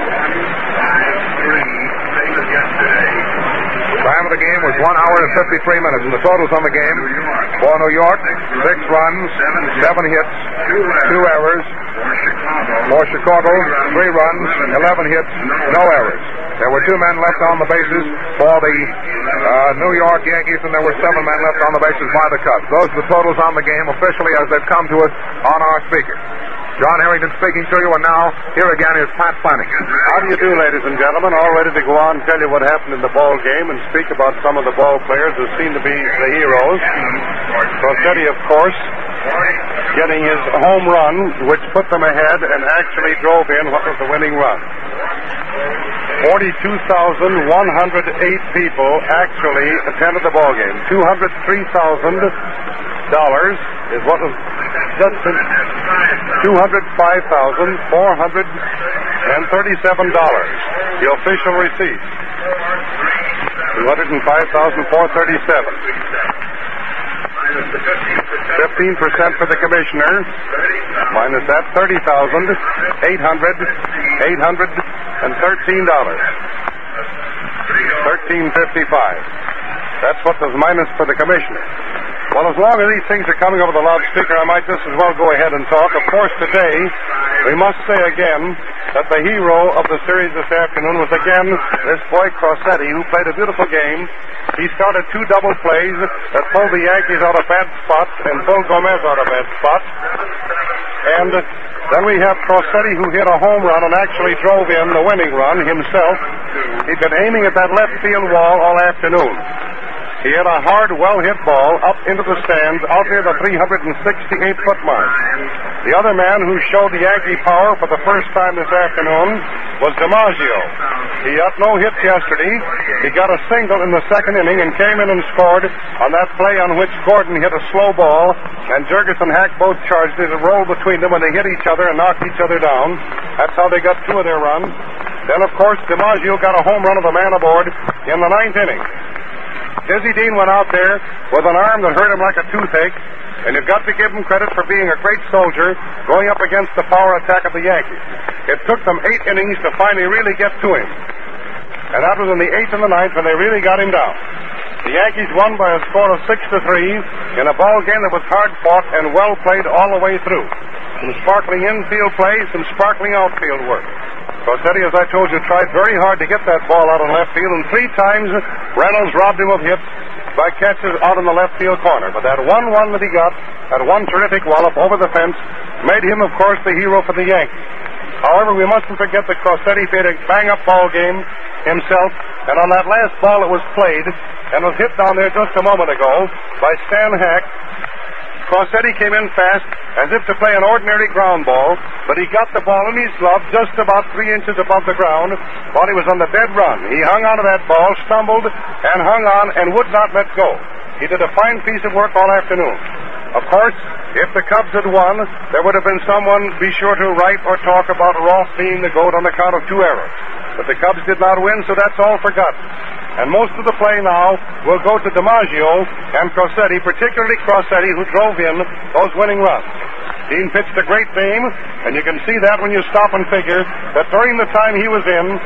time of the game was 1 hour and 53 minutes, and the totals on the game for New York: 6 runs, 7 hits, 2 errors. For Chicago, 3 runs, 11 hits, no errors. There were 2 men left on the bases for the New York Yankees, and there were 7 men left on the bases by the Cubs. Those are the totals on the game officially as they've come to us on our speaker. John Harrington speaking to you, and now here again is Pat Flanagan. How do you do, ladies and gentlemen? All ready to go on and tell you what happened in the ball game and speak about some of the ball players who seem to be the heroes. Crossetti, of course, getting his home run, which put them ahead and actually drove in what was the winning run. 42,108 people actually attended the ball game. $203,000 is what was just $205,437. The official receipt. $205,437. 15% for the commissioner. Minus that, $30,813. $13.55. That's what was minus for the commissioner. Well, as long as these things are coming over the loudspeaker, I might just as well go ahead and talk. Of course, today, we must say again that the hero of the series this afternoon was again this boy Crossetti, who played a beautiful game. He started 2 double plays that pulled the Yankees out of bad spots and pulled Gomez out of bad spots. And Then we have Crosetti, who hit a home run and actually drove in the winning run himself. He'd been aiming at that left field wall all afternoon. He hit a hard, well-hit ball up into the stands out near the 368-foot mark. The other man who showed the Yankee power for the first time this afternoon was DiMaggio. He got no hits yesterday. He got a single in the second inning and came in and scored on that play on which Gordon hit a slow ball, and Jurgis and Hack both charged it. It rolled between them, and they hit each other and knocked each other down. That's how they got two of their runs. Then, of course, DiMaggio got a home run of the man aboard in the ninth inning. Dizzy Dean went out there with an arm that hurt him like a toothache, and you've got to give him credit for being a great soldier going up against the power attack of the Yankees. It took them 8 innings to finally really get to him, and that was in the 8th and the 9th when they really got him down. The Yankees won by a score of 6-3 in a ball game that was hard fought and well played all the way through. Some sparkling infield play, some sparkling outfield work. Crosetti, as I told you, tried very hard to get that ball out in left field, and 3 times Reynolds robbed him of hits by catches out in the left field corner. But that 1-1 that he got, that one terrific wallop over the fence, made him, of course, the hero for the Yankees. However, we mustn't forget that Crosetti played a bang-up ball game himself, and on that last ball that was played and was hit down there just a moment ago by Stan Hack, Crosetti came in fast as if to play an ordinary ground ball, but he got the ball in his glove just about 3 inches above the ground while he was on the dead run. He hung onto that ball, stumbled, and hung on and would not let go. He did a fine piece of work all afternoon. Of course, if the Cubs had won, there would have been someone be sure to write or talk about Rolfe being the GOAT on account of 2 errors. But the Cubs did not win, so that's all forgotten. And most of the play now will go to DiMaggio and Crosetti, particularly Crosetti, who drove in those winning runs. Dean pitched a great game, and you can see that when you stop and figure that during the time he was in,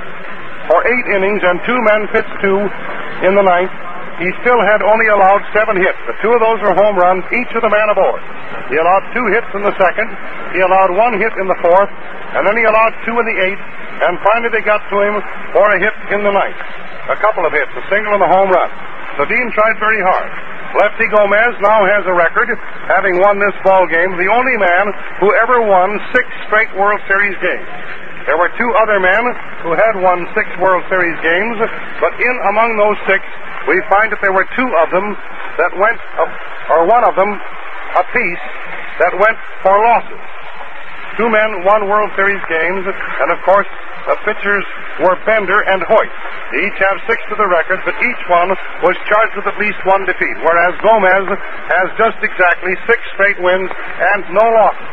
for 8 innings and 2 men pitched 2 in the 9th, he still had only allowed 7 hits. The 2 of those were home runs, each with a man aboard. He allowed 2 hits in the 2nd, he allowed 1 hit in the 4th, and then he allowed 2 in the 8th, and finally they got to him for a hit in the 9th. A couple of hits, a single and a home run. So Dean tried very hard. Lefty Gomez now has a record, having won this ball game, the only man who ever won 6 straight World Series games. There were 2 other men who had won 6 World Series games, but in among those 6, we find that there were 2 of them that went, or 1 of them apiece, that went for losses. 2 men won World Series games, and of course, the pitchers were Bender and Hoyt. They each have 6 to the record, but each one was charged with at least 1 defeat, whereas Gomez has just exactly 6 straight wins and no losses.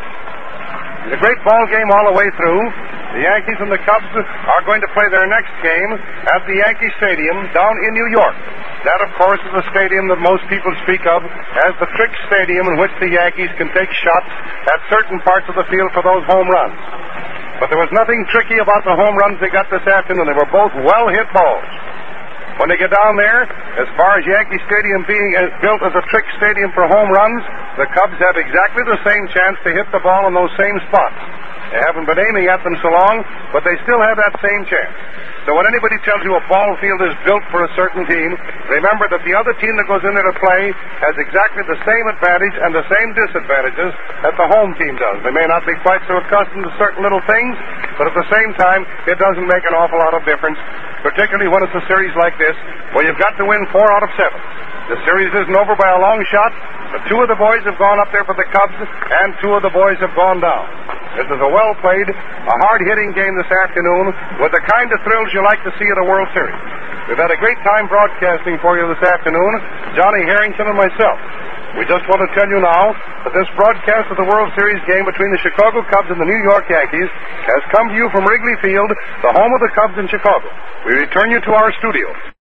A great ball game all the way through. The Yankees and the Cubs are going to play their next game at the Yankee Stadium down in New York. That, of course, is the stadium that most people speak of as the trick stadium in which the Yankees can take shots at certain parts of the field for those home runs. But there was nothing tricky about the home runs they got this afternoon. They were both well-hit balls. When they get down there, as far as Yankee Stadium being built as a trick stadium for home runs, the Cubs have exactly the same chance to hit the ball in those same spots. They haven't been aiming at them so long, but they still have that same chance. So when anybody tells you a ball field is built for a certain team, remember that the other team that goes in there to play has exactly the same advantage and the same disadvantages that the home team does. They may not be quite so accustomed to certain little things, but at the same time, it doesn't make an awful lot of difference, particularly when it's a series like this, where you've got to win 4 out of 7. The series isn't over by a long shot, but 2 of the boys have gone up there for the Cubs, and 2 of the boys have gone down. This is a well-played, a hard-hitting game this afternoon with the kind of thrills you like to see at a World Series. We've had a great time broadcasting for you this afternoon, Johnny Harrington and myself. We just want to tell you now that this broadcast of the World Series game between the Chicago Cubs and the New York Yankees has come to you from Wrigley Field, the home of the Cubs in Chicago. We return you to our studios.